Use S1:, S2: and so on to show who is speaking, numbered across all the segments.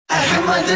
S1: احمد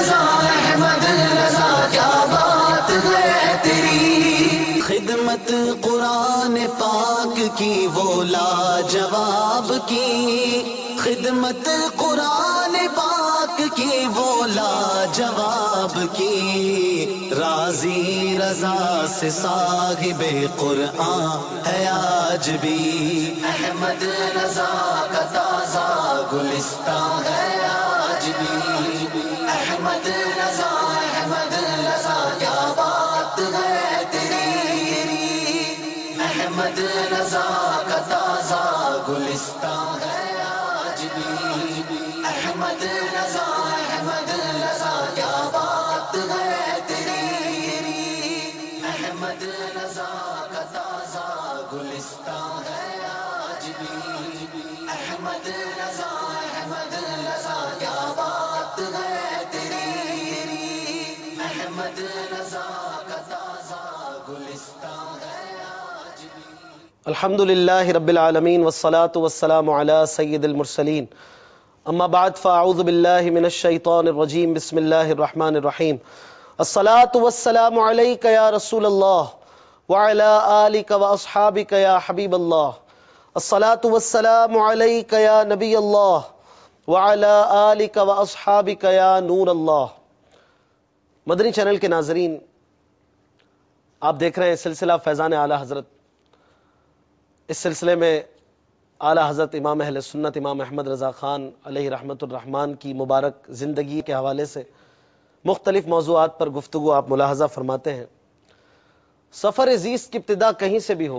S1: رضا کیا بات ہے تیری، خدمت قرآن پاک کی وہ لاجواب کی، خدمت قرآن پاک کی وہ لاجواب کی، راضی رضا سے صاحب قرآن ہے آج بھی، احمد رضا کا تازہ گلستان ہے آج بھی، احمد رضا کیا بات ہے تیری، احمد رضا کا تازہ گلستان ہے آج بھی، احمد رضا کیا بات ہے تیری، احمد رضا کا تازہ گلستان ہے آج بھی، احمد رضا کیا بات ہے تیری، احمد رضا کا تازہ گلستان ہے آج بھی۔
S2: الحمد للہ رب العالمین والصلاة والسلام علی سید المرسلین، اما بعد فاعوذ باللہ من الشیطان الرجیم، بسم اللہ الرحمن الرحیم، الصلاة والسلام علیک یا رسول اللہ وعلی آلک واصحابک یا حبیب اللہ، الصلاة والسلام علیک یا نبی اللہ وعلی آلک واصحابک یا نور اللہ۔ مدنی چینل کے ناظرین، آپ دیکھ رہے ہیں سلسلہ فیضان اعلی حضرت۔ اس سلسلے میں اعلی حضرت امام اہل سنت امام احمد رضا خان علیہ رحمت الرحمن کی مبارک زندگی کے حوالے سے مختلف موضوعات پر گفتگو آپ ملاحظہ فرماتے ہیں۔ سفر زیست کی ابتدا کہیں سے بھی ہو،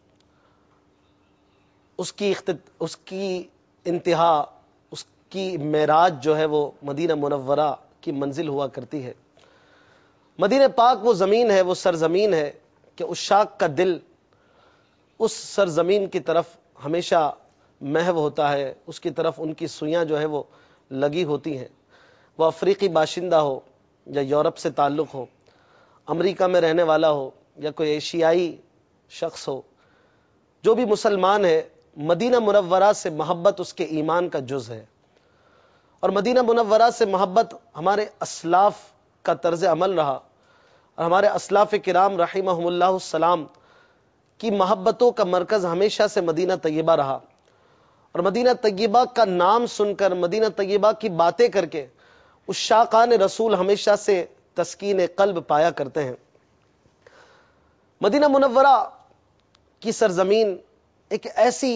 S2: اس کی انتہا، اس کی معراج جو ہے وہ مدینہ منورہ کی منزل ہوا کرتی ہے۔ مدینہ پاک وہ زمین ہے، وہ سرزمین ہے کہ عشاق کا دل اس سرزمین کی طرف ہمیشہ محو ہوتا ہے، اس کی طرف ان کی سوئیاں جو ہے وہ لگی ہوتی ہیں۔ وہ افریقی باشندہ ہو یا یورپ سے تعلق ہو، امریکہ میں رہنے والا ہو یا کوئی ایشیائی شخص ہو، جو بھی مسلمان ہے، مدینہ منورہ سے محبت اس کے ایمان کا جز ہے۔ اور مدینہ منورہ سے محبت ہمارے اسلاف کا طرز عمل رہا، اور ہمارے اسلاف کرام رحمہم اللہ السلام کی محبتوں کا مرکز ہمیشہ سے مدینہ طیبہ رہا۔ اور مدینہ طیبہ کا نام سن کر، مدینہ طیبہ کی باتیں کر کے عشاقان رسول ہمیشہ سے تسکین قلب پایا کرتے ہیں۔ مدینہ منورہ کی سرزمین ایک ایسی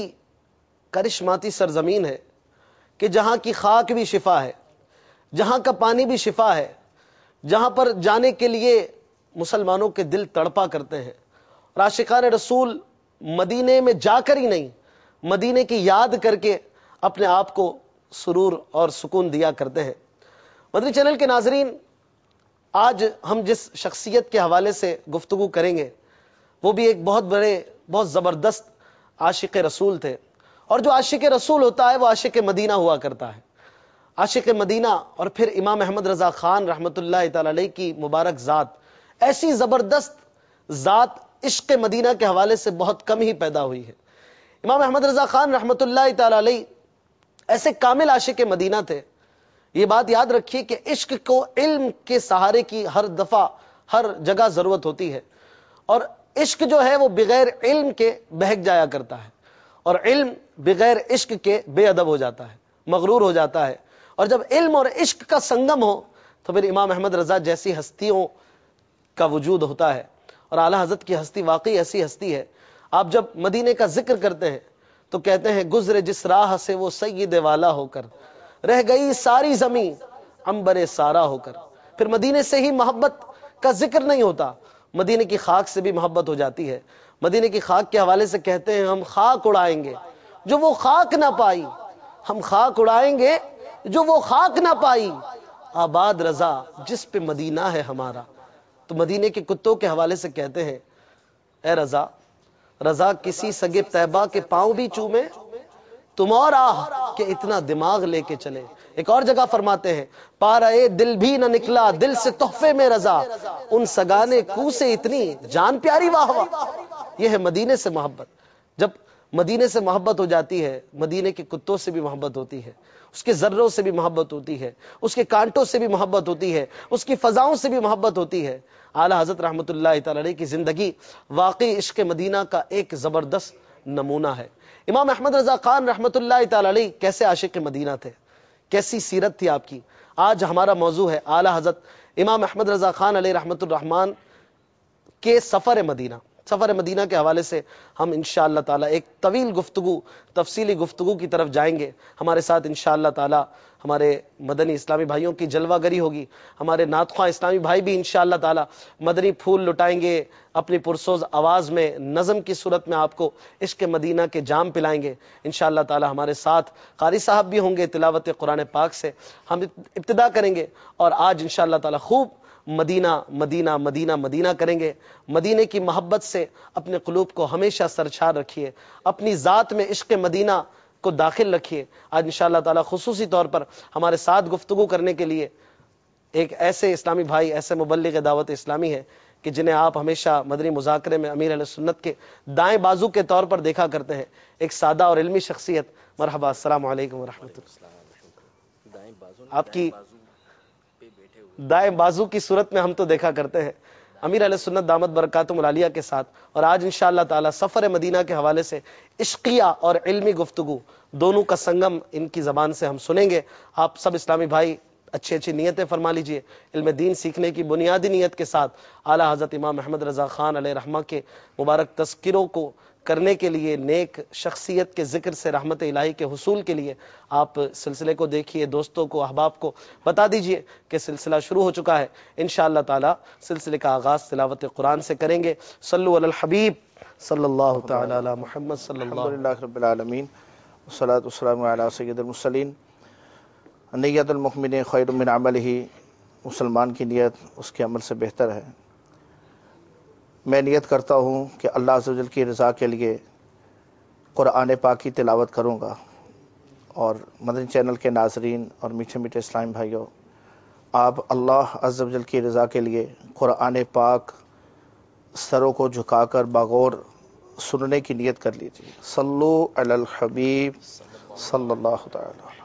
S2: کرشماتی سرزمین ہے کہ جہاں کی خاک بھی شفا ہے، جہاں کا پانی بھی شفا ہے، جہاں پر جانے کے لیے مسلمانوں کے دل تڑپا کرتے ہیں۔ اور عاشقان رسول مدینے میں جا کر ہی نہیں، مدینے کی یاد کر کے اپنے آپ کو سرور اور سکون دیا کرتے ہیں۔ مدنی چینل کے ناظرین، آج ہم جس شخصیت کے حوالے سے گفتگو کریں گے وہ بھی ایک بہت زبردست عاشق رسول تھے۔ اور جو عاشق رسول ہوتا ہے وہ عاشق مدینہ ہوا کرتا ہے۔ عاشق مدینہ اور پھر امام احمد رضا خان رحمۃ اللہ تعالی علیہ کی مبارک ذات، ایسی زبردست ذات عشق مدینہ کے حوالے سے بہت کم ہی پیدا ہوئی ہے۔ امام احمد رضا خان رحمۃ اللہ تعالی علیہ ایسے کامل عاشق مدینہ تھے، یہ بات یاد رکھیے کہ عشق کو علم کے سہارے کی ہر دفعہ ہر جگہ ضرورت ہوتی ہے، اور عشق جو ہے وہ بغیر علم کے بہک جایا کرتا ہے، اور علم بغیر عشق کے بے ادب ہو جاتا ہے، مغرور ہو جاتا ہے۔ اور جب علم اور عشق کا سنگم ہو تو پھر امام احمد رضا جیسی ہستیوں کا وجود ہوتا ہے۔ اور اعلی حضرت کی ہستی واقعی ایسی ہستی ہے، آپ جب مدینے کا ذکر کرتے ہیں تو کہتے ہیں گزرے جس راہ سے وہ سید والا ہو کر، رہ گئی ساری زمین عنبر سارا ہو کر۔ پھر مدینے سے ہی محبت کا ذکر نہیں ہوتا، مدینے کی خاک سے بھی محبت ہو جاتی ہے۔ مدینے کی خاک کے حوالے سے کہتے ہیں ہم خاک اڑائیں گے جو وہ خاک نہ پائی، ہم خاک اڑائیں گے جو وہ خاک نہ پائی، آباد رضا جس پہ مدینہ ہے ہمارا۔ تو مدینے کے کتوں کے حوالے سے کہتے ہیں اے رضا، رضا کسی سگے طیبہ کے پاؤں بھی چومے، تم اور آہ کہ اتنا دماغ لے کے چلے۔ ایک اور جگہ فرماتے ہیں پارے دل بھی نہ نکلا دل سے تحفے میں رضا، ان سگانے کو سے اتنی جان پیاری واہ واہ۔ یہ ہے مدینے سے محبت۔ جب مدینے سے محبت ہو جاتی ہے، مدینے کے کتوں سے بھی محبت ہوتی ہے، اس کے ذروں سے بھی محبت ہوتی ہے، اس کے کانٹوں سے بھی محبت ہوتی ہے، اس کی فضاؤں سے بھی محبت ہوتی ہے۔ اعلی حضرت رحمۃ اللہ تعالی علیہ کی زندگی واقعی عشق مدینہ کا ایک زبردست نمونہ ہے۔ امام احمد رضا خان رحمۃ اللہ تعالی علیہ کیسے عاشق مدینہ تھے، کیسی سیرت تھی آپ کی۔ آج ہمارا موضوع ہے اعلی حضرت امام احمد رضا خان علیہ رحمۃ الرحمن کے سفر مدینہ۔ سفر مدینہ کے حوالے سے ہم انشاءاللہ تعالی ایک طویل گفتگو، تفصیلی گفتگو کی طرف جائیں گے۔ ہمارے ساتھ انشاءاللہ تعالی ہمارے مدنی اسلامی بھائیوں کی جلوہ گری ہوگی، ہمارے نعت خواں اسلامی بھائی بھی انشاءاللہ تعالی مدنی پھول لٹائیں گے، اپنی پرسوز آواز میں نظم کی صورت میں آپ کو عشق مدینہ کے جام پلائیں گے انشاءاللہ تعالی۔ ہمارے ساتھ قاری صاحب بھی ہوں گے تلاوت قرآن پاک سے۔ ہم ابتدا کریں گے اور آج انشاءاللہ تعالی خوب مدینہ مدینہ مدینہ مدینہ کریں گے۔ مدینے کی محبت سے اپنے قلوب کو ہمیشہ سرشار رکھیے، اپنی ذات میں عشق مدینہ کو داخل رکھیے۔ آج انشاءاللہ تعالی خصوصی طور پر ہمارے ساتھ گفتگو کرنے کے لیے ایک ایسے اسلامی بھائی، ایسے مبلغ دعوت اسلامی ہیں کہ جنہیں آپ ہمیشہ مدنی مذاکرے میں امیر اہل سنت کے دائیں بازو کے طور پر دیکھا کرتے ہیں، ایک سادہ اور علمی شخصیت۔ مرحبا، السلام علیکم ورحمۃ اللہ۔ آپ کی دائیں بازو کی صورت میں ہم تو دیکھا کرتے ہیں امیر اہل سنت دامت برکاتہم العالیہ کے ساتھ، اور آج انشاءاللہ تعالی سفر مدینہ کے حوالے سے عشقیہ اور علمی گفتگو دونوں کا سنگم ان کی زبان سے ہم سنیں گے۔ آپ سب اسلامی بھائی اچھی اچھی نیتیں فرما لیجئے، علم دین سیکھنے کی بنیادی نیت کے ساتھ اعلی حضرت امام احمد رضا خان علیہ رحمہ کے مبارک تذکروں کو کرنے کے لیے، نیک شخصیت کے ذکر سے رحمت الہی کے حصول کے لیے آپ سلسلے کو دیکھیے، دوستوں کو، احباب کو بتا دیجئے کہ سلسلہ شروع ہو چکا ہے۔ انشاءاللہ تعالی سلسلے کا آغاز تلاوت قرآن سے کریں گے۔ صلو علی الحبیب صلی اللہ تعالی علی محمد صلی اللہ علیہ
S3: الحمدللہ رب العالمین والصلاة والسلام علی سید المرسلین۔ نیت المؤمن خیر من عملہ، مسلمان کی نیت اس کے عمل سے بہتر ہے۔ میں نیت کرتا ہوں کہ اللہ عز و جل کی رضا کے لیے قرآن پاک کی تلاوت کروں گا، اور مدنی چینل کے ناظرین اور میٹھے میٹھے اسلام بھائیوں، آپ اللہ عز و جل کی رضا کے لیے قرآن پاک سروں کو جھکا کر باغور سننے کی نیت کر لیجیے۔ صلو علی الحبیب صلی اللہ تعالی علیہ۔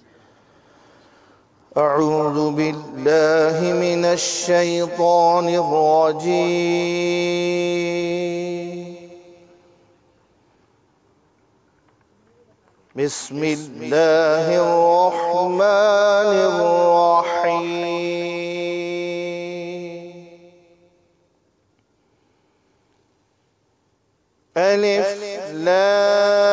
S3: اعوذ باللہ من الشیطان الرجیم، بسم اللہ الرحمن الرحیم۔ الف لام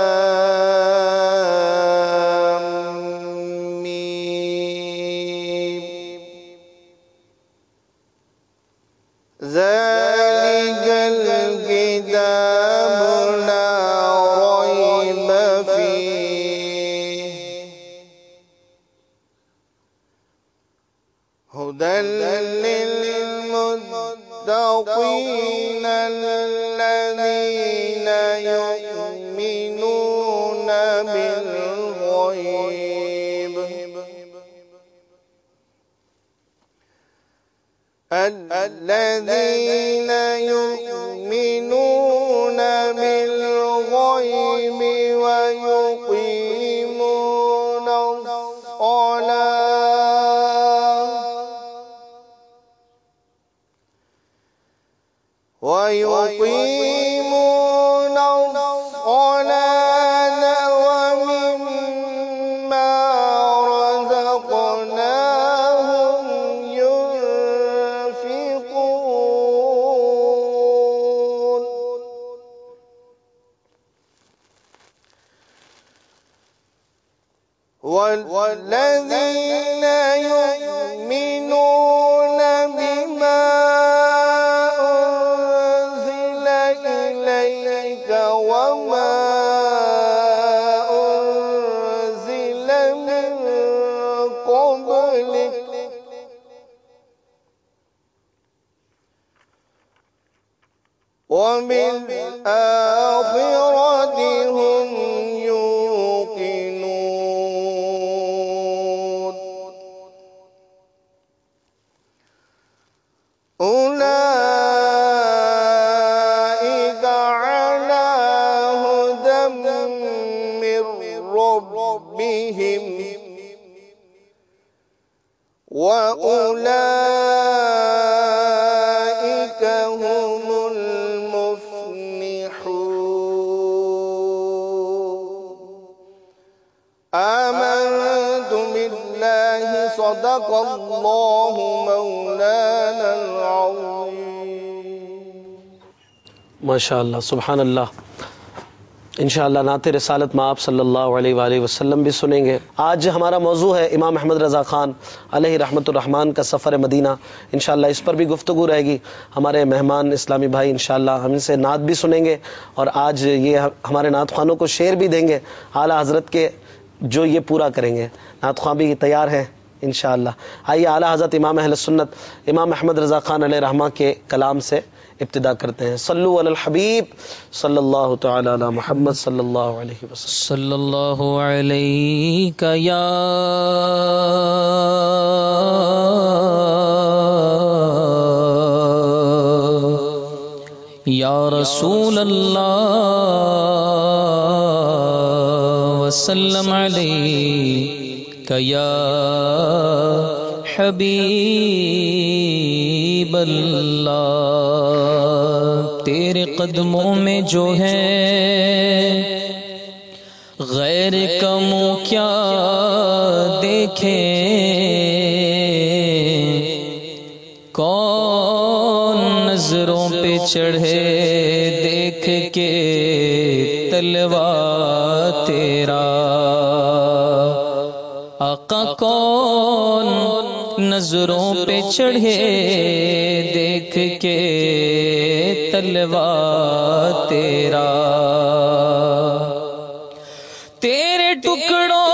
S3: ذلك الكتاب لا ريب فيه هدى للمتقين الذين يؤمنون بالغيب الذين يؤمنون بالغيب ويقيمون الصلاة ومما رزقناهم ينفقون والذين يؤمنون بما أنزل إليك وما أنزل من قبلك وبالآخرة هم يوقنون أولئك على هدى صدق اللہ مولانا العظیم.
S2: ماشاءاللہ، سبحان اللہ. انشاءاللہ نعت رسالت میں آپ صلی اللہ علیہ وآلہ وسلم بھی سنیں گے. آج ہمارا موضوع ہے امام احمد رضا خان علیہ رحمت الرحمان کا سفر مدینہ. انشاءاللہ اس پر بھی گفتگو رہے گی. ہمارے مہمان اسلامی بھائی انشاءاللہ ہم ان سے نعت بھی سنیں گے، اور آج یہ ہمارے نعت خوانوں کو شعر بھی دیں گے اعلیٰ حضرت کے، جو یہ پورا کریں گے. نعت خواں بھی تیار ہیں انشاءاللہ. آئیے اعلیٰ حضرت امام اہل سنت امام احمد رضا خان علیہ رحمہ کے کلام سے ابتدا کرتے ہیں. صلو علی الحبیب صلی اللہ تعالی علی محمد صلی اللہ علیہ وسلم.
S4: صلی اللہ علیہ یا رسول اللہ وسلم علیک یا حبیب اللہ. تیرے قدموں میں جو ہے غیر کا منہ کیا دیکھے، کون نظروں پہ چڑھے دیکھ کے تلوا تیرا. آقا کون نظروں پہ چڑھے دیکھ کے تلوا تیرا. تیرے ٹکڑوں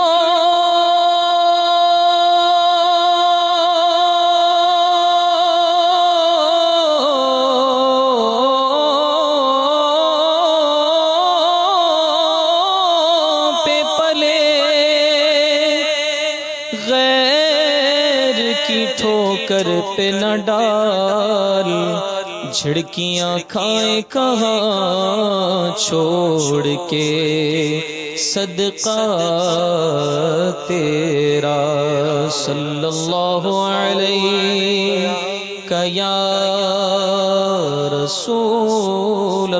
S4: پہ پلے غیر کی ٹھوکر پہ نہ ڈال، جھڑکیاں کھائے کہاں چھوڑ کے صدقہ تیرا. صلی اللہ علیہ یا رسول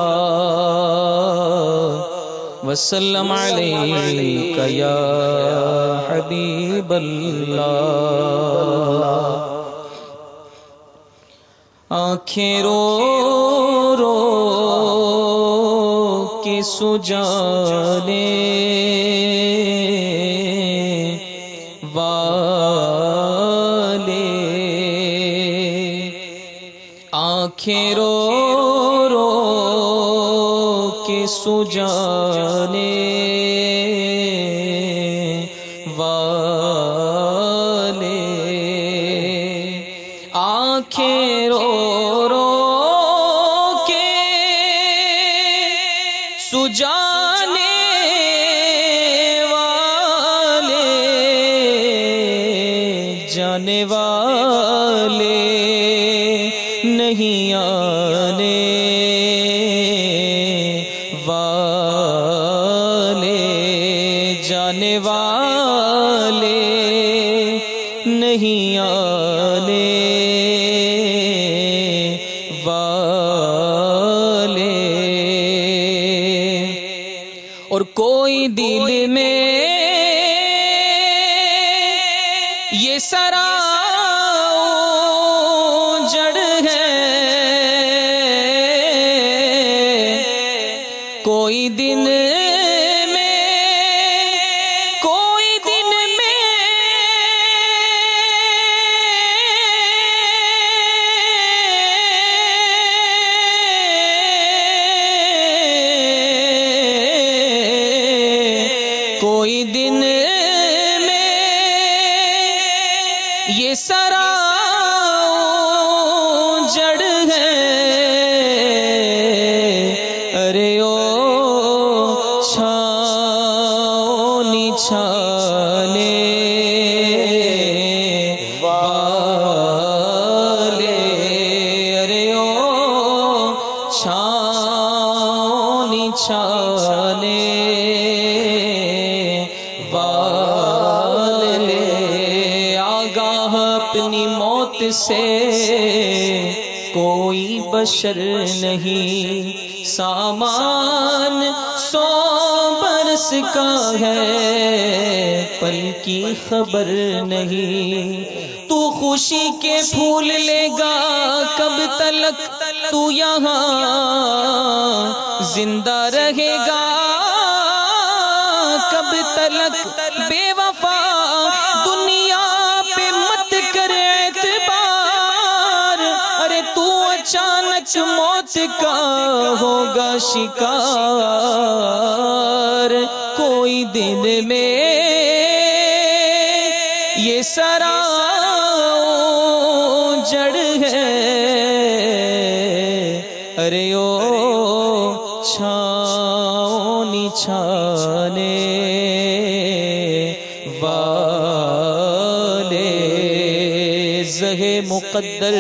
S4: اللہ وسلم علیہ یا حبیب اللہ. آنکھیں رو رو کے سجانے والے، آنکھیں رو رو کے سجانے والے، آنکھیں رو رو کے سجانے والے، جانے والے نہیں آنے والے، جانے والے نہیں آنے والے. اور کوئی دل میں یہ سرا جڑ ہے، کوئی دن کوئی دن میں یہ سرا جڑ ہے. ارے او چھاؤنی چھانے والے، ارے او چھاؤنی چھانے والے، آگاہ اپنی موت سے کوئی بشر نہیں، سامان 100 برس کا ہے، پل کی خبر نہیں۔ تو خوشی کے پھول لے گا کب تلک، تو یہاں زندہ رہے گا کب تلک، بے وفا دنیا پہ مت کر اعتبار، ارے تو اچانک موت کا ہوگا شکار، کوئی دل میں یہ سرا جڑ ہے، ارے او چھاؤں نچھانے والے، زہ مقدر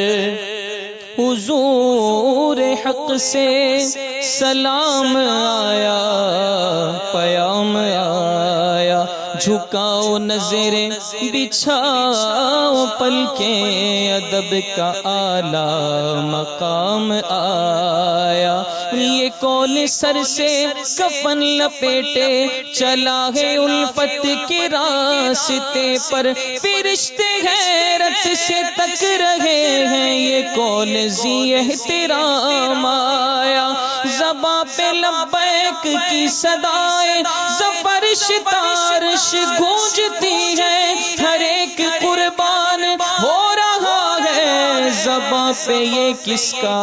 S4: حضور حق سے سلام آیا، پیام آیا، جھکاؤ نظریں بچھاؤ پلکیں، ادب کا اعلیٰ مقام آیا، یہ کون سر سے کفن لپیٹے چلا ہے الفت کے راستے پر، فرشتے حیرت سے تک رہے ہیں، یہ کون ذی احترام آیا، زباں پہ لبیک کی صدائیں زفرش تارش گونجتی ہے، ہر ایک قربان ہو رہا ہے، زباں پہ یہ کس کا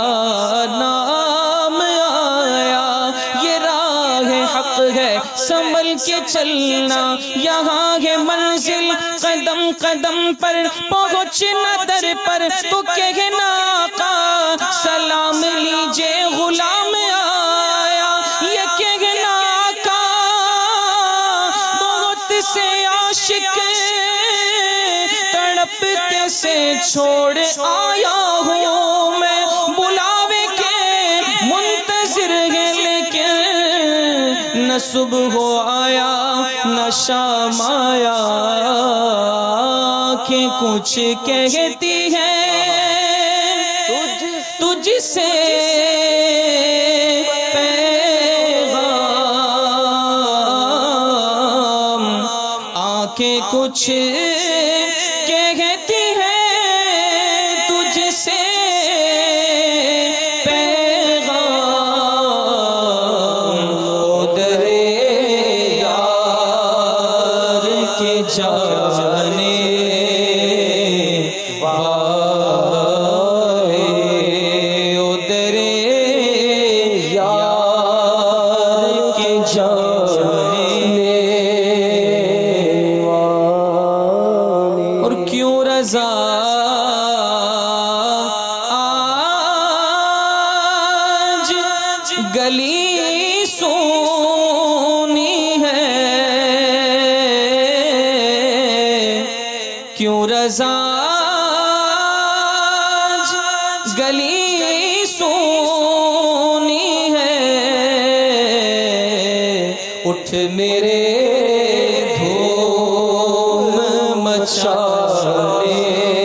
S4: نام آیا، یہ راہ حق ہے سنبھل کے چلنا، یہاں ہے منزل قدم قدم پر، پہنچنا در پر تو کہنا آقا سلام لیجے غلام آیا، یہ کہنا آقا بہت سے عاشق تڑپتے سے چھوڑ آیا ہوں میں، بلاوے کے منتظر ہے لیکن نہ صبح ہو آیا نہ شام آیا، آنکھیں کچھ کہتی ہیں تجھ سے پیغام، آنکھیں کچھ کہتی ہیں تجھ سے پیغام، در یار کے جانے والے، در یار کے جانے والے، اور کیوں رضا آج گلی سونی ہے، کیوں رضا آج گلی سونی ہے، اٹھ میرے دھوم مچانے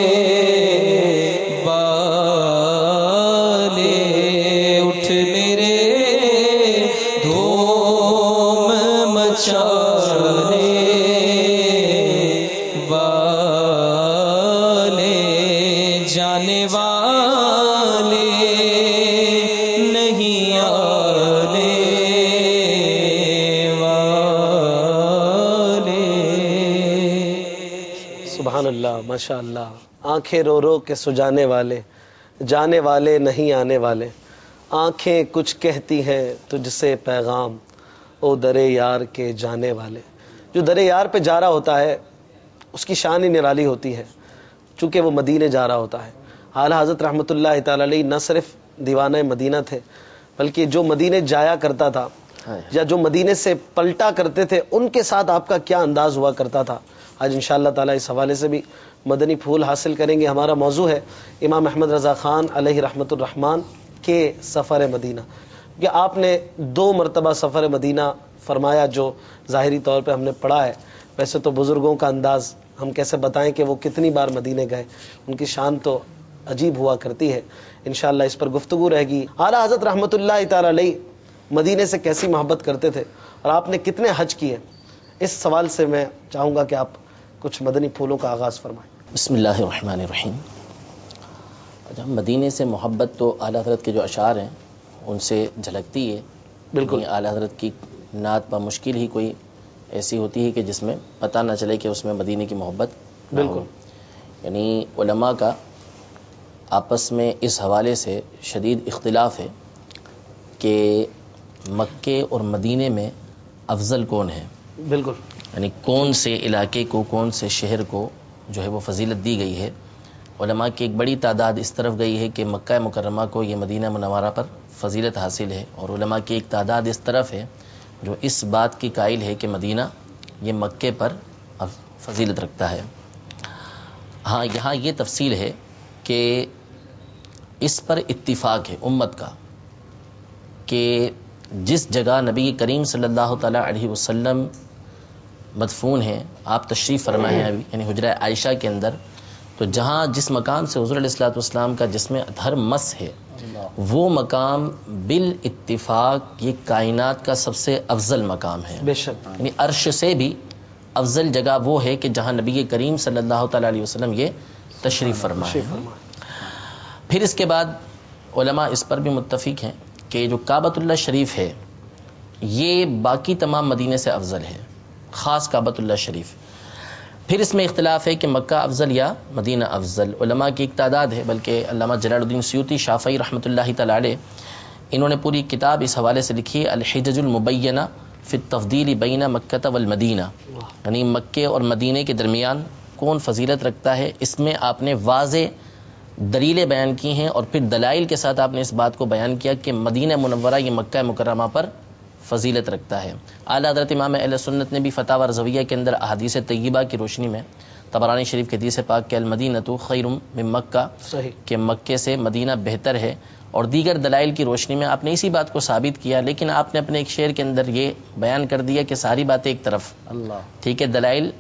S4: والے، اٹھ میرے دھوم مچانے والے، جانے والے نہیں آنے والے۔
S2: سبحان اللہ، ماشاء اللہ، آنکھیں رو رو کے سجانے والے، جانے والے نہیں آنے والے، آنکھیں کچھ کہتی ہیں تجھ سے پیغام، او در یار کے جانے والے۔ جو در یار پہ جا رہا ہوتا ہے اس کی شان ہی نرالی ہوتی ہے، چونکہ وہ مدینے جا رہا ہوتا ہے۔ اعلیٰ حضرت رحمۃ اللہ تعالی علیہ نہ صرف دیوانہ مدینہ تھے، بلکہ جو مدینے جایا کرتا تھا یا جو مدینے سے پلٹا کرتے تھے ان کے ساتھ آپ کا کیا انداز ہوا کرتا تھا۔ آج انشاءاللہ تعالی اس حوالے سے بھی مدنی پھول حاصل کریں گے۔ ہمارا موضوع ہے امام احمد رضا خان علیہ رحمۃ الرحمن کے سفر مدینہ، کہ آپ نے 2 مرتبہ سفر مدینہ فرمایا، جو ظاہری طور پہ ہم نے پڑھا ہے، ویسے تو بزرگوں کا انداز ہم کیسے بتائیں کہ وہ کتنی بار مدینے گئے، ان کی شان تو عجیب ہوا کرتی ہے. انشاءاللہ اس پر گفتگو رہے گی. اعلیٰ حضرت رحمۃ اللہ تعالی علیہ مدینے سے کیسی محبت کرتے تھے اور آپ نے کتنے حج کیے، اس سوال سے میں چاہوں گا کہ آپ کچھ مدنی پھولوں کا آغاز فرمائیں.
S5: بسم اللہ الرحمن الرحیم. جب مدینے سے محبت تو اعلیٰ حضرت کے جو اشعار ہیں ان سے جھلکتی ہے.
S2: بالکل.
S5: اعلیٰ حضرت کی نعت بمشکل ہی کوئی ایسی ہوتی ہے کہ جس میں پتہ نہ چلے کہ اس میں مدینے کی محبت نہ ہو. یعنی علماء کا آپس میں اس حوالے سے شدید اختلاف ہے کہ مکے اور مدینے میں افضل کون ہے.
S2: بالکل.
S5: یعنی کون سے علاقے کو، کون سے شہر کو جو ہے وہ فضیلت دی گئی ہے. علماء کی ایک بڑی تعداد اس طرف گئی ہے کہ مکہ مکرمہ کو یہ مدینہ منورہ پر فضیلت حاصل ہے، اور علماء کی ایک تعداد اس طرف ہے جو اس بات کی قائل ہے کہ مدینہ یہ مکے پر فضیلت رکھتا ہے. ہاں یہاں یہ تفصیل ہے کہ اس پر اتفاق ہے امت کا کہ جس جگہ نبی کریم صلی اللہ تعالی علیہ وسلم مدفون ہیں، آپ تشریف فرما ہیں ابھی یعنی حجرہ عائشہ کے اندر، تو جہاں جس مقام سے حضور علیہ الصلوۃ والسلام کا جسم اطہر مس ہے، وہ مقام بالاتفاق یہ کائنات کا سب سے افضل مقام ہے.
S2: بے شک.
S5: یعنی عرش سے بھی افضل جگہ وہ ہے کہ جہاں نبی کریم صلی اللہ تعالی علیہ وسلم یہ تشریف فرما ہے. پھر اس کے بعد علماء اس پر بھی متفق ہیں کہ جو کعبۃ اللہ شریف ہے یہ باقی تمام مدینے سے افضل ہے، خاص کعبۃ اللہ شریف. پھر اس میں اختلاف ہے کہ مکہ افضل یا مدینہ افضل. علماء کی ایک تعداد ہے، بلکہ علامہ جلال الدین سیوطی شافعی رحمۃ اللہ تعالی علیہ انہوں نے پوری کتاب اس حوالے سے لکھی ہے، الحجج المبینہ فی التفضیل بین مکہ والمدینہ. یعنی مکے اور مدینے کے درمیان کون فضیلت رکھتا ہے، اس میں آپ نے واضح دلیلیں بیان کی ہیں، اور پھر دلائل کے ساتھ آپ نے اس بات کو بیان کیا کہ مدینہ منورہ یہ مکہ مکرمہ پر فضیلت رکھتا ہے. اعلیٰ حضرت امام اہل سنت نے بھی فتاوی رضویہ کے اندر احادیث طیبہ کی روشنی میں طبرانی شریف کے حدیث پاک کہ المدینۃ خیر من مکہ، کہ مکے سے مدینہ بہتر ہے، اور دیگر دلائل کی روشنی میں آپ نے اسی بات کو ثابت کیا. لیکن آپ نے اپنے ایک شعر کے اندر یہ بیان کر دیا کہ ساری باتیں ایک طرف، ٹھیک ہے، دلائل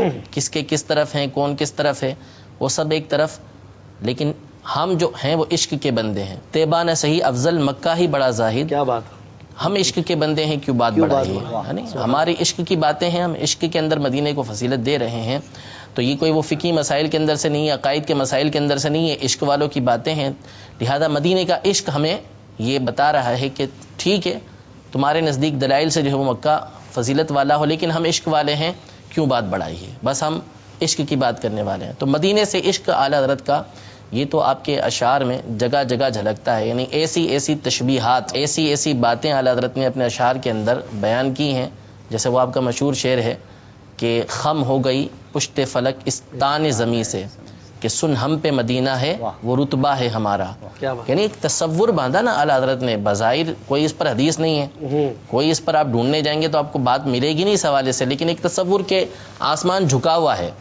S5: کس کے کس طرف ہیں، کون کس طرف ہے، وہ سب ایک طرف، لیکن ہم جو ہیں وہ عشق کے بندے ہیں. طیبہ نہ صحیح افضل مکہ ہی بڑا زاہد.
S2: کیا بات.
S5: ہم عشق کے بندے ہیں کیوں بات بڑھائی ہے، ہماری عشق کی باتیں ہیں، ہم عشق کے اندر مدینے کو فضیلت دے رہے ہیں. تو یہ کوئی وہ فقہی مسائل کے اندر سے نہیں ہے، عقائد کے مسائل کے اندر سے نہیں ہے، عشق والوں کی باتیں ہیں. لہذا مدینے کا عشق ہمیں یہ بتا رہا ہے کہ ٹھیک ہے تمہارے نزدیک دلائل سے جو ہے وہ مکہ فضیلت والا ہو، لیکن ہم عشق والے ہیں، کیوں بات بڑھائی ہے، بس ہم عشق کی بات کرنے والے ہیں. تو مدینے سے عشق اعلیٰ حضرت کا یہ تو آپ کے اشعار میں جگہ جگہ جھلکتا ہے. یعنی ایسی تشبیہات، ایسی باتیں اعلیٰ حضرت نے اپنے اشعار کے اندر بیان کی ہیں. جیسے وہ آپ کا مشہور شعر ہے کہ خم ہو گئی پشت فلک اس تان زمیں سے، کہ سن ہم پہ مدینہ ہے وہ رتبہ ہے ہمارا. یعنی ایک تصور باندھا نا اعلیٰ حضرت نے. بظاہر کوئی اس پر حدیث نہیں ہے، کوئی اس پر آپ ڈھونڈنے جائیں گے تو آپ کو بات ملے گی نہیں اس حوالے سے، لیکن ایک تصور کے آسمان جھکا ہوا ہے.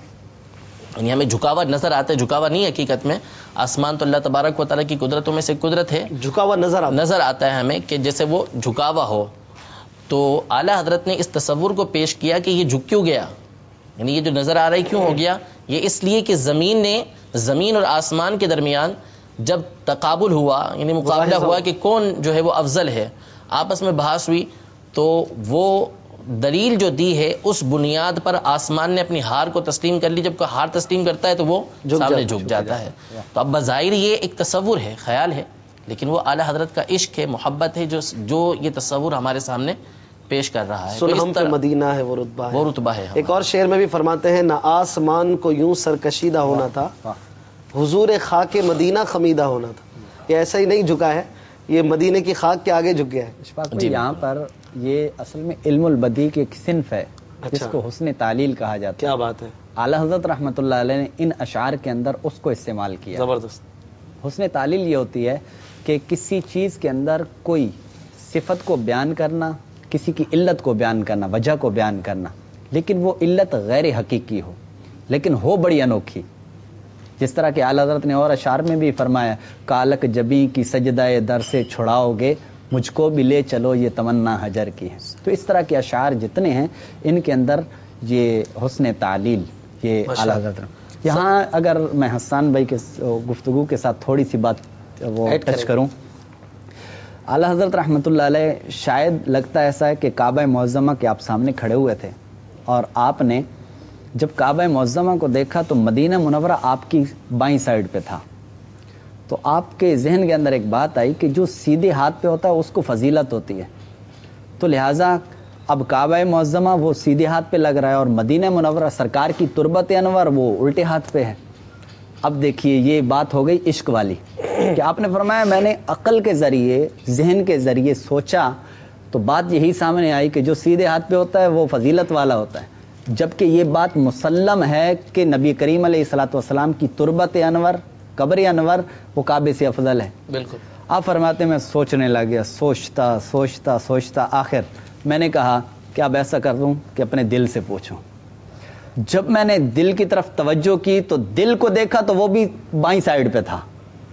S5: یعنی ہمیں جھکاوا نظر آتا ہے، جھکاوا نہیں حقیقت میں، آسمان تو اللہ تبارک و تعالیٰ کی قدرتوں میں سے قدرت ہے،
S2: جھکاوا نظر آتا
S5: ہے ہمیں کہ جیسے وہ جھکاوا ہو. تو اعلیٰ حضرت نے اس تصور کو پیش کیا کہ یہ جھک کیوں گیا، یعنی یہ جو نظر آ رہا ہے کیوں ہو گیا. یہ اس لیے کہ زمین اور آسمان کے درمیان جب تقابل ہوا، یعنی مقابلہ ہوا کہ کون جو ہے وہ افضل ہے، آپس میں بحث ہوئی، تو وہ دلیل جو دی ہے اس بنیاد پر آسمان نے اپنی ہار کو تسلیم کر لی. جب کوئی ہار تسلیم کرتا ہے تو وہ سامنے جھک جاتا ہے. تو اب بظاہر یہ ایک تصور ہے، خیال ہے، لیکن وہ اعلیٰ حضرت کا عشق ہے، محبت ہے جو یہ تصور ہمارے سامنے پیش کر رہا ہے.
S2: سن ہم پہ مدینہ ہے وہ رتبہ ہے. ایک اور شعر میں بھی فرماتے ہیں، نہ آسمان کو یوں سرکشیدہ ہونا تھا، حضور خاک مدینہ خمیدہ ہونا تھا. یہ ایسا ہی نہیں جھکا ہے، یہ مدینے کی خاک کے آگے جھک گیا ہے.
S6: یہاں پر یہ اصل میں علم البدیع کی ایک صنف ہے جس کو حسن تعلیل کہا جاتا ہے.
S2: کیا بات ہے.
S6: اعلیٰ حضرت رحمۃ اللہ علیہ نے ان اشعار کے اندر اس کو استعمال کیا.
S2: زبردست.
S6: حسن تعلیل یہ ہوتی ہے کہ کسی چیز کے اندر کوئی صفت کو بیان کرنا، کسی کی علت کو بیان کرنا، وجہ کو بیان کرنا، لیکن وہ علت غیر حقیقی ہو لیکن ہو بڑی انوکھی. جس طرح کہ اعلیٰ حضرت نے اور اشعار میں بھی فرمایا، کالک جبیں کی سجدہ در سے چھڑاؤ گے، مجھ کو بھی لے چلو یہ تمنا حجر کی ہے. تو اس طرح کے اشعار جتنے ہیں ان کے اندر یہ حسن تعلیل یہ اعلیٰ حضرت. یہاں اگر میں حسان بھائی کے گفتگو کے ساتھ تھوڑی سی بات وہ ٹچ کروں. اعلیٰ حضرت رحمۃ اللہ علیہ شاید لگتا ایسا ہے کہ کعبہ معظمہ کے آپ سامنے کھڑے ہوئے تھے اور آپ نے جب کعبہ معظمہ کو دیکھا تو مدینہ منورہ آپ کی بائیں سائڈ پہ تھا. تو آپ کے ذہن کے اندر ایک بات آئی کہ جو سیدھے ہاتھ پہ ہوتا ہے اس کو فضیلت ہوتی ہے, تو لہٰذا اب کعبہ معظمہ وہ سیدھے ہاتھ پہ لگ رہا ہے اور مدینہ منورہ سرکار کی تربت انور وہ الٹے ہاتھ پہ ہے. اب دیکھیے یہ بات ہو گئی عشق والی کہ آپ نے فرمایا میں نے عقل کے ذریعے ذہن کے ذریعے سوچا تو بات یہی سامنے آئی کہ جو سیدھے ہاتھ پہ ہوتا ہے وہ فضیلت والا ہوتا ہے, جبکہ یہ بات مسلم ہے کہ نبی کریم علیہ الصلوۃ والسلام کی تربت انور قبر انور وہ کعبے سے افضل ہے.
S5: بالکل.
S6: آپ فرماتے میں سوچنے لگ گیا, سوچتا آخر میں نے کہا کہ اب ایسا کر دوں کہ اپنے دل سے پوچھوں. جب میں نے دل کی طرف توجہ کی تو دل کو دیکھا تو وہ بھی بائیں سائڈ پہ تھا.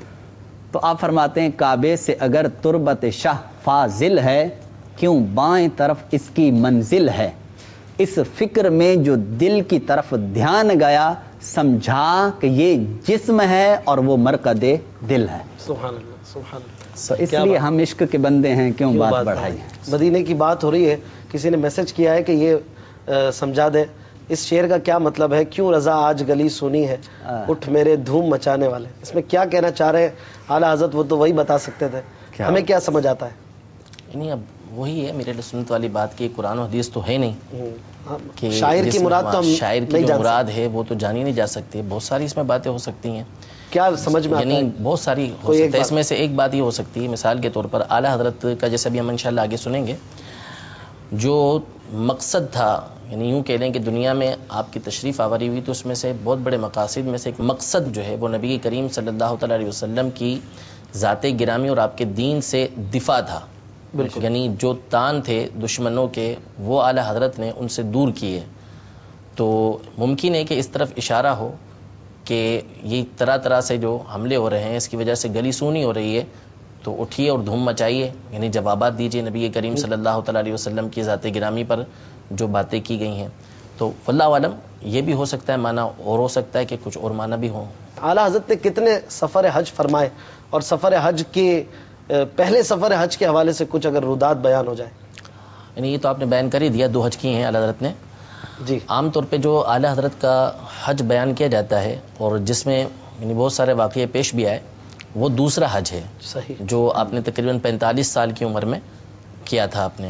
S6: تو آپ فرماتے ہیں کعبے سے اگر تربت شاہ فاضل ہے کیوں بائیں طرف اس کی منزل ہے. اس فکر میں جو دل کی طرف دھیان گیا سمجھا کہ یہ جسم ہے اور وہ مرکز دل ہے.
S2: سبحان اللہ, سبحان اللہ.
S6: تو اس لیے ہم عشق کے بندے ہیں, کیوں بات بڑھائی.
S2: مدینے کی بات ہو رہی ہے, کسی نے میسج کیا ہے کہ یہ سمجھا دے اس شعر کا کیا مطلب ہے, کیوں رضا آج گلی سونی ہے اٹھ میرے دھوم مچانے والے. اس میں کیا کہنا چاہ رہے ہیں اعلیٰ حضرت, وہ تو وہی بتا سکتے تھے, ہمیں کیا سمجھ آتا ہے.
S5: نہیں اب وہی ہے میرے سنت والی بات کی, قرآن و حدیث تو ہے نہیں کہ
S2: شاعر کی مراد تو
S5: شاعر کی جو مراد ہے وہ تو جانی نہیں جا سکتی. بہت ساری اس میں باتیں ہو سکتی ہیں,
S2: کیا سمجھ میں
S5: یعنی بہت ساری ہو سکتی ہے. اس میں سے ایک بات یہ ہو سکتی ہے مثال کے طور پر اعلیٰ حضرت کا جیسے بھی ہم انشاءاللہ آگے سنیں گے جو مقصد تھا, یعنی یوں کہہ لیں کہ دنیا میں آپ کی تشریف آوری ہوئی تو اس میں سے بہت بڑے مقاصد میں سے ایک مقصد جو ہے وہ نبی کریم صلی اللہ تعالی علیہ وسلم کی ذات گرامی اور آپ کے دین سے دفاع تھا. یعنی جو تان تھے دشمنوں کے وہ اعلیٰ حضرت نے ان سے دور کیے. تو ممکن ہے کہ اس طرف اشارہ ہو کہ یہ طرح طرح سے جو حملے ہو رہے ہیں اس کی وجہ سے گلی سونی ہو رہی ہے, تو اٹھیے اور دھوم مچائیے, یعنی جوابات دیجیے نبی کریم صلی اللہ تعالی علیہ وسلم کی ذات گرامی پر جو باتیں کی گئی ہیں. تو واللہ عالم یہ بھی ہو سکتا ہے معنی, اور ہو سکتا ہے کہ کچھ اور معنی بھی ہوں.
S2: اعلیٰ حضرت نے کتنے سفر حج فرمائے, اور سفر حج کے پہلے سفر حج کے حوالے سے کچھ اگر رودات بیان ہو جائے.
S5: یعنی یہ تو آپ نے بیان کر ہی دیا, 2 حج کیے ہیں اعلیٰ حضرت نے.
S2: جی
S5: عام طور پہ جو اعلیٰ حضرت کا حج بیان کیا جاتا ہے اور جس میں یعنی بہت سارے واقعے پیش بھی آئے, وہ دوسرا حج ہے.
S2: صحیح.
S5: جو آپ نے تقریباً 45 سال کی عمر میں کیا تھا آپ نے.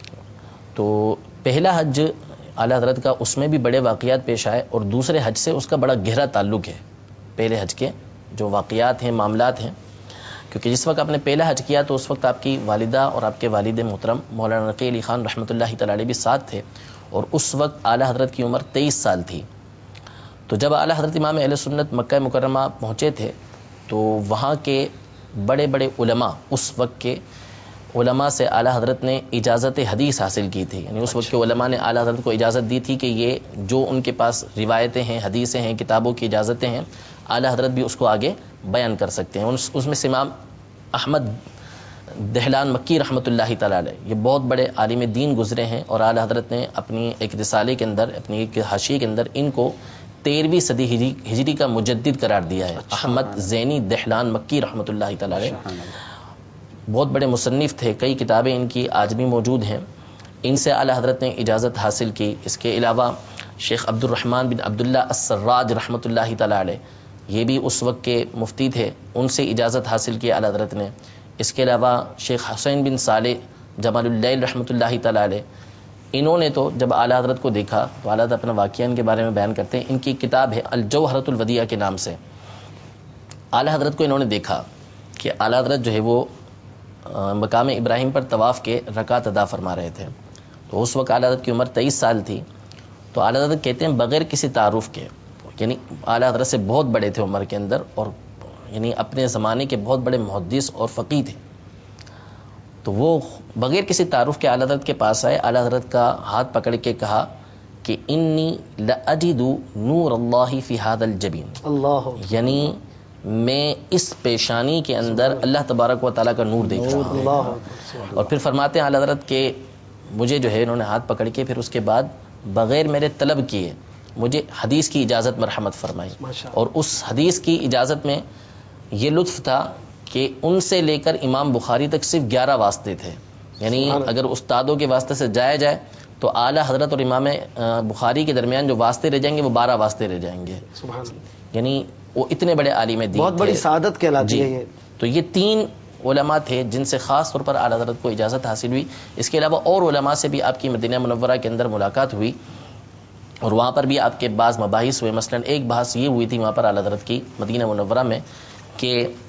S5: تو پہلا حج اعلیٰ حضرت کا اس میں بھی بڑے واقعات پیش آئے اور دوسرے حج سے اس کا بڑا گہرا تعلق ہے. پہلے حج کے جو واقعات ہیں معاملات ہیں, کیونکہ جس وقت آپ نے پہلا حج کیا تو اس وقت آپ کی والدہ اور آپ کے والد محترم مولانا نقی علی خان رحمۃ اللہ تعالی علیہ بھی ساتھ تھے, اور اس وقت اعلیٰ حضرت کی عمر 23 سال تھی. تو جب اعلیٰ حضرت امام اہل سنت مکہ مکرمہ پہنچے تھے تو وہاں کے بڑے بڑے علماء, اس وقت کے علماء سے اعلیٰ حضرت نے اجازت حدیث حاصل کی تھی. یعنی اس وقت کے علماء نے اعلیٰ حضرت کو اجازت دی تھی کہ یہ جو ان کے پاس روایتیں ہیں, حدیثیں ہیں, کتابوں کی اجازتیں ہیں, اعلیٰ حضرت بھی اس کو آگے بیان کر سکتے ہیں. اس میں سے امام احمد دہلان مکی رحمۃ اللہ تعالی علیہ یہ بہت بڑے عالم دین گزرے ہیں, اور اعلیٰ حضرت نے اپنی ایک رسالے کے اندر, اپنی ایک حاشیے کے اندر ان کو 13ویں صدی ہجری کا مجدد قرار دیا ہے. احمد زینی دہلان مکی رحمۃ اللہ تعالی علیہ بہت بڑے مصنف تھے, کئی کتابیں ان کی آج بھی موجود ہیں. ان سے اعلیٰ حضرت نے اجازت حاصل کی. اس کے علاوہ شیخ عبد الرحمن بن عبداللہ السراج رحمۃ اللہ تعالی علیہ یہ بھی اس وقت کے مفتی تھے, ان سے اجازت حاصل کی اعلیٰ حضرت نے. اس کے علاوہ شیخ حسین بن صالح جمال اللیل رحمۃ اللہ تعالی علیہ, انہوں نے تو جب اعلیٰ حضرت کو دیکھا تو اعلیٰ حضرت اپنا واقعہ ان کے بارے میں بیان کرتے ہیں. ان کی کتاب ہے الجوہرۃ الودیہ کے نام سے. اعلیٰ حضرت کو انہوں نے دیکھا کہ اعلیٰ حضرت جو ہے وہ مقام ابراہیم پر طواف کے رکعت ادا فرما رہے تھے. تو اس وقت اعلیٰ حضرت کی عمر 23 سال تھی. تو اعلیٰ حضرت کہتے ہیں بغیر کسی تعارف کے, یعنی اعلیٰ حضرت سے بہت بڑے تھے عمر کے اندر, اور یعنی اپنے زمانے کے بہت بڑے محدث اور فقیہ تھے. تو وہ بغیر کسی تعارف کے اعلیٰ حضرت کے پاس آئے. اعلیٰ حضرت کا ہاتھ پکڑ کے کہا کہ انی لاجد نور اللہ فی ھذا الجبین,
S2: اللہ,
S5: یعنی میں اس پیشانی کے اندر اللہ تبارک و تعالیٰ کا نور دیکھ رہا ہوں. اور پھر فرماتے ہیں اعلیٰ حضرت کہ مجھے جو ہے انہوں نے ہاتھ پکڑ کے پھر اس کے بعد بغیر میرے طلب کیے مجھے حدیث کی اجازت مرحمت فرمائی. اور اس حدیث کی اجازت میں یہ لطف تھا کہ ان سے لے کر امام بخاری تک صرف 11 واسطے تھے. یعنی اگر استادوں کے واسطے سے جایا جائے تو اعلی حضرت اور امام بخاری کے درمیان جو واسطے رہ جائیں گے وہ 12 واسطے رہ جائیں گے. یعنی وہ اتنے بڑے عالم دین،
S2: بہت بڑی سعادت کہلاتی ہے یہ.
S5: تو یہ 3 علماء تھے جن سے خاص طور پر اعلی حضرت کو اجازت حاصل ہوئی. اس کے علاوہ اور علماء سے بھی آپ کی مدینہ منورہ کے اندر ملاقات ہوئی اور وہاں پر بھی آپ کے بعض مباحث ہوئے. مثلا ایک بحث یہ ہوئی تھی وہاں پر اعلی حضرت کی مدینہ منورہ میں کہ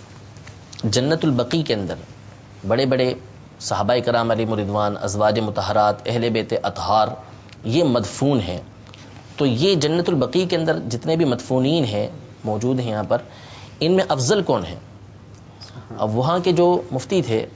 S5: جنت البقیع کے اندر بڑے بڑے صحابہ کرام علیہم رضوان، ازواج مطہرات، اہل بیت اطہار یہ مدفون ہیں. تو یہ جنت البقیع کے اندر جتنے بھی مدفونین ہیں موجود ہیں یہاں پر، ان میں افضل کون ہے؟ اب وہاں کے جو مفتی تھے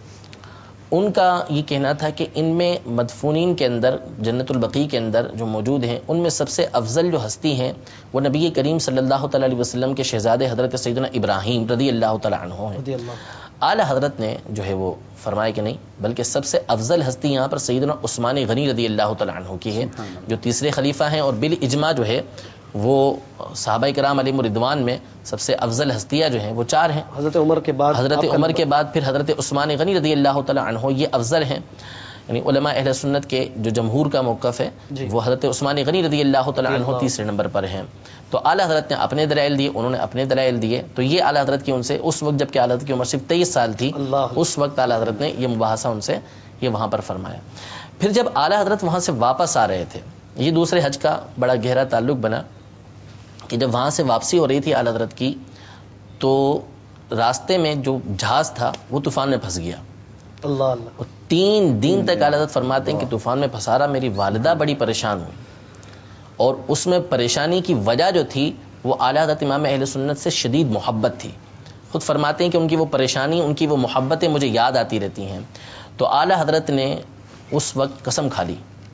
S5: ان کا یہ کہنا تھا کہ ان میں مدفونین کے اندر جنت البقیع کے اندر جو موجود ہیں ان میں سب سے افضل جو ہستی ہیں وہ نبی کریم صلی اللہ تعالی علیہ وسلم کے شہزادے حضرت سیدنا ابراہیم رضی اللہ تعالی عنہ ہیں. اعلی حضرت نے جو ہے وہ فرمایا کہ نہیں، بلکہ سب سے افضل ہستی یہاں پر سیدنا عثمان غنی رضی اللہ تعالی عنہ کی ہے جو تیسرے خلیفہ ہیں، اور بالاجماع جو ہے وہ صحابہ کرام علیہم رضوان میں سب سے افضل ہستیاں جو ہیں وہ 4 ہیں. حضرت عمر کے بعد پھر حضرت عثمان غنی رضی اللہ تعالی عنہ یہ افضل ہیں. یعنی علماء اہل سنت کے جو جمہور کا موقف ہے وہ حضرت عثمان غنی رضی اللہ تعالی عنہ تیسرے نمبر پر ہیں. تو اعلی حضرت نے اپنے دلائل دیے، انہوں نے اپنے دلائل دیے. تو یہ اعلی حضرت کی ان سے اس وقت جب کہ اعلی حضرت کی عمر صرف 23 سال تھی، اس وقت اعلی حضرت نے یہ مباحثہ ان سے یہ وہاں پر فرمایا. پھر جب اعلی حضرت وہاں سے واپس آ رہے تھے، یہ دوسرے حج کا بڑا گہرا تعلق بنا کہ جب وہاں سے واپسی ہو رہی تھی اعلی حضرت کی تو راستے میں جو جہاز تھا وہ طوفان میں پھنس گیا. اللہ 3 دن تک اعلی حضرت فرماتے ہیں کہ طوفان میں پھنسا رہا، میری والدہ بڑی پریشان ہوئی، اور اس میں پریشانی کی وجہ جو تھی وہ اعلی حضرت امام اہل سنت سے شدید محبت تھی. خود فرماتے ہیں کہ ان کی وہ پریشانی، ان کی وہ محبتیں مجھے یاد آتی رہتی ہیں. تو اعلی حضرت نے اس وقت قسم کھا لی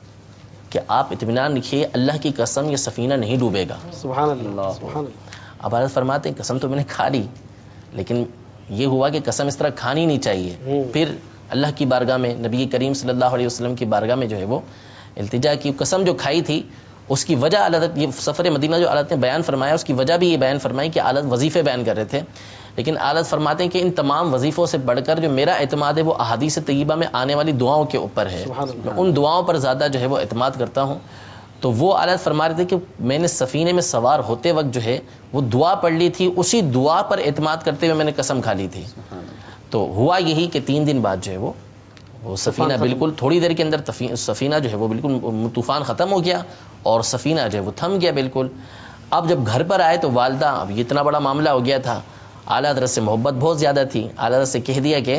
S5: کہ آپ اطمینان رکھیے، اللہ کی قسم یہ سفینہ نہیں ڈوبے گا. سبحان اللہ. اب حضرت فرماتے ہیں قسم تو میں نے کھا لی، لیکن یہ ہوا کہ قسم اس طرح کھانی نہیں چاہیے. پھر اللہ کی بارگاہ میں، نبی کریم صلی اللہ علیہ وسلم کی بارگاہ میں جو ہے وہ التجا کی. قسم جو کھائی تھی اس کی وجہ حضرت یہ سفر مدینہ جو حضرت نے بیان فرمایا اس کی وجہ بھی یہ بیان فرمائی کہ حضرت وظیفے بیان کر رہے تھے، لیکن حضرت فرماتے ہیں کہ ان تمام وظیفوں سے بڑھ کر جو میرا اعتماد ہے وہ احادیث طیبہ میں آنے والی دعاؤں کے اوپر ہے. میں ان دعاؤں پر زیادہ جو ہے وہ اعتماد کرتا ہوں. تو وہ حضرت فرما رہے تھے کہ میں نے سفینے میں سوار ہوتے وقت جو ہے وہ دعا پڑھ لی تھی، اسی دعا پر اعتماد کرتے ہوئے میں نے قسم کھا لی تھی. تو ہوا یہی کہ 3 دن بعد جو ہے وہ سفینہ بالکل تھوڑی دیر کے اندر سفینہ جو ہے وہ بالکل طوفان ختم ہو گیا اور سفینہ جو ہے وہ تھم گیا بالکل. اب جب گھر پر آئے تو والدہ، اب یہ اتنا بڑا معاملہ ہو گیا تھا، اعلیٰ حضرت سے محبت بہت زیادہ تھی. اعلیٰ حضرت سے کہہ دیا کہ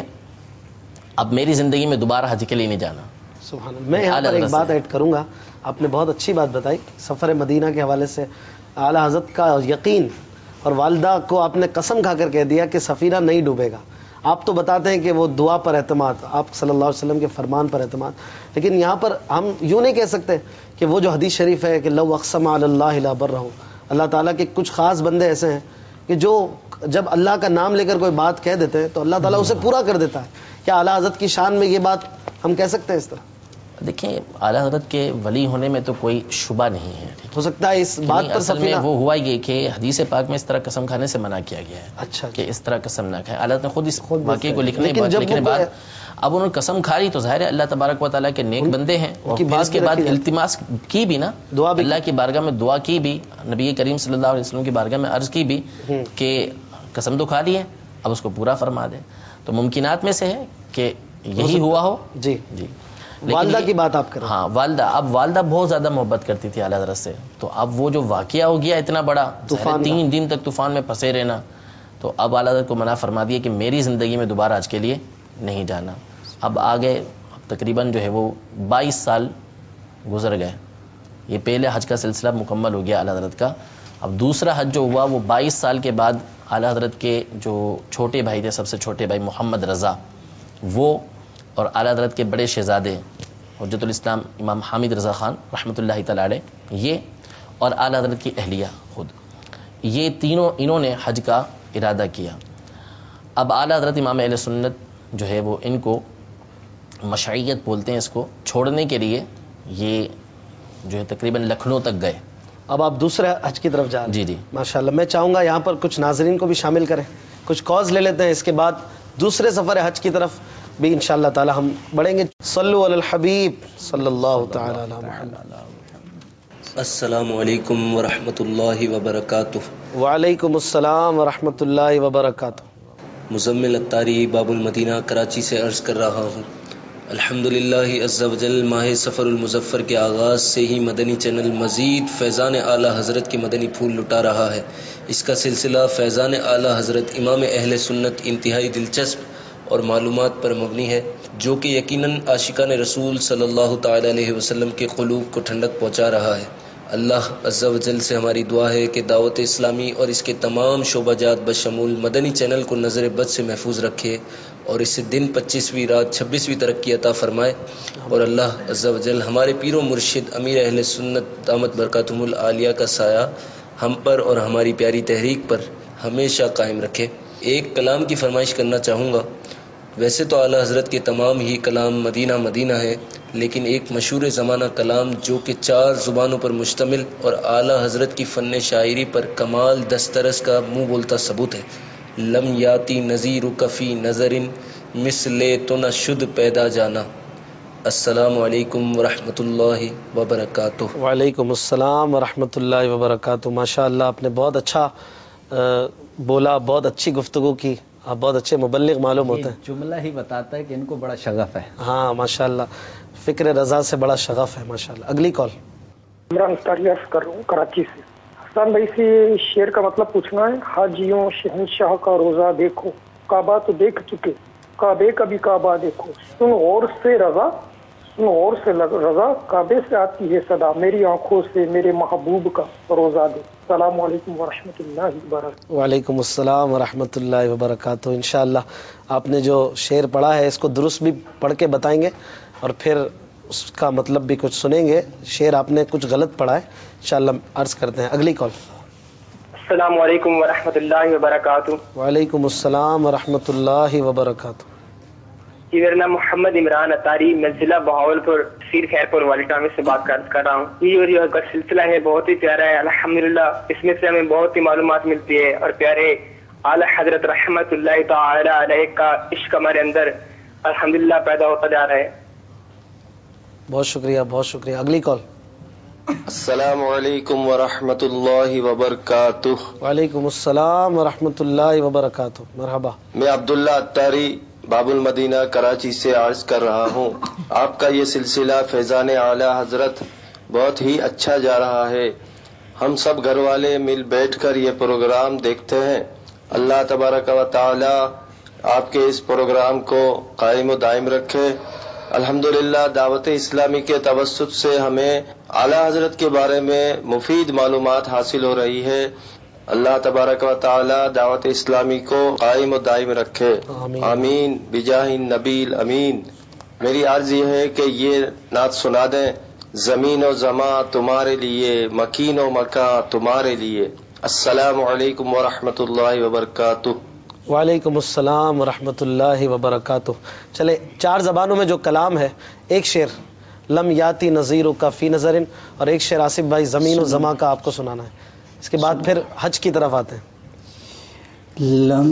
S5: اب میری زندگی میں دوبارہ حج کے لیے نہیں جانا.
S2: سبحان اللہ. میں یہاں پر ایک بات ایڈ کروں گا، آپ نے بہت اچھی بات بتائی سفر مدینہ کے حوالے سے. اعلیٰ حضرت کا یقین اور والدہ کو آپ نے قسم کھا کر کہہ دیا کہ سفینہ نہیں ڈوبے گا. آپ تو بتاتے ہیں کہ وہ دعا پر اعتماد، آپ صلی اللہ علیہ وسلم کے فرمان پر اعتماد، لیکن یہاں پر ہم یوں نہیں کہہ سکتے کہ وہ جو حدیث شریف ہے کہ لو اقسم علی اللہ لا برہ، اللہ تعالیٰ کے کچھ خاص بندے ایسے ہیں کہ جو جب اللہ کا نام لے کر کوئی بات کہہ دیتے ہیں تو اللہ تعالیٰ اسے پورا کر دیتا ہے. کیا اعلیٰ حضرت کی شان میں یہ بات ہم کہہ سکتے ہیں اس طرح؟
S5: دیکھیں اعلیٰ حضرت کے ولی ہونے میں تو کوئی شبہ نہیں ہے.
S2: ہو سکتا ہے اس بات پر
S5: اصل میں وہ ہوا یہ کہ حدیث پاک میں اس طرح قسم کھانے سے منع کیا گیا ہے.
S2: اچھا
S5: کہ اس طرح قسم نہ کھائے. اعلیٰ حضرت نے خود اس واقعے کو لکھنے کے بعد اب انہوں نے قسم کھا لی تو ظاہر ہے اللہ تبارک و تعالیٰ کے نیک بندے ہیں، اور پھر اس کے بعد التماس کی بھی نا، دعا بھی اللہ کی بارگاہ میں دعا کی بھی، نبی کریم صلی اللہ علیہ وسلم کی بارگاہ میں عرض کی بھی کہ قسم تو کھا لی ہے اب اس کو پورا فرما دے. تو ممکنات میں سے ہے کہ یہی ہوا ہو.
S2: جی جی. والدہ کی بات آپ کریں.
S5: ہاں والدہ، اب والدہ بہت زیادہ محبت کرتی تھی اعلیٰ حضرت سے. تو اب وہ جو واقعہ ہو گیا اتنا بڑا، 3 دن تک طوفان میں پھنسے رہنا، تو اب اعلیٰ حضرت کو منع فرما دیا کہ میری زندگی میں دوبارہ حج کے لیے نہیں جانا. اب آگے تقریباً جو ہے وہ 22 سال گزر گئے. یہ پہلے حج کا سلسلہ مکمل ہو گیا اعلیٰ حضرت کا. اب دوسرا حج جو ہوا وہ 22 سال کے بعد اعلیٰ حضرت کے جو چھوٹے بھائی تھے، سب سے چھوٹے بھائی محمد رضا، وہ اور اعلیٰ حضرت کے بڑے شہزادے حجت الاسلام امام حامد رضا خان رحمۃ اللہ تعالی علیہ، یہ اور اعلیٰ حضرت کی اہلیہ خود، یہ تینوں انہوں نے حج کا ارادہ کیا. اب اعلیٰ حضرت امام اہل سنت جو ہے وہ ان کو مشعیت بولتے ہیں اس کو، چھوڑنے کے لیے یہ جو ہے تقریباً لکھنؤ تک گئے.
S2: اب آپ دوسرے حج کی طرف جا رہے ہیں.
S5: جی جی
S2: ماشاءاللہ. میں چاہوں گا یہاں پر کچھ ناظرین کو بھی شامل کریں, کچھ کالز لے لیتے ہیں, اس کے بعد دوسرے سفر حج کی طرف بھی انشاءاللہ تعالی ہم بڑھیں گے. صلو علی الحبیب صلی اللہ تعالی علی محمد.
S7: السلام علیکم ورحمۃ اللہ وبرکاتہ.
S2: وعلیکم السلام ورحمۃ اللہ وبرکاتہ.
S7: مزمل اتاری باب المدینہ کراچی سے عرض کر رہا ہوں. الحمدللہ عز وجل ماہ سفر المظفر کے آغاز سے ہی مدنی چینل مزید فیضان اعلی حضرت کے مدنی پھول لٹا رہا ہے. اس کا سلسلہ فیضان اعلی حضرت امام اہل سنت انتہائی دلچسپ اور معلومات پر مبنی ہے, جو کہ یقیناً عاشقان رسول صلی اللہ تعالی علیہ وسلم کے قلوب کو ٹھنڈک پہنچا رہا ہے. اللہ عز و جل سے ہماری دعا ہے کہ دعوت اسلامی اور اس کے تمام شعبہ جات بشمول مدنی چینل کو نظر بد سے محفوظ رکھے اور اس دن 25ویں رات 26ویں ترقی عطا فرمائے. اور اللہ عز و جل ہمارے پیر و مرشد امیر اہل سنت دامت برکاتہم العالیہ کا سایہ ہم پر اور ہماری پیاری تحریک پر ہمیشہ قائم رکھے. ایک کلام کی فرمائش کرنا چاہوں گا. ویسے تو اعلیٰ حضرت کے تمام ہی کلام مدینہ مدینہ ہے, لیکن ایک مشہور زمانہ کلام جو کہ 4 زبانوں پر مشتمل اور اعلیٰ حضرت کی فن شاعری پر کمال دسترس کا منہ بولتا ثبوت ہے. لم یاتی نذیر کفی نظرن مثل تو نہ شد پیدا جانا. السلام علیکم ورحمۃ اللہ وبرکاتہ.
S2: وعلیکم السلام ورحمۃ اللہ وبرکاتہ. ماشاءاللہ آپ نے بہت اچھا بولا, بہت اچھی گفتگو کی, آپ بہت اچھے مبلغ معلوم ہوتے ہیں.
S6: جملہ ہی بتاتا ہے کہ ان کو بڑا شغف ہے.
S2: ہاں ماشاءاللہ, فکر رضا سے بڑا شغف ہے ماشاءاللہ. اگلی کال.
S8: عمران اتاری عرض کر رہا ہوں کراچی سے. حسان بھائی سے شعر کا مطلب پوچھنا ہے. حاجیوں شہنشاہ کا روزہ دیکھو, کعبہ تو دیکھ چکے, کعبے کا بھی کعبہ دیکھو. سن غور سے رضا, سن غور سے رضا, کعبے سے آتی ہے صدا, میری آنکھوں سے میرے محبوب کا روزہ دے. السلام علیکم ورحمۃ اللہ وبرکاتہ.
S2: وعلیکم السلام ورحمۃ اللہ وبرکاتہ. انشاءاللہ آپ نے جو شعر پڑھا ہے اس کو درست بھی پڑھ کے بتائیں گے اور پھر اس کا مطلب بھی کچھ سنیں گے. شعر آپ نے کچھ غلط پڑھا ہے, انشاءاللہ عرض کرتے ہیں. اگلی کال.
S9: السلام علیکم ورحمۃ اللہ وبرکاتہ.
S2: وعلیکم السلام ورحمۃ اللہ وبرکاتہ.
S9: جی میرا نام محمد عمران اتاری, میں ضلع بہاولپور تحصیل خیرپور والیٹامے سے بات کر رہا ہوں. یہ جو سلسلہ ہے بہت ہی پیارا ہے الحمدللہ. اس میں سے ہمیں بہت ہی معلومات ملتی ہے اور پیارے اعلیٰ حضرت رحمت اللہ تعالی علیہ کا عشق ہمارے اندر الحمدللہ پیدا ہوتا جا رہا ہے.
S2: بہت شکریہ, بہت شکریہ. اگلی کال.
S10: السلام علیکم ورحمۃ اللہ وبرکاتہ.
S2: وعلیکم السلام ورحمۃ اللہ وبرکاتہ. مرحبا.
S10: میں عبداللہ اتاری باب المدینہ کراچی سے عرض کر رہا ہوں. آپ کا یہ سلسلہ فیضان اعلی حضرت بہت ہی اچھا جا رہا ہے. ہم سب گھر والے مل بیٹھ کر یہ پروگرام دیکھتے ہیں. اللہ تبارک و تعالی آپ کے اس پروگرام کو قائم و دائم رکھے. الحمدللہ دعوت اسلامی کے توسط سے ہمیں اعلی حضرت کے بارے میں مفید معلومات حاصل ہو رہی ہے. اللہ تبارک و تعالی دعوت اسلامی کو قائم و دائم رکھے. آمین بجاہ النبی الامین. میری عرض یہ ہے کہ یہ نعت سنا دیں. زمین و زماں تمہارے لیے, مکین و مکاں تمہارے لیے. السلام علیکم ورحمۃ اللہ وبرکاتہ.
S2: وعلیکم السلام ورحمۃ اللہ وبرکاتہ. چلے 4 زبانوں میں جو کلام ہے, ایک شعر لم یاتی نذیر کا فی نظرن اور ایک شعر آصف بھائی زمین و زماں کا آپ کو سنانا ہے. اس کے بعد پھر حج کی طرف آتے ہیں.
S1: لم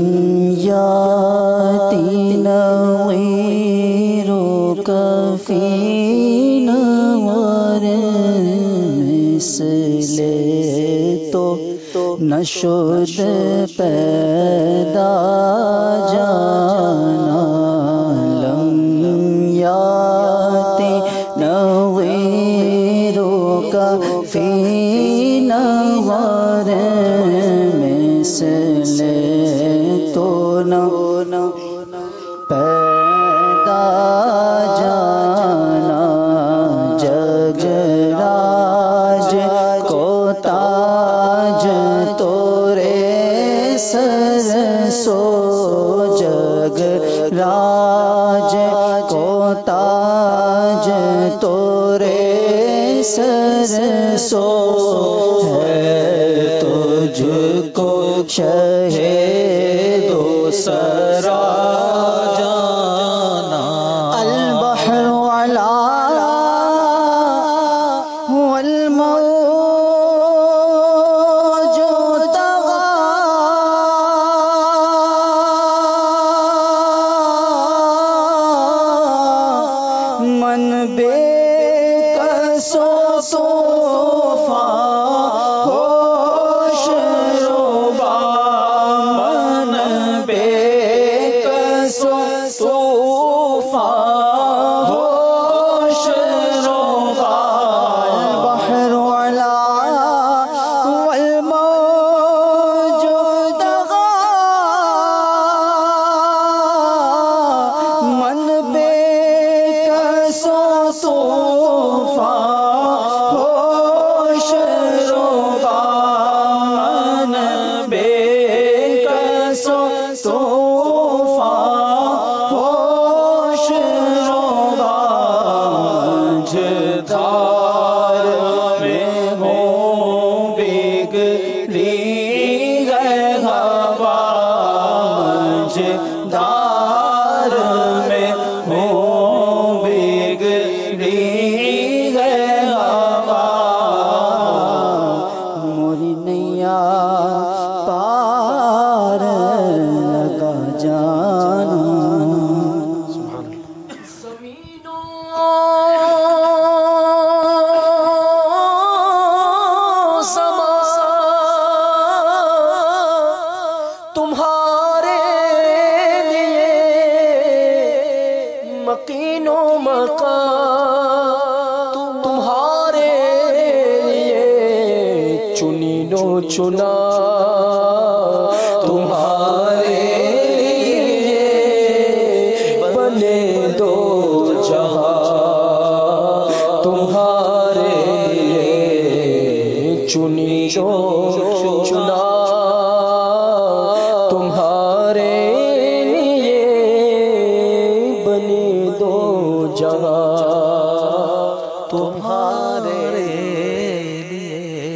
S1: یاتی نذیر کا فی نظرن مثل تو نشد پیدا جانا. لم یاتی نذیر کا فی نظر مثل تو نہ پیدا جانا. جگ راج کو تاج تورے سر سو. جگ راج کو تاج تورے سر سو. ہے تجھ کو شہ دو سرا جانا. البحر علا والموج طوفان ہوش روغان البحر علا والموج دغا من بے کسو طوفان ہوش روغان بے کسو طوفان ہوش روغان جدار میں ہوں بگڑی ہے ہوا جدار میں ہوں بگڑی ہے ہوا موری نیا پار لگا جانا
S2: تمہارے لیے مکین و مکان تمہارے لیے چنی نو چنا تمہارے لیے بنے دو جہاں تمہارے لیے چنی نو چنا تمہارے لیے بنے دو جہاں تمہارے لیے.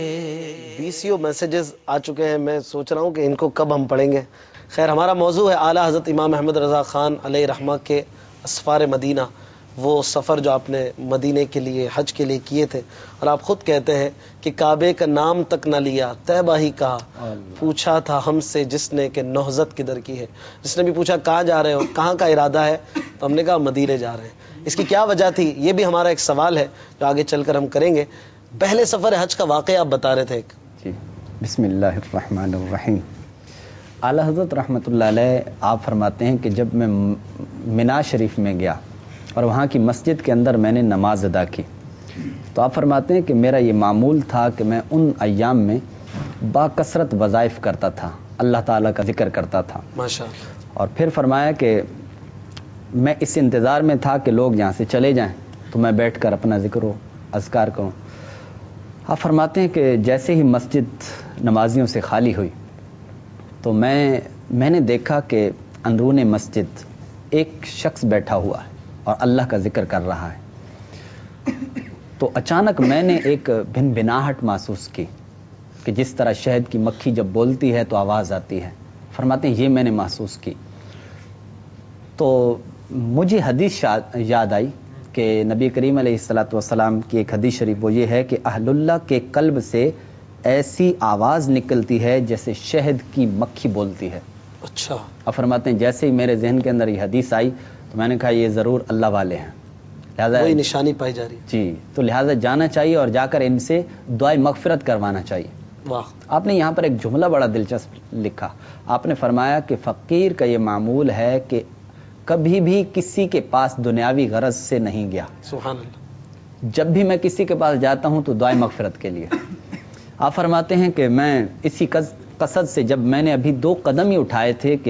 S2: 20 میسیجز آ چکے ہیں، میں سوچ رہا ہوں کہ ان کو کب ہم پڑھیں گے. خیر، ہمارا موضوع ہے اعلیٰ حضرت امام احمد رضا خان علیہ رحمہ کے اسفار مدینہ، وہ سفر جو آپ نے مدینے کے لیے حج کے لیے کیے تھے، اور آپ خود کہتے ہیں کہ کعبے کا نام تک نہ لیا، طیبہ ہی کہا. پوچھا تھا ہم سے جس نے کہ نہضت کدھر کی ہے. جس نے بھی پوچھا کہاں جا رہے ہو، کہاں کا ارادہ ہے، تو ہم نے کہا مدینے جا رہے ہیں. اس کی کیا وجہ تھی، یہ بھی ہمارا ایک سوال ہے جو آگے چل کر ہم کریں گے. پہلے سفر حج کا واقعہ آپ بتا رہے تھے.
S6: جی بسم اللہ الرحمن الرحیم. اعلیٰ حضرت رحمۃ اللہ علیہ آپ فرماتے ہیں کہ جب میں منا شریف میں گیا اور وہاں کی مسجد کے اندر میں نے نماز ادا کی، تو آپ فرماتے ہیں کہ میرا یہ معمول تھا کہ میں ان ایام میں باکثرت وظائف کرتا تھا، اللہ تعالیٰ کا ذکر کرتا تھا.
S2: ماشاءاللہ.
S6: اور پھر فرمایا کہ میں اس انتظار میں تھا کہ لوگ یہاں سے چلے جائیں تو میں بیٹھ کر اپنا ذکر و اذکار کروں. آپ فرماتے ہیں کہ جیسے ہی مسجد نمازیوں سے خالی ہوئی تو میں نے دیکھا کہ اندرون مسجد ایک شخص بیٹھا ہوا ہے اور اللہ کا ذکر کر رہا ہے. تو اچانک میں نے ایک بھن بھناہٹ محسوس کی کہ جس طرح شہد کی مکھی جب بولتی ہے تو آواز آتی ہے. فرماتے ہیں یہ میں نے محسوس کی. تو مجھے حدیث یاد آئی کہ نبی کریم علیہ الصلوۃ والسلام کی ایک حدیث شریف وہ یہ ہے کہ اہل اللہ کے قلب سے ایسی آواز نکلتی ہے جیسے شہد کی مکھی بولتی ہے.
S2: اچھا.
S6: اب فرماتے ہیں جیسے ہی میرے ذہن کے اندر یہ حدیث آئی تو میں نے کہا یہ ضرور اللہ والے ہیں، لہذا
S2: وہی نشانی پائی جا رہی.
S6: جی، تو لہذا جانا چاہیے اور جا کر ان سے دعائے مغفرت کروانا چاہیے.
S2: واہ.
S6: آپ نے یہاں پر ایک جملہ بڑا دلچسپ لکھا. آپ نے فرمایا کہ فقیر کا یہ معمول ہے کہ کبھی بھی کسی کے پاس دنیاوی غرض سے نہیں گیا.
S2: سبحان اللہ.
S6: جب بھی میں کسی کے پاس جاتا ہوں تو دعائے مغفرت کے لیے. آپ فرماتے ہیں کہ میں اسی قصد سے جب میں نے ابھی 2 قدم ہی اٹھائے تھے کہ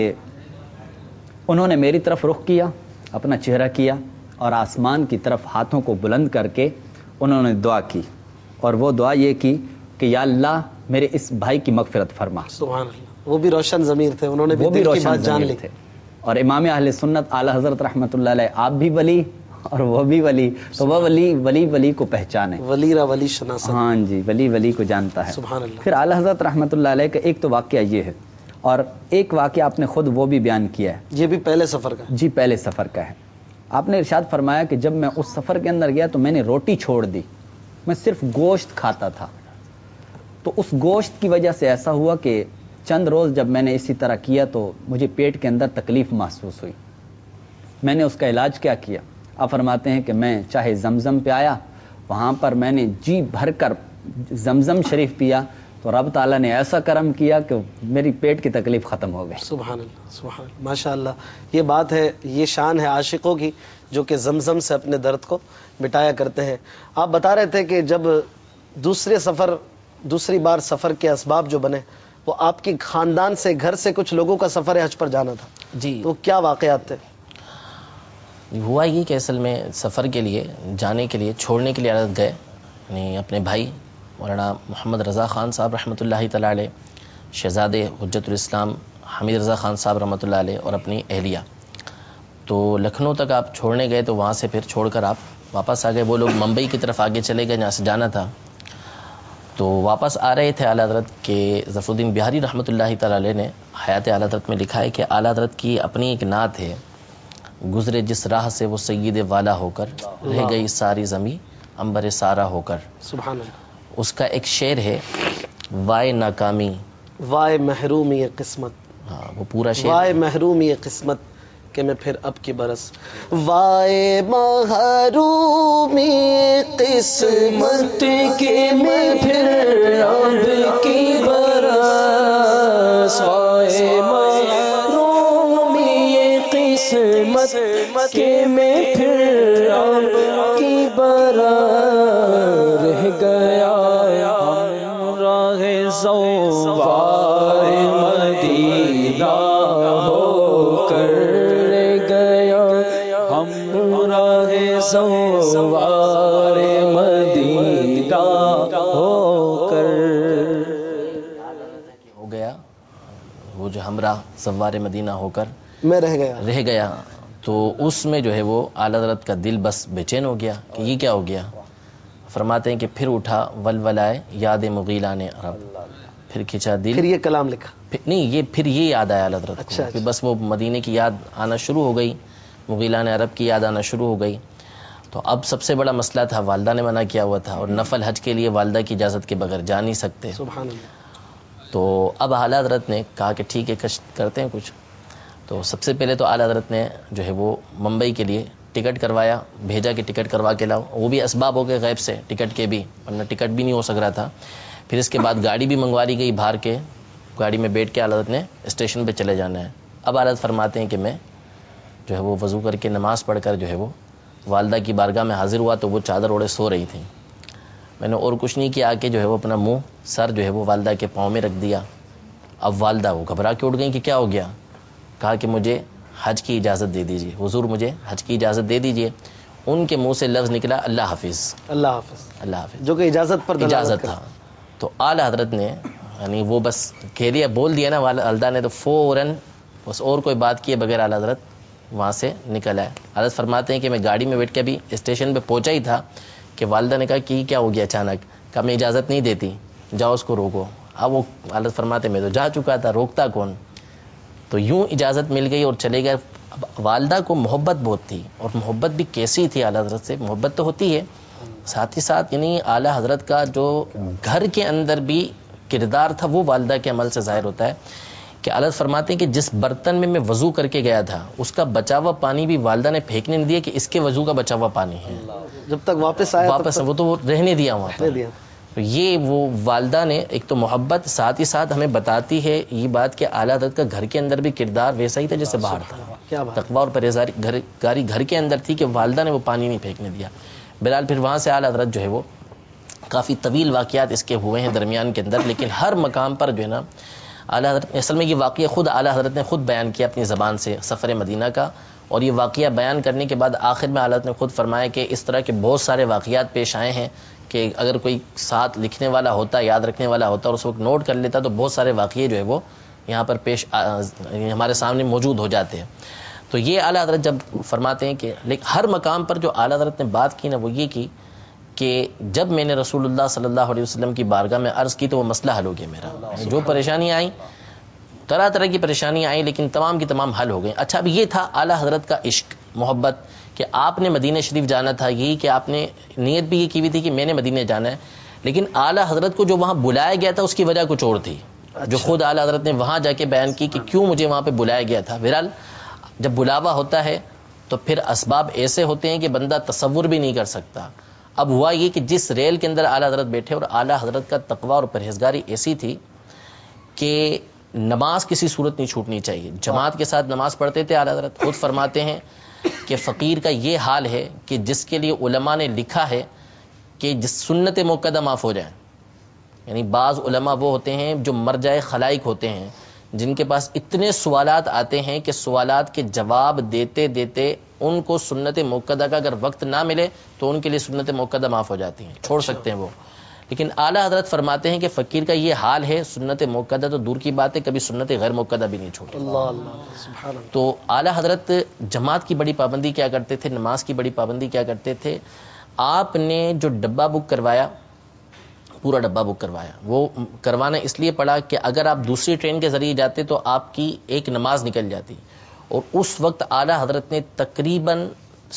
S6: انہوں نے میری طرف رخ کیا، اپنا چہرہ کیا اور آسمان کی طرف ہاتھوں کو بلند کر کے انہوں نے دعا کی، اور وہ دعا یہ کی کہ یا اللہ میرے اس بھائی کی مغفرت فرما.
S2: سبحان اللہ. وہ بھی روشن ضمیر تھے، انہوں نے بھی دل کی بات جان لی
S6: تھے. اور امام اہل سنت اعلیٰ حضرت رحمۃ اللہ علیہ آپ بھی ولی اور وہ بھی ولی، تو وہ ولی کو پہچانے،
S2: ولی را ولی شناسا.
S6: ہاں جی، ولی کو جانتا ہے.
S2: سبحان اللہ.
S6: پھر اعلیٰ حضرت رحمۃ اللہ علیہ کا ایک تو واقعہ یہ ہے، اور ایک واقعہ آپ نے خود وہ بھی بیان کیا ہے.
S2: یہ بھی پہلے سفر کا؟
S6: جی پہلے سفر کا ہے. آپ نے ارشاد فرمایا کہ جب میں اس سفر کے اندر گیا تو میں نے روٹی چھوڑ دی، میں صرف گوشت کھاتا تھا. تو اس گوشت کی وجہ سے ایسا ہوا کہ چند روز جب میں نے اسی طرح کیا تو مجھے پیٹ کے اندر تکلیف محسوس ہوئی. میں نے اس کا علاج کیا کیا؟ آپ فرماتے ہیں کہ میں چاہے زمزم پہ آیا، وہاں پر میں نے جی بھر کر زمزم شریف پیا تو تو رب تعالیٰ نے ایسا کرم کیا کہ میری پیٹ کی تکلیف ختم ہو گئی.
S2: سبحان اللہ سبحان اللہ ماشاء اللہ. یہ بات ہے, یہ شان ہے عاشقوں کی جو کہ زمزم سے اپنے درد کو مٹایا کرتے ہیں. آپ بتا رہے تھے کہ جب دوسری بار سفر کے اسباب جو بنے وہ آپ کے خاندان سے, گھر سے کچھ لوگوں کا سفر حج پر جانا تھا.
S5: جی,
S2: تو کیا واقعات تھے؟
S5: ہوا یہ کہ اصل میں سفر کے لیے جانے کے لیے چھوڑنے کے لیے عادت گئے, یعنی اپنے بھائی مولانا محمد رضا خان صاحب رحمۃ اللہ تعالی علیہ, شہزادے حجت الاسلام حمید رضا خان صاحب رحمۃ اللہ علیہ اور اپنی اہلیہ. تو لکھنؤ تک آپ چھوڑنے گئے, تو وہاں سے پھر چھوڑ کر آپ واپس آ گئے. وہ لوگ ممبئی کی طرف آگے چلے گئے جہاں سے جانا تھا. تو واپس آ رہے تھے. اعلیٰ حضرت کے ظفر الدین بہاری رحمۃ اللہ تعالی علیہ نے حیات اعلیٰ حضرت میں لکھا ہے کہ اعلیٰ حضرت کی اپنی ایک نعت ہے, گزرے جس راہ سے وہ سید والا ہو کر, رہ گئی ساری زمیں عنبر سارا ہو کر.
S2: سبحان اللہ.
S5: اس کا ایک شعر ہے, وائے ناکامی
S2: وائے محرومی قسمت.
S5: ہاں, وہ پورا شعر
S2: وائے محرومی قسمت کہ میں پھر اب کی برس. وائے محرومی قسمت کہ میں پھر اب کی برس. وائے محرومی قسمت کہ میں پھر اب کی برس. رہ گیا راہ زوار مدینہ ہو کر, گیا ہم راہ زوار مدینہ ہو کر.
S5: ہو گیا وہ جو ہمراہ زوار مدینہ ہو کر
S2: میں رہ گیا.
S5: تو اس میں جو ہے وہ اعلیٰ حضرت کا دل بس بے چین ہو گیا کہ یہ کیا ہو گیا. فرماتے ہیں کہ پھر اٹھا ولولائے یاد مغیلان عرب, پھر کھینچا دل.
S2: پھر یہ کلام لکھا
S5: نہیں, پھر یہ یاد آیا اعلیٰ حضرت کو کہ بس وہ مدینے کی یاد آنا شروع ہو گئی, مغیلان عرب کی یاد آنا شروع ہو گئی. تو اب سب سے بڑا مسئلہ تھا, والدہ نے منع کیا ہوا تھا اور نفل حج کے لیے والدہ کی اجازت کے بغیر جا نہیں سکتے.
S2: سبحان اللہ.
S5: تو اب اعلیٰ حضرت نے کہا کہ ٹھیک ہے کرتے ہیں کچھ. تو سب سے پہلے تو اعلیٰ حضرت نے جو ہے وہ ممبئی کے لیے ٹکٹ کروایا, بھیجا کہ ٹکٹ کروا کے لاؤ. وہ بھی اسباب ہو گئے غیب سے ٹکٹ کے بھی, ورنہ ٹکٹ بھی نہیں ہو سک رہا تھا. پھر اس کے بعد گاڑی بھی منگوا لی گئی باہر کے, گاڑی میں بیٹھ کے اعلیٰ حضرت نے اسٹیشن پہ چلے جانا ہے. اب اعلیٰ حضرت فرماتے ہیں کہ میں جو ہے وہ وضو کر کے نماز پڑھ کر جو ہے وہ والدہ کی بارگاہ میں حاضر ہوا, تو وہ چادر اوڑے سو رہی تھیں. میں نے اور کچھ نہیں کیا کہ جو ہے وہ اپنا منہ سر جو ہے وہ والدہ کے پاؤں میں رکھ دیا. اب والدہ وہ گھبرا کے اٹھ گئیں کہ کیا ہو گیا. کہا کہ مجھے حج کی اجازت دے دیجیے, حضور مجھے حج کی اجازت دے دیجیے. ان کے منہ سے لفظ نکلا اللہ حافظ,
S2: اللہ حافظ,
S5: اللہ حافظ,
S2: جو کہ اجازت پر
S5: اجازت تھا. تو اعلیٰ حضرت نے یعنی وہ بس کہہ دیا, بول دیا نا والدہ نے, تو فوراً بس اور کوئی بات کیے بغیر اعلیٰ حضرت وہاں سے نکل آئے. حضرت فرماتے ہیں کہ میں گاڑی میں بیٹھ کے ابھی اسٹیشن پہ پہنچا ہی تھا کہ والدہ نے کہا کہ کیا ہو گیا اچانک. کہا میں اجازت نہیں دیتی, جاؤ اس کو روکو. اب وہ حضرت فرماتے میں تو جا چکا تھا, روکتا کون. تو یوں اجازت مل گئی اور چلے گئے. اب والدہ کو محبت بہت تھی, اور محبت بھی کیسی تھی اعلیٰ حضرت سے. محبت تو ہوتی ہے, ساتھ ہی ساتھ یعنی اعلیٰ حضرت کا جو گھر کے اندر بھی کردار تھا وہ والدہ کے عمل سے ظاہر ہوتا ہے. کہ اعلیٰ حضرت فرماتے ہیں کہ جس برتن میں وضو کر کے گیا تھا اس کا بچا ہوا پانی بھی والدہ نے پھینکنے نہیں دیا کہ اس کے وضو کا بچا ہوا پانی ہے,
S2: جب تک واپس آیا
S5: واپس وہ تو رہنے دیا وہاں پر. تو یہ وہ والدہ نے ایک تو محبت, ساتھ ہی ساتھ ہمیں بتاتی ہے یہ بات کہ اعلیٰ حضرت کا گھر کے اندر بھی کردار ویسا ہی تھا جیسے باہر تھا. تقویٰ اور پرہیزگاری گھر کے اندر تھی کہ والدہ نے وہ پانی نہیں پھینکنے دیا. بہرحال پھر وہاں سے اعلیٰ حضرت جو ہے وہ کافی طویل واقعات اس کے ہوئے ہیں درمیان کے اندر, لیکن ہر مقام پر جو ہے نا اعلیٰ حضرت اصل میں یہ واقعہ خود اعلیٰ حضرت نے خود بیان کیا اپنی زبان سے سفر مدینہ کا. اور یہ واقعہ بیان کرنے کے بعد آخر میں اعلیٰ حضرت نے خود فرمایا کہ اس طرح کے بہت سارے واقعات پیش آئے ہیں کہ اگر کوئی ساتھ لکھنے والا ہوتا, یاد رکھنے والا ہوتا اور اس وقت نوٹ کر لیتا تو بہت سارے واقعے جو ہے وہ یہاں پر ہمارے سامنے موجود ہو جاتے ہیں. تو یہ اعلیٰ حضرت جب فرماتے ہیں کہ ہر مقام پر جو اعلیٰ حضرت نے بات کی نا وہ یہ کی کہ جب میں نے رسول اللہ صلی اللہ علیہ وسلم کی بارگاہ میں عرض کی تو وہ مسئلہ حل ہو گیا میرا. جو پریشانیاں آئیں, طرح طرح کی پریشانیاں آئیں, لیکن تمام کی تمام حل ہو گئیں. اچھا اب یہ تھا اعلیٰ حضرت کا عشق, محبت, کہ آپ نے مدینہ شریف جانا تھا, یہی کہ آپ نے نیت بھی یہ کی ہوئی تھی کہ میں نے مدینہ جانا ہے, لیکن اعلیٰ حضرت کو جو وہاں بلایا گیا تھا اس کی وجہ کچھ اور تھی جو خود اعلیٰ حضرت نے وہاں جا کے بیان کی کہ کیوں مجھے وہاں پہ بلایا گیا تھا. بہرحال جب بلاوا ہوتا ہے تو پھر اسباب ایسے ہوتے ہیں کہ بندہ تصور بھی نہیں کر سکتا. اب ہوا یہ کہ جس ریل کے اندر اعلیٰ حضرت بیٹھے اور اعلیٰ حضرت کا تقوی اور پرہیزگاری ایسی تھی کہ نماز کسی صورت نہیں چھوٹنی چاہیے. جماعت کے ساتھ نماز پڑھتے تھے. اعلیٰ حضرت خود فرماتے ہیں کہ فقیر کا یہ حال ہے کہ جس کے لیے علماء نے لکھا ہے کہ جس سنت موقدہ معاف ہو جائے. یعنی بعض علماء وہ ہوتے ہیں جو مرجع خلائق ہوتے ہیں، جن کے پاس اتنے سوالات آتے ہیں کہ سوالات کے جواب دیتے دیتے ان کو سنت موقدہ کا اگر وقت نہ ملے تو ان کے لیے سنت موقدہ معاف ہو جاتی ہیں، چھوڑ سکتے ہیں وہ. لیکن اعلیٰ حضرت فرماتے ہیں کہ فقیر کا یہ حال ہے، سنت موقدہ تو دور کی بات ہے، کبھی سنت غیر موقدہ بھی نہیں چھوڑتے. تو اعلیٰ حضرت جماعت کی بڑی پابندی کیا کرتے تھے، نماز کی بڑی پابندی کیا کرتے تھے. آپ نے جو ڈبہ بک کروایا، پورا ڈبہ بک کروایا، وہ کروانا اس لیے پڑا کہ اگر آپ دوسری ٹرین کے ذریعے جاتے تو آپ کی ایک نماز نکل جاتی. اور اس وقت اعلیٰ حضرت نے تقریباً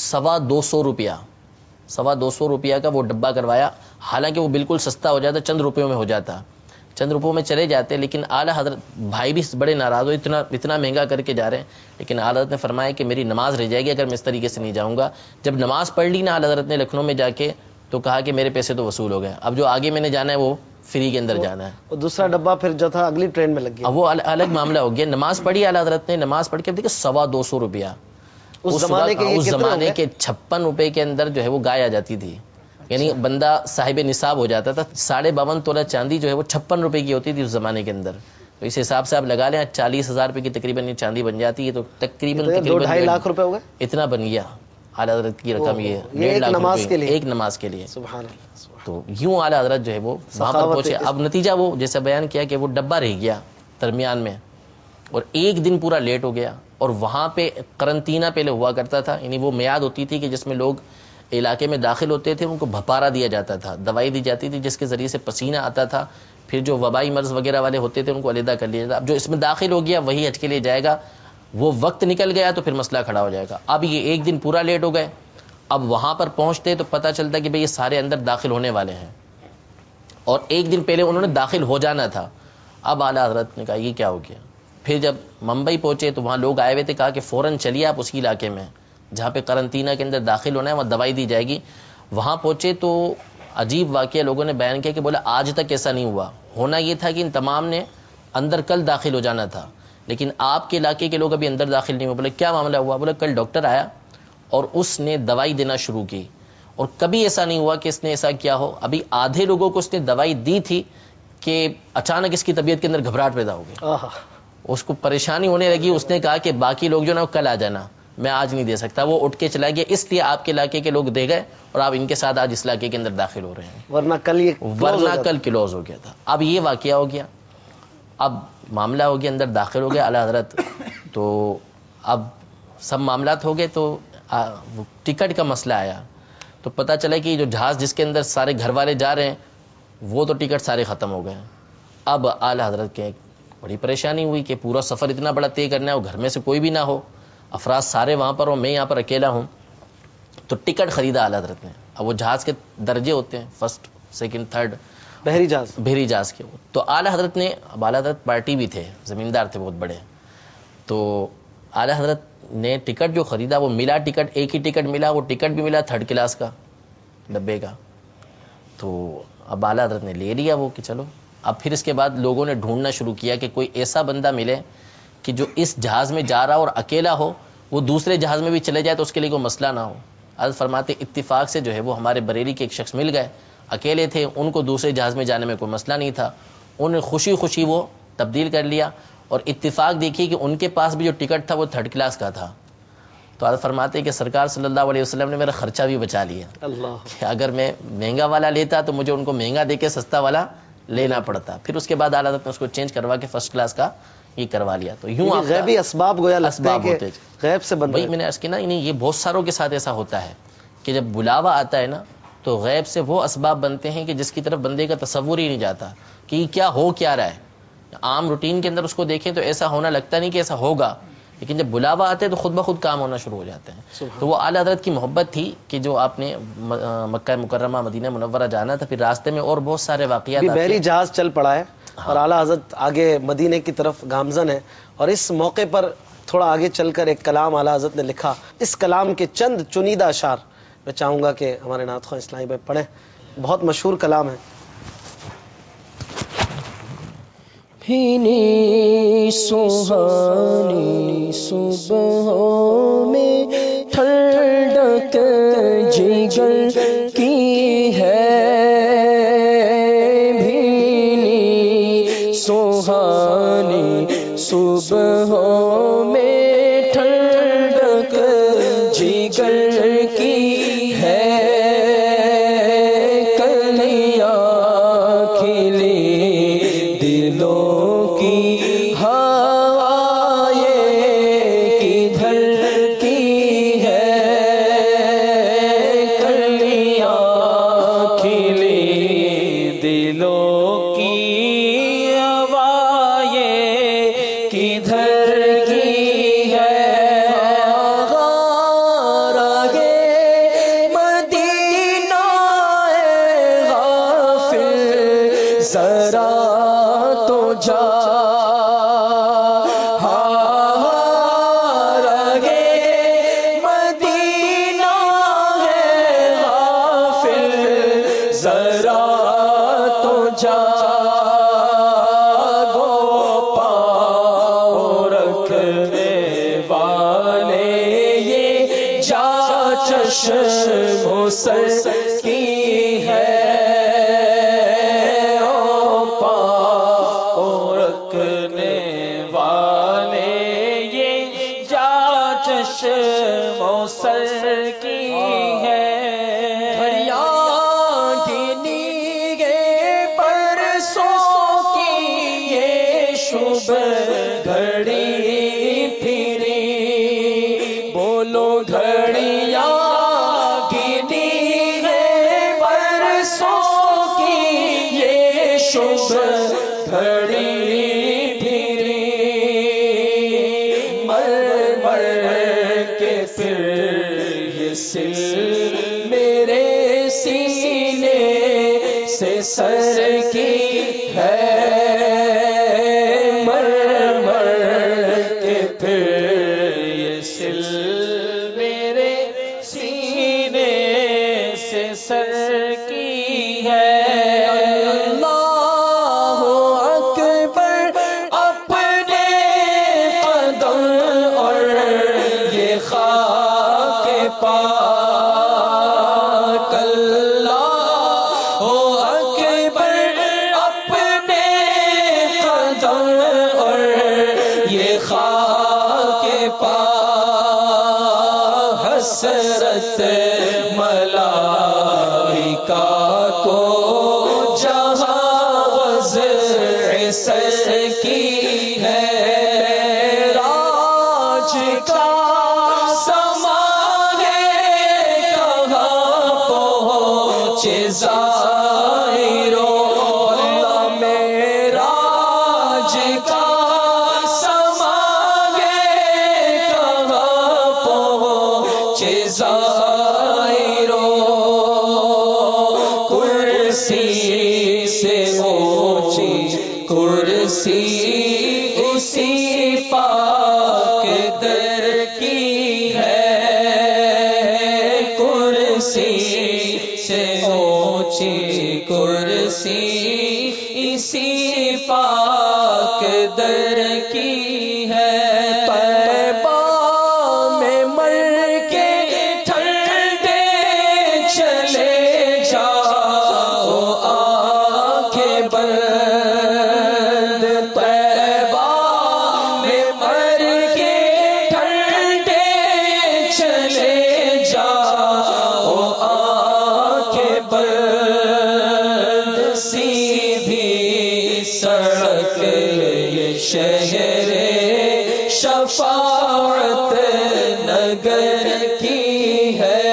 S5: 250 روپیہ کا وہ ڈبہ کروایا. حالانکہ وہ بالکل سستا ہو جاتا، چند روپیوں میں ہو جاتا، چند روپیوں میں چلے جاتے. لیکن اعلیٰ حضرت بھائی بھی بڑے ناراض ہو، اتنا مہنگا کر کے جا رہے ہیں. لیکن اعلیٰ حضرت نے فرمایا کہ میری نماز رہ جائے گی اگر میں اس طریقے سے نہیں جاؤں گا. جب نماز پڑھ لی نا اعلیٰ حضرت نے لکھنؤ میں جا کے، تو کہا کہ میرے پیسے تو وصول ہو گئے، اب جو آگے میں نے جانا ہے وہ فری کے اندر جانا ہے.
S2: اور دوسرا ڈبہ پھر جو تھا اگلی ٹرین میں لگ گیا.
S5: اب وہ الگ معاملہ ہو گیا. نماز پڑھی اعلیٰ حضرت نے، نماز پڑھ کے دیکھیں 250 روپیہ. اس زمانے کے 56 روپے کے اندر جو ہے وہ گائے آ جاتی تھی. یعنی بندہ صاحب نصاب ہو جاتا تھا. 52.5 تولہ چاندی جو ہے وہ 56 روپے کی ہوتی تھی اس زمانے کے اندر. تو اس حساب سے آپ لگا لیں 40,000 روپے کی تقریباً چاندی بن جاتی ہے. تو تقریباً
S2: 2.5 لاکھ روپے ہو گئے،
S5: اتنا بن گیا اعلیٰ حضرت کی رقم. یہ 1.5 لاکھ روپے ایک نماز کے لیے.
S2: سبحان اللہ.
S5: تو یوں اعلیٰ حضرت جو ہے وہ وہاں پر پہنچے. اب نتیجہ وہ جیسے بیان کیا کہ وہ ڈبہ رہ گیا درمیان میں، اور ایک دن پورا لیٹ ہو گیا. اور وہاں پہ قرنطینہ پہلے ہوا کرتا تھا، یعنی وہ میعاد ہوتی تھی کہ جس میں لوگ علاقے میں داخل ہوتے تھے، ان کو بھپارا دیا جاتا تھا، دوائی دی جاتی تھی جس کے ذریعے سے پسینہ آتا تھا. پھر جو وبائی مرض وغیرہ والے ہوتے تھے ان کو علیحدہ کر لیا جاتا. اب جو اس میں داخل ہو گیا وہی حج کے لیے جائے گا. وہ وقت نکل گیا تو پھر مسئلہ کھڑا ہو جائے گا. اب یہ ایک دن پورا لیٹ ہو گئے. اب وہاں پر پہنچتے تو پتہ چلتا کہ بھئی یہ سارے اندر داخل ہونے والے ہیں، اور ایک دن پہلے انہوں نے داخل ہو جانا تھا. اب اعلیٰ حضرت نے کہا یہ کیا ہو گیا. پھر جب ممبئی پہنچے تو وہاں لوگ آئے ہوئے تھے، کہا کہ فوراً چلیے آپ اسی علاقے میں جہاں پہ قرنطینہ کے اندر داخل ہونا ہے، وہاں دوائی دی جائے گی. وہاں پہنچے تو عجیب واقعہ لوگوں نے بیان کیا کہ بولا آج تک ایسا نہیں ہوا. ہونا یہ تھا کہ ان تمام نے اندر کل داخل ہو جانا تھا، لیکن آپ کے علاقے کے لوگ ابھی اندر داخل نہیں ہوئے. بولے کیا معاملہ ہوا؟ بولے کل ڈاکٹر آیا اور اس نے دوائی دینا شروع کی، اور کبھی ایسا نہیں ہوا کہ اس نے ایسا کیا ہو. ابھی آدھے لوگوں کو اس نے دوائی دی تھی کہ اچانک اس کی طبیعت کے اندر گھبراہٹ پیدا ہو گئی، اس کو پریشانی ہونے لگی. اس نے کہا کہ باقی لوگ جو نا کل آ جانا، میں آج نہیں دے سکتا. وہ اٹھ کے چلا گیا، اس لیے آپ کے علاقے کے لوگ دے گئے اور آپ ان کے ساتھ آج اس علاقے کے اندر داخل ہو رہے ہیں، ورنہ کل کلوز ہو گیا تھا. اب یہ واقعہ ہو گیا، اب معاملہ ہو گیا، اندر داخل ہو گیا اعلیٰ حضرت. تو اب سب معاملات ہو گئے تو ٹکٹ کا مسئلہ آیا. تو پتہ چلا کہ جو جہاز جس کے اندر سارے گھر والے جا رہے ہیں وہ تو ٹکٹ سارے ختم ہو گئے. اب اعلیٰ حضرت کے بڑی پریشانی ہوئی کہ پورا سفر اتنا بڑا طے کرنا ہے اور گھر میں سے کوئی بھی نہ ہو، افراد سارے وہاں پر ہوں، میں یہاں پر اکیلا ہوں. تو ٹکٹ خریدا اعلیٰ حضرت نے. اب وہ جہاز کے درجے ہوتے ہیں، فرسٹ سیکنڈ تھرڈ، بحری جہاز کے. تو اعلیٰ حضرت نے، اب اعلیٰ حضرت پارٹی بھی تھے، زمیندار تھے بہت بڑے. تو اعلیٰ حضرت نے ٹکٹ جو خریدا وہ ملا ٹکٹ، ایک ہی ٹکٹ ملا. وہ ٹکٹ بھی ملا 3rd کلاس کا ڈبے کا. تو اب اعلیٰ حضرت نے لے لیا وہ کہ چلو. اب پھر اس کے بعد لوگوں نے ڈھونڈنا شروع کیا کہ کوئی ایسا بندہ ملے کہ جو اس جہاز میں جا رہا اور اکیلا ہو، وہ دوسرے جہاز میں بھی چلے جائے تو اس کے لیے کوئی مسئلہ نہ ہو. حضرت فرماتے اتفاق سے جو ہے وہ ہمارے بریلی کے ایک شخص مل گئے، اکیلے تھے، ان کو دوسرے جہاز میں جانے میں کوئی مسئلہ نہیں تھا. انہوں نے خوشی خوشی وہ تبدیل کر لیا. اور اتفاق دیکھیے کہ ان کے پاس بھی جو ٹکٹ تھا وہ 3rd کلاس کا تھا. تو حضرت فرماتے کہ سرکار صلی اللہ علیہ وسلم نے میرا خرچہ بھی بچا لیا. کہ اگر میں مہنگا والا لیتا تو مجھے ان کو مہنگا دے کے سستا والا لینا پڑتا. پھر اس کے بعد اعلیٰ حضرت نے اس کو چینج کروا کے 1st کلاس کا یہ کروا لیا. تو یوں
S2: غیبی اسباب گویا اسباب ہوتے ہیں، غیب سے بندہ.
S5: بھائی میں نے عرض کیا نا، یہ بہت ساروں کے ساتھ ایسا ہوتا ہے کہ جب بلاوا آتا ہے نا تو غیب سے وہ اسباب بنتے ہیں کہ جس کی طرف بندے کا تصور ہی نہیں جاتا کہ یہ کیا ہو کیا رہا ہے. عام روٹین کے اندر اس کو دیکھیں تو ایسا ہونا لگتا نہیں کہ ایسا ہوگا، لیکن جب بلاوا آتے تو خود بخود کام ہونا شروع ہو جاتے ہیں. تو وہ اعلیٰ حضرت کی محبت تھی کہ جو آپ نے مکہ مکرمہ مدینہ منورہ جانا تھا، پھر راستے میں اور بہت سارے واقعات.
S2: بحری جہاز چل پڑا ہے اور اعلیٰ حضرت آگے مدینے کی طرف گامزن ہے. اور اس موقع پر تھوڑا آگے چل کر ایک کلام اعلیٰ حضرت نے لکھا. اس کلام کے چند چنیدہ اشعار میں چاہوں گا کہ ہمارے نعت خواہ اسلامی بھائی پڑھیں. بہت مشہور کلام ہے.
S4: بھینی سہانی صبحوں میں ٹھنڈک جگر کی ہے، بھینی سہانی صبحوں میں ٹھنڈک جگر کی ہے، کلیاں کھلی دلوں کی ہوائیں کدھر کی ہے، کلیاں کھلی دلوں کی ہوائیں کدھر کی ہے، راہے مدینہ غافل ذرا تو جا، راہے مدینہ ہے غافل ذرا تو جا، گو پاؤں رکھنے والے یہ جا چشم و سر کی ہے، چشم و سر کی ہے، گھڑیاں گنی گے برسوں کی یہ شب گھڑی پھری، بولو گھڑیاں گنی گے برسوں کی یہ شب گھڑی پھری، پھر یہ سل میرے سینے سے سر کی ہے، مر کے پھر یہ سل میرے سینے سے سر کی ہے، اللہ اکبر اپنے قدم اور یہ خاک پاک، اللہ اکبر اپنے قدم اور یہ خاک پاک، حسرت ملائکہ کو جہاں وضع سر کی ہے، راج کا زائرو اللہ میرا راج کا سماگے کہاں پہنچے زائرو، کرسی سے اونچی کرسی اسی پاک در کی ہے، کرسی سے اونچی کرسی اسی پاک در کی ہے، طیبہ میں مر کے ٹھنڈے چلے جاؤ آنکھیں بند، طیبہ میں مر کے ٹھنڈے چلے جاؤ آنکھیں بند، سیدھی سڑک یہ شہر شفاعت نگر کی ہے،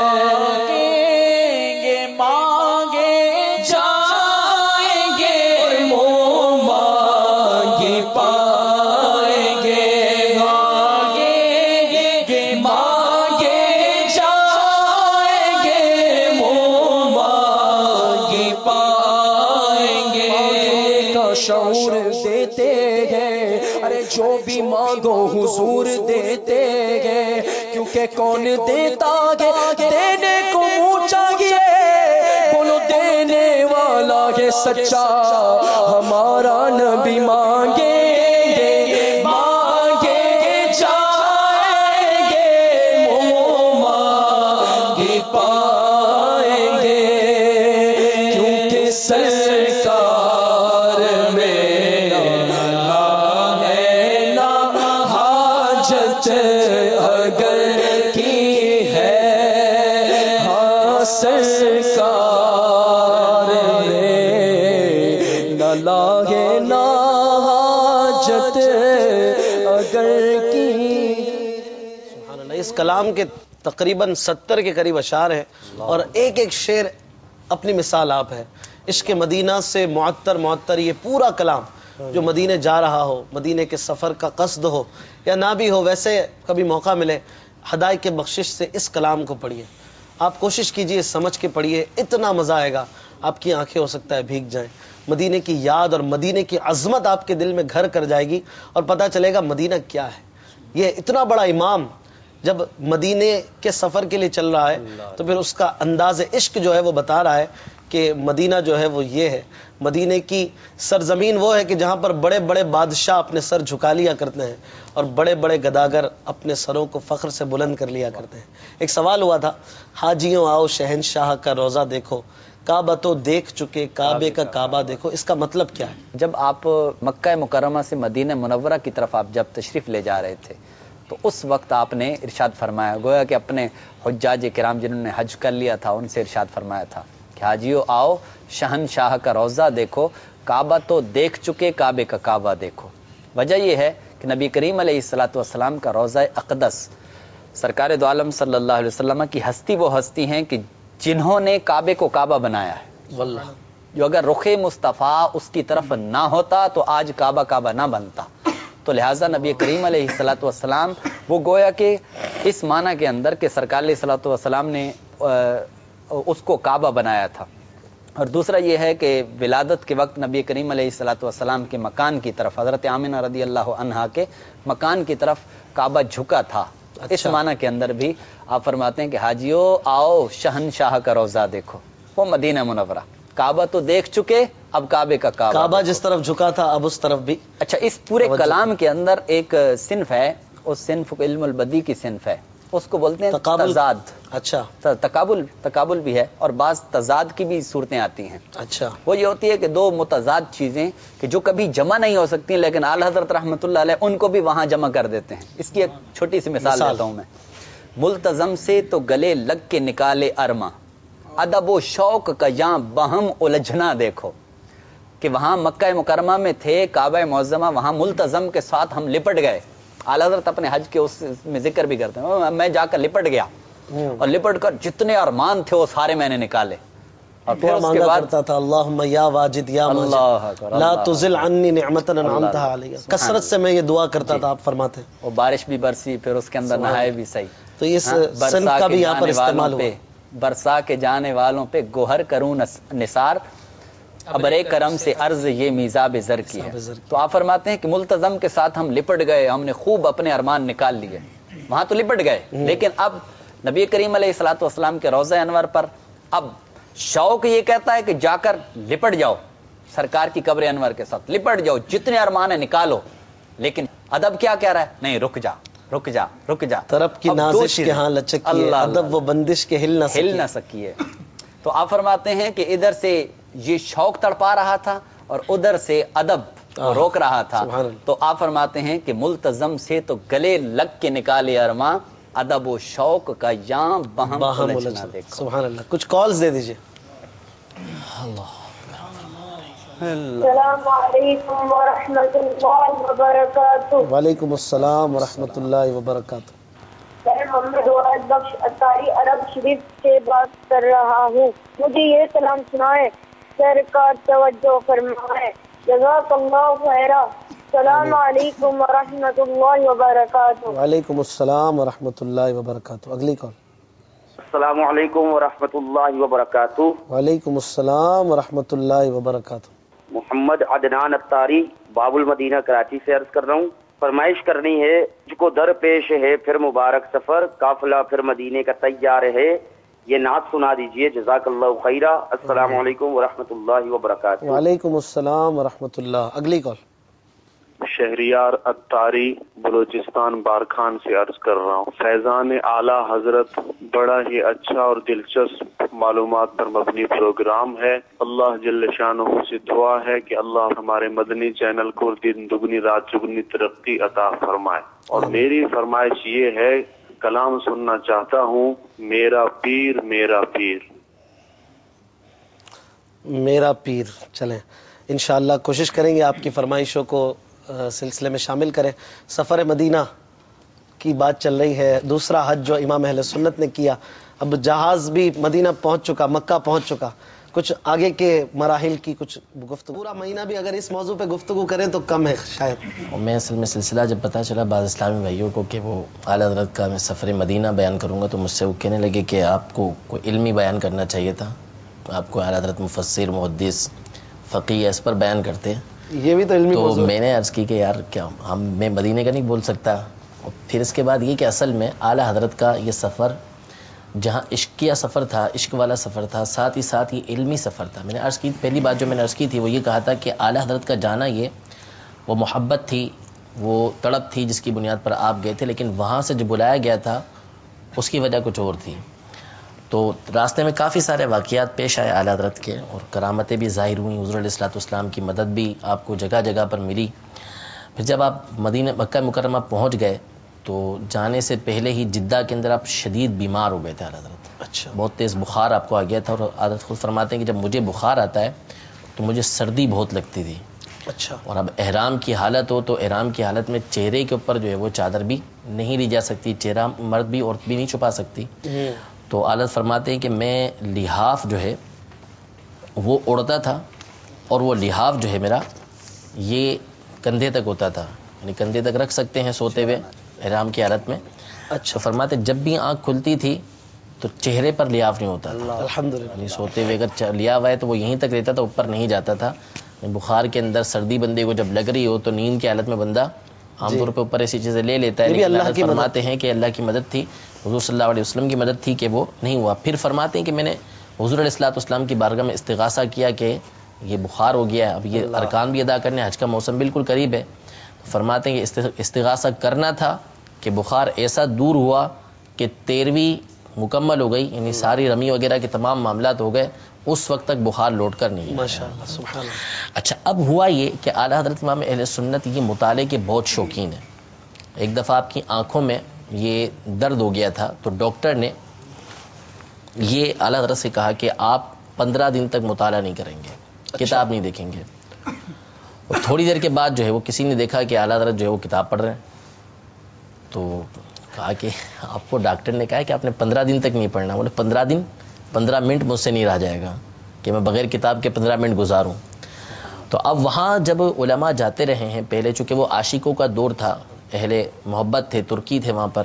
S4: مانگے جائیں گے منہ مانگی پائیں گے، مانگے جائیں گے منہ مانگی پائیں گے، کا شعور دیتے ہیں، ارے جو بھی مانگو حضور دیتے ہیں، کیونکہ کون دیتا ہے دینے کو منہ چاہیے، بولو دینے والا ہے سچا ہمارا نبی مانگے
S2: اس کلام کے تقریباً 70 کے قریب اشعار ہیں اور ایک ایک شعر اپنی مثال آپ ہے. عشق مدینہ سے معطر یہ پورا کلام جو مدینے جا رہا ہو، مدینے کے سفر کا قصد ہو یا نہ بھی ہو، ویسے کبھی موقع ملے ہدایت کے بخشش سے اس کلام کو پڑھیے. آپ کوشش کیجئے سمجھ کے پڑھیے، اتنا مزہ آئے گا آپ کی آنکھیں ہو سکتا ہے بھیگ جائیں. مدینے کی یاد اور مدینے کی عظمت آپ کے دل میں گھر کر جائے گی اور پتہ چلے گا مدینہ کیا ہے. یہ اتنا بڑا امام جب مدینے کے سفر کے لیے چل رہا ہے تو پھر اس کا انداز عشق جو ہے وہ بتا رہا ہے کہ مدینہ جو ہے وہ یہ ہے. مدینے کی سرزمین وہ ہے کہ جہاں پر بڑے بڑے بادشاہ اپنے سر جھکا لیا کرتے ہیں اور بڑے بڑے گداگر اپنے سروں کو فخر سے بلند کر لیا کرتے ہیں. ایک سوال ہوا تھا، حاجیوں آؤ شہنشاہ کا روزہ دیکھو، کعبہ تو دیکھ چکے کعبے کا کعبہ دیکھو، اس کا مطلب کیا ہے؟
S6: جب آپ مکہ مکرمہ سے مدینہ منورہ کی طرف آپ جب تشریف لے جا رہے تھے تو اس وقت آپ نے ارشاد فرمایا، گویا کہ اپنے حجاج کرام جنہوں نے حج کر لیا تھا ان سے ارشاد فرمایا تھا کہ حاجیو آؤ شہنشاہ کا روزہ دیکھو، کعبہ تو دیکھ چکے کعبے کا کعبہ دیکھو. وجہ یہ ہے کہ نبی کریم علیہ الصلوۃ والسلام کا روضہ اقدس سرکار دو عالم صلی اللہ علیہ وسلم کی ہستی وہ ہستی ہیں کہ جنہوں نے کعبے کو کعبہ بنایا ہے. واللہ جو اگر رخ مصطفیٰ اس کی طرف نہ ہوتا تو آج کعبہ کعبہ نہ بنتا. تو لہٰذا نبی کریم علیہ الصلوۃ والسلام وہ گویا کہ اس معنی کے اندر کہ سرکار علیہ الصلوۃ والسلام نے اس کو کعبہ بنایا تھا. اور دوسرا یہ ہے کہ ولادت کے وقت نبی کریم علیہ الصلوۃ والسلام کے مکان کی طرف، حضرت آمنہ رضی اللہ عنہا کے مکان کی طرف کعبہ جھکا تھا. اس معنی کے اندر بھی آپ فرماتے ہیں کہ حاجیو آؤ شہنشاہ کا روضہ دیکھو، وہ مدینہ منورہ. کعبہ تو دیکھ چکے، اب کعبے کا کعبہ
S2: جس طرف جھکا تھا اب اس طرف بھی.
S6: اچھا، اس پورے کلام کے اندر ایک صنف ہے، اس صنف علم البدی کی صنف ہے، اس کو بولتے ہیں تضاد.
S2: اچھا،
S6: تقابل بھی ہے اور بعض تضاد کی بھی صورتیں آتی ہیں.
S2: اچھا،
S6: وہ یہ ہوتی ہے کہ دو متضاد چیزیں کہ جو کبھی جمع نہیں ہو سکتی لیکن اعلی حضرت رحمۃ اللہ علیہ ان کو بھی وہاں جمع کر دیتے ہیں. اس کی ایک چھوٹی سی مثال دیتا ہوں میں. ملتزم سے تو گلے لگ کے نکالے ارما، ادب و شوق کا یہاں بہم الجھنا دیکھو. کہ وہاں مکہ مکرمہ میں تھے، کعبہ معظمہ، وہاں ملتزم کے ساتھ ہم لپٹ گئے. اعلی حضرت اپنے حج کے اس میں ذکر بھی کرتے ہیں، میں جا کر لپٹ گیا اور لپٹ کر جتنے ارمان تھے وہ سارے میں نے نکالے. اور پھر اس کے بعد
S2: کرتا تھا اللہم یا واجد یا ماجد لا تزل عنی نعمتا انعمتها علی. کثرت سے میں یہ دعا کرتا تھا، آپ فرماتے ہیں.
S6: وہ بارش بھی برسی، پھر اس کے اندر نہائے بھی صحیح.
S2: تو اس سن کا بھی یہاں پر استعمال ہوا.
S6: برسا کے جانے والوں پہ گوہر کروں نثار، ابرے کرم سے عرض یہ میزاب زر کی ہے. تو آپ فرماتے ہیں کہ ملتزم کے ساتھ ہم لپٹ گئے، ہم نے خوب اپنے ارمان نکال لیے. وہاں تو لپٹ گئے لیکن اب نبی کریم علیہ الصلوۃ والسلام کے روضہ انور پر اب شوق یہ کہتا ہے کہ جا کر لپٹ جاؤ سرکار کی قبر انور کے ساتھ، لپٹ جاؤ، جتنے ارمان ہیں نکالو. لیکن ادب کیا کہہ رہا ہے؟ نہیں، رک جا رک جا رک جا.
S2: طرف کی نازش کے ہاں لچکیے، ادب و بندش کے ہل نہ
S6: سکیے. تو آپ فرماتے ہیں کہ ادھر سے یہ شوق تڑپا رہا تھا اور ادھر سے ادب روک رہا تھا. تو آپ فرماتے ہیں کہ ملتزم سے تو گلے لگ کے نکالے ارماں، ادب و شوق کا یہاں بہم الجھنا دیکھو.
S2: سبحان اللہ. کچھ کالز دے دیجئے.
S11: السلام علیکم ورحمۃ اللہ وبرکاتہ.
S2: وعلیکم السلام ورحمۃ اللہ وبرکاتہ.
S11: میں محمد وائد بخش اتاری عرب شریف سے بات کر رہا ہوں. مجھے یہ سلام سنائے، سرکار توجہ فرمائے، جزاک اللہ خیرا. السلام علیکم ورحمۃ اللہ وبرکاتہ.
S2: وعلیکم السلام ورحمۃ اللہ وبرکاتہ. اگلی کال.
S12: السلام علیکم ورحمۃ اللہ وبرکاتہ.
S2: وعلیکم السلام ورحمۃ اللہ وبرکاتہ.
S12: محمد عدنان اتاری باب المدینہ کراچی سے عرض کر رہا ہوں. فرمائش کرنی ہے، مجھ کو در پیش ہے پھر مبارک سفر، قافلہ پھر مدینے کا تیار ہے، یہ نعت سنا دیجئے، جزاک اللہ خیرہ۔ السلام علیکم ورحمۃ اللہ وبرکاتہ۔
S2: وعلیکم السلام ورحمۃ اللہ۔ اگلی کال۔
S13: شہریار اتاری بلوچستان بارکھان سے عرض کر رہا ہوں، فیضان اعلی حضرت بڑا ہی اچھا اور دلچسپ معلومات پر مبنی پروگرام ہے۔ اللہ جل شانہ سے دعا ہے کہ اللہ ہمارے مدنی چینل کو دن دگنی رات چگنی ترقی عطا فرمائے، اور میری فرمائش یہ ہے، کلام سننا چاہتا ہوں، میرا پیر میرا پیر۔
S2: میرا پیر، چلیں انشاءاللہ کوشش کریں گے آپ کی فرمائشوں کو سلسلے میں شامل کریں۔ سفر مدینہ کی بات چل رہی ہے، دوسرا حج جو امام اہل سنت نے کیا، اب جہاز بھی مدینہ پہنچ چکا، مکہ پہنچ چکا، کچھ آگے کے مراحل کی کچھ گفتگو، پورا مہینہ بھی اگر اس موضوع پہ گفتگو کریں تو کم ہے شاید۔
S5: میں اصل میں سلسلہ جب پتہ چلا بعض اسلامی بھائیوں کو کہ وہ اعلیٰ حضرت کا میں سفر مدینہ بیان کروں گا، تو مجھ سے وہ کہنے لگے کہ آپ کو کوئی علمی بیان کرنا چاہیے تھا، آپ کو اعلیٰ حضرت مفسر محدث فقیہ اس پر بیان کرتے ہیں،
S2: یہ بھی تو علمی
S5: تو
S2: موضوع ہے۔
S5: میں نے عرض کی کہ یار کیا میں مدینے کا نہیں بول سکتا۔ پھر اس کے بعد یہ کہ اصل میں اعلیٰ حضرت کا یہ سفر جہاں عشقیہ سفر تھا، عشق والا سفر تھا، ساتھ ہی ساتھ یہ علمی سفر تھا۔ میں نے عرض کی، پہلی بات جو میں نے عرض کی تھی وہ یہ کہا تھا کہ اعلیٰ حضرت کا جانا یہ وہ محبت تھی، وہ تڑپ تھی جس کی بنیاد پر آپ گئے تھے، لیکن وہاں سے جو بلایا گیا تھا اس کی وجہ کچھ اور تھی۔ تو راستے میں کافی سارے واقعات پیش آئے اعلیٰ حضرت کے، اور کرامتیں بھی ظاہر ہوئیں، حضور علیہ الصلوۃ والسلام کی مدد بھی آپ کو جگہ جگہ پر ملی۔ پھر جب آپ مدینہ مکہ مکرمہ پہنچ گئے تو جانے سے پہلے ہی جدہ کے اندر آپ شدید بیمار ہو گئے تھے اعلیٰ حضرت،
S2: اچھا،
S5: بہت تیز بخار آپ کو آ گیا تھا، اور حضرت خود فرماتے ہیں کہ جب مجھے بخار آتا ہے تو مجھے سردی بہت لگتی تھی،
S2: اچھا،
S5: اور اب احرام کی حالت ہو تو احرام کی حالت میں چہرے کے اوپر جو ہے وہ چادر بھی نہیں لی جا سکتی، چہرہ مرد بھی عورت بھی نہیں چھپا سکتی۔ تو حضرت فرماتے ہیں کہ میں لحاف جو ہے وہ اڑتا تھا، اور وہ لحاف جو ہے میرا یہ کندھے تک ہوتا تھا، یعنی کندھے تک رکھ سکتے ہیں سوتے ہوئے احرام کی حالت میں۔ اچھا، فرماتے جب بھی آنکھ کھلتی تھی تو چہرے پر لحاف نہیں ہوتا تھا،
S2: الحمدللہ،
S5: یعنی سوتے ہوئے اگر لیا ہوا ہے تو وہ یہیں تک رہتا تھا، اوپر نہیں جاتا تھا۔ بخار کے اندر سردی بندے کو جب لگ رہی ہو تو نیند کی حالت میں بندہ عام طور پہ اوپر ایسی چیزیں لے لیتا ہے، لیکن اللہ فرماتے ہیں کہ اللہ کی مدد تھی، حضور صلی اللہ علیہ وسلم کی مدد تھی کہ وہ نہیں ہوا۔ پھر فرماتے ہیں کہ میں نے حضور علیہ الصلوۃ والسلام کی بارگاہ میں استغاثہ کیا کہ یہ بخار ہو گیا ہے، اب یہ ارکان بھی ادا کرنے، حج کا موسم بالکل قریب ہے۔ فرماتے ہیں کہ استغاثہ کرنا تھا کہ بخار ایسا دور ہوا کہ 13ویں مکمل ہو گئی، یعنی ساری رمی وغیرہ کے تمام معاملات ہو گئے، اس وقت تک بخار لوٹ کر نہیں آیا۔
S2: ماشاءاللہ، سبحان اللہ۔
S5: اچھا، اب ہوا یہ کہ اعلیٰ حضرت امام اہل سنت یہ مطالعے کے بہت شوقین ہیں۔ ایک دفعہ آپ کی آنکھوں میں یہ درد ہو گیا تھا تو ڈاکٹر نے یہ اعلیٰ حضرت سے کہا کہ آپ 15 دن تک مطالعہ نہیں کریں گے، کتاب نہیں دیکھیں گے۔ اور تھوڑی دیر کے بعد جو ہے وہ کسی نے دیکھا کہ اعلیٰ حضرت جو ہے وہ کتاب پڑھ رہے ہیں، تو کہا کہ آپ کو ڈاکٹر نے کہا کہ آپ نے 15 دن تک نہیں پڑھنا۔ بولے 15 دن 15 منٹ مجھ سے نہیں رہ جائے گا کہ میں بغیر کتاب کے 15 منٹ گزاروں۔ تو اب وہاں جب علماء جاتے رہے ہیں، پہلے چونکہ وہ عاشقوں کا دور تھا، اہل محبت تھے، ترکی تھے وہاں پر،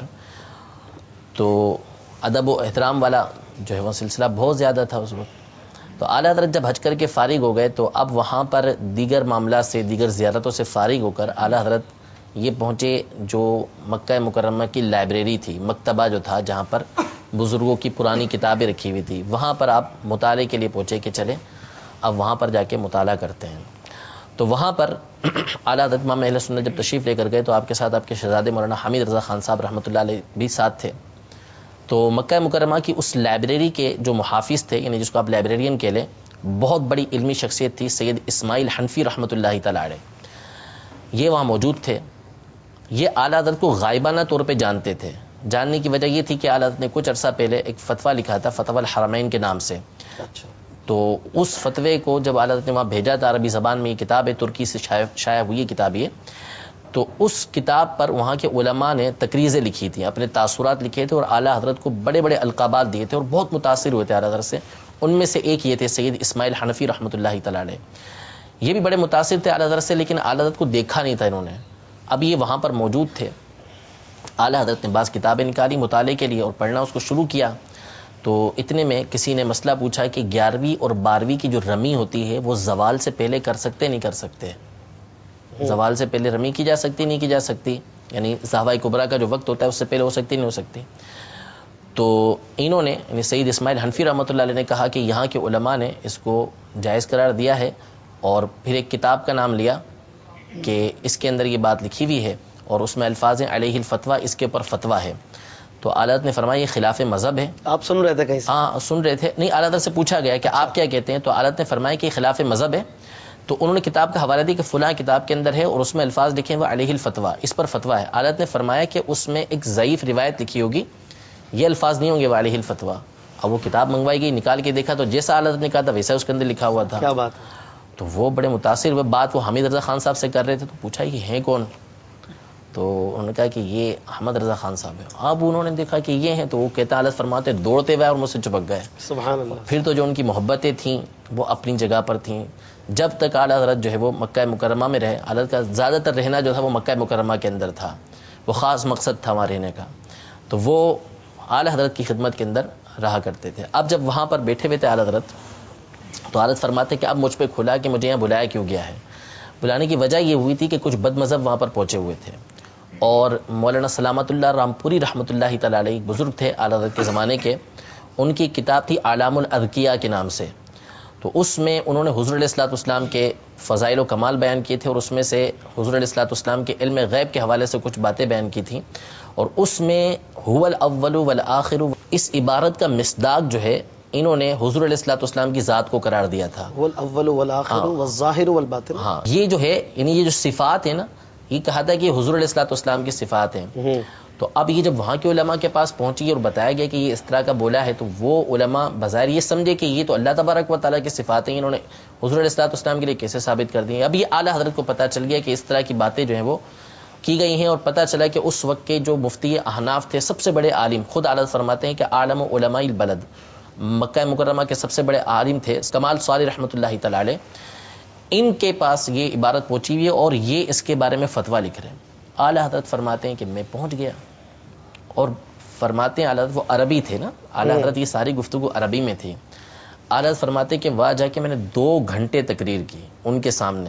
S5: تو ادب و احترام والا جو ہے وہ سلسلہ بہت زیادہ تھا اس وقت۔ تو اعلیٰ حضرت جب حج کر کے فارغ ہو گئے تو اب وہاں پر دیگر معاملات سے، دیگر زیارتوں سے فارغ ہو کر اعلیٰ حضرت یہ پہنچے جو مکہ مکرمہ کی لائبریری تھی، مکتبہ جو تھا جہاں پر بزرگوں کی پرانی کتابیں رکھی ہوئی تھی، وہاں پر آپ مطالعے کے لیے پہنچے کہ چلیں اب وہاں پر جا کے مطالعہ کرتے ہیں۔ تو وہاں پر اعلیٰ حضرت امام اہل سنت جب تشریف لے کر گئے تو آپ کے ساتھ آپ کے شہزادے مولانا حمید رضا خان صاحب رحمۃ اللہ علیہ بھی ساتھ تھے۔ تو مکہ مکرمہ کی اس لائبریری کے جو محافظ تھے، یعنی جس کو آپ لائبریرین کہہ لیں، بہت بڑی علمی شخصیت تھی سید اسماعیل حنفی رحمۃ اللہ تعالی علیہ، یہ وہاں موجود تھے۔ یہ اعلیٰ حضرت کو غائبانہ طور پہ جانتے تھے۔ جاننے کی وجہ یہ تھی کہ اعلیٰ حضرت نے کچھ عرصہ پہلے ایک فتویٰ لکھا تھا، فتویٰ الحرمین کے نام سے۔ تو اس فتوے کو جب اعلیٰ حضرت نے وہاں بھیجا تھا، عربی زبان میں یہ کتاب ہے، ترکی سے شائع ہوئی یہ کتاب ہے، تو اس کتاب پر وہاں کے علماء نے تقریزیں لکھی تھیں، اپنے تاثرات لکھے تھے، اور اعلیٰ حضرت کو بڑے بڑے القابات دیے تھے اور بہت متاثر ہوئے تھے اعلیٰ حضرت سے۔ ان میں سے ایک یہ تھے سید اسماعیل حنفی رحمۃ اللہ تعالی علیہ، یہ بھی بڑے متاثر تھے اعلیٰ حضرت سے، لیکن اعلیٰ حضرت کو دیکھا نہیں تھا انہوں نے۔ اب یہ وہاں پر موجود تھے، اعلیٰ حضرت نے بعض کتابیں نکالی مطالعے کے لیے اور پڑھنا اس کو شروع کیا۔ تو اتنے میں کسی نے مسئلہ پوچھا کہ 11ویں اور 12ویں کی جو رمی ہوتی ہے وہ زوال سے پہلے کر سکتے نہیں کر سکتے؟ زوال سے پہلے رمی کی جا سکتی نہیں کی جا سکتی، یعنی زاویہ کبریٰ کا جو وقت ہوتا ہے اس سے پہلے ہو سکتی نہیں ہو سکتی. تو انہوں نے یعنی سید اسماعیل حنفی رحمۃ اللہ علیہ نے کہا کہ یہاں کے علماء نے اس کو جائز قرار دیا ہے، اور پھر ایک کتاب کا نام لیا کہ اس کے اندر یہ بات لکھی ہوئی ہے اور اس میں الفاظ ہیں علیہ الفتویٰ، اس کے اوپر فتویٰ ہے. تو اعلیٰ حضرت نے فرمایا یہ خلاف مذہب ہے.
S2: آپ سن رہے تھے کہیں سے؟
S5: ہاں سن رہے تھے. نہیں، اعلیٰ حضرت سے پوچھا گیا کہ آپ کیا کہتے ہیں، تو اعلیٰ حضرت نے فرمایا کہ یہ خلاف مذہب ہے. تو انہوں نے کتاب کا حوالہ دیا کہ فلاں کتاب کے اندر ہے اور اس میں الفاظ لکھے ہیں وہ علیہ الفتویٰ، اس پر فتویٰ ہے. اعلیٰ حضرت نے فرمایا کہ اس میں ایک ضعیف روایت لکھی ہوگی، یہ الفاظ نہیں ہوں گے وہ علیہ الفتویٰ. اب وہ کتاب منگوائی گئی، نکال کے دیکھا تو جیسا اعلیٰ حضرت نے کہا تھا ویسا اس کے اندر لکھا ہوا تھا.
S2: کیا بات ہے.
S5: تو وہ بڑے متاثر ہوئے. بات وہ حمید رضا خان صاحب سے کر رہے تھے، تو پوچھا یہ ہیں کون؟ تو انہوں نے کہا کہ یہ احمد رضا خان صاحب ہے. اب انہوں نے دیکھا کہ یہ ہیں، تو وہ کہتا اعلیٰ فرماتے دوڑتے ہوئے اور مجھ سے چپک گئے.
S2: سبحان اللہ.
S5: پھر تو جو ان کی محبتیں تھیں وہ اپنی جگہ پر تھیں. جب تک اعلیٰ حضرت جو ہے وہ مکہ مکرمہ میں رہے، اعلیٰ کا زیادہ تر رہنا جو تھا وہ مکہ مکرمہ کے اندر تھا، وہ خاص مقصد تھا وہاں رہنے کا. تو وہ اعلیٰ حضرت کی خدمت کے اندر رہا کرتے تھے. اب جب وہاں پر بیٹھے ہوئے تھے اعلیٰ حضرت، تو اعلیٰ فرماتے کہ اب مجھ پہ کھلا کہ مجھے یہاں بلایا کیوں گیا ہے. بلانے کی وجہ یہ ہوئی تھی کہ کچھ بد مذہب وہاں پر پہنچے ہوئے تھے، اور مولانا سلامت اللہ رامپوری رحمۃ اللہ تعالی علیہ بزرگ تھے اعلیٰ حضرت کے زمانے کے. ان کی کتاب تھی اعلام الاذکیاء کے نام سے. تو اس میں انہوں نے حضور علیہ الصلوۃ والسلام کے فضائل و کمال بیان کیے تھے، اور اس میں سے حضور علیہ الصلوۃ والسلام کے علم غیب کے حوالے سے کچھ باتیں بیان کی تھیں. اور اس میں هو الاول والآخر، اس عبارت کا مصداق جو ہے انہوں نے حضور علیہ الصلوۃ والسلام کی ذات کو قرار دیا تھا.
S2: والاول والآخر والظاہر والباطن.
S5: ہاں، یہ جو ہے یعنی یہ جو صفات ہیں نا، یہ کہا تھا کہ حضور علیہ الصلوۃ والسلام کی صفات ہیں. تو اب یہ جب وہاں کے علماء کے پاس پہنچی اور بتایا گیا کہ یہ اس طرح کا بولا ہے، تو وہ علماء بظاہر یہ سمجھے کہ یہ تو اللہ تبارک و تعالیٰ کی صفات ہیں، انہوں نے حضور علیہ الصلوۃ والسلام کے لیے کیسے ثابت کر دی. اب یہ اعلیٰ حضرت کو پتہ چل گیا کہ اس طرح کی باتیں جو ہیں وہ کی گئی ہیں، اور پتہ چلا کہ اس وقت کے جو مفتی احناف تھے، سب سے بڑے عالم، خود اعلیٰ فرماتے ہیں کہ عالم علماء البلد، مکہ مکرمہ کے سب سے بڑے عالم تھے کمال صالح رحمۃ اللہ تعالی علیہ، ان کے پاس یہ عبارت پہنچی ہوئی ہے اور یہ اس کے بارے میں فتویٰ لکھ رہے ہیں. اعلیٰ حضرت فرماتے ہیں کہ میں پہنچ گیا، اور فرماتے ہیں اعلیٰ حضرت وہ عربی تھے نا، اعلیٰ حضرت یہ ساری گفتگو عربی میں تھی. اعلیٰ حضرت فرماتے کہ وہاں جا کے میں نے 2 گھنٹے تقریر کی ان کے سامنے.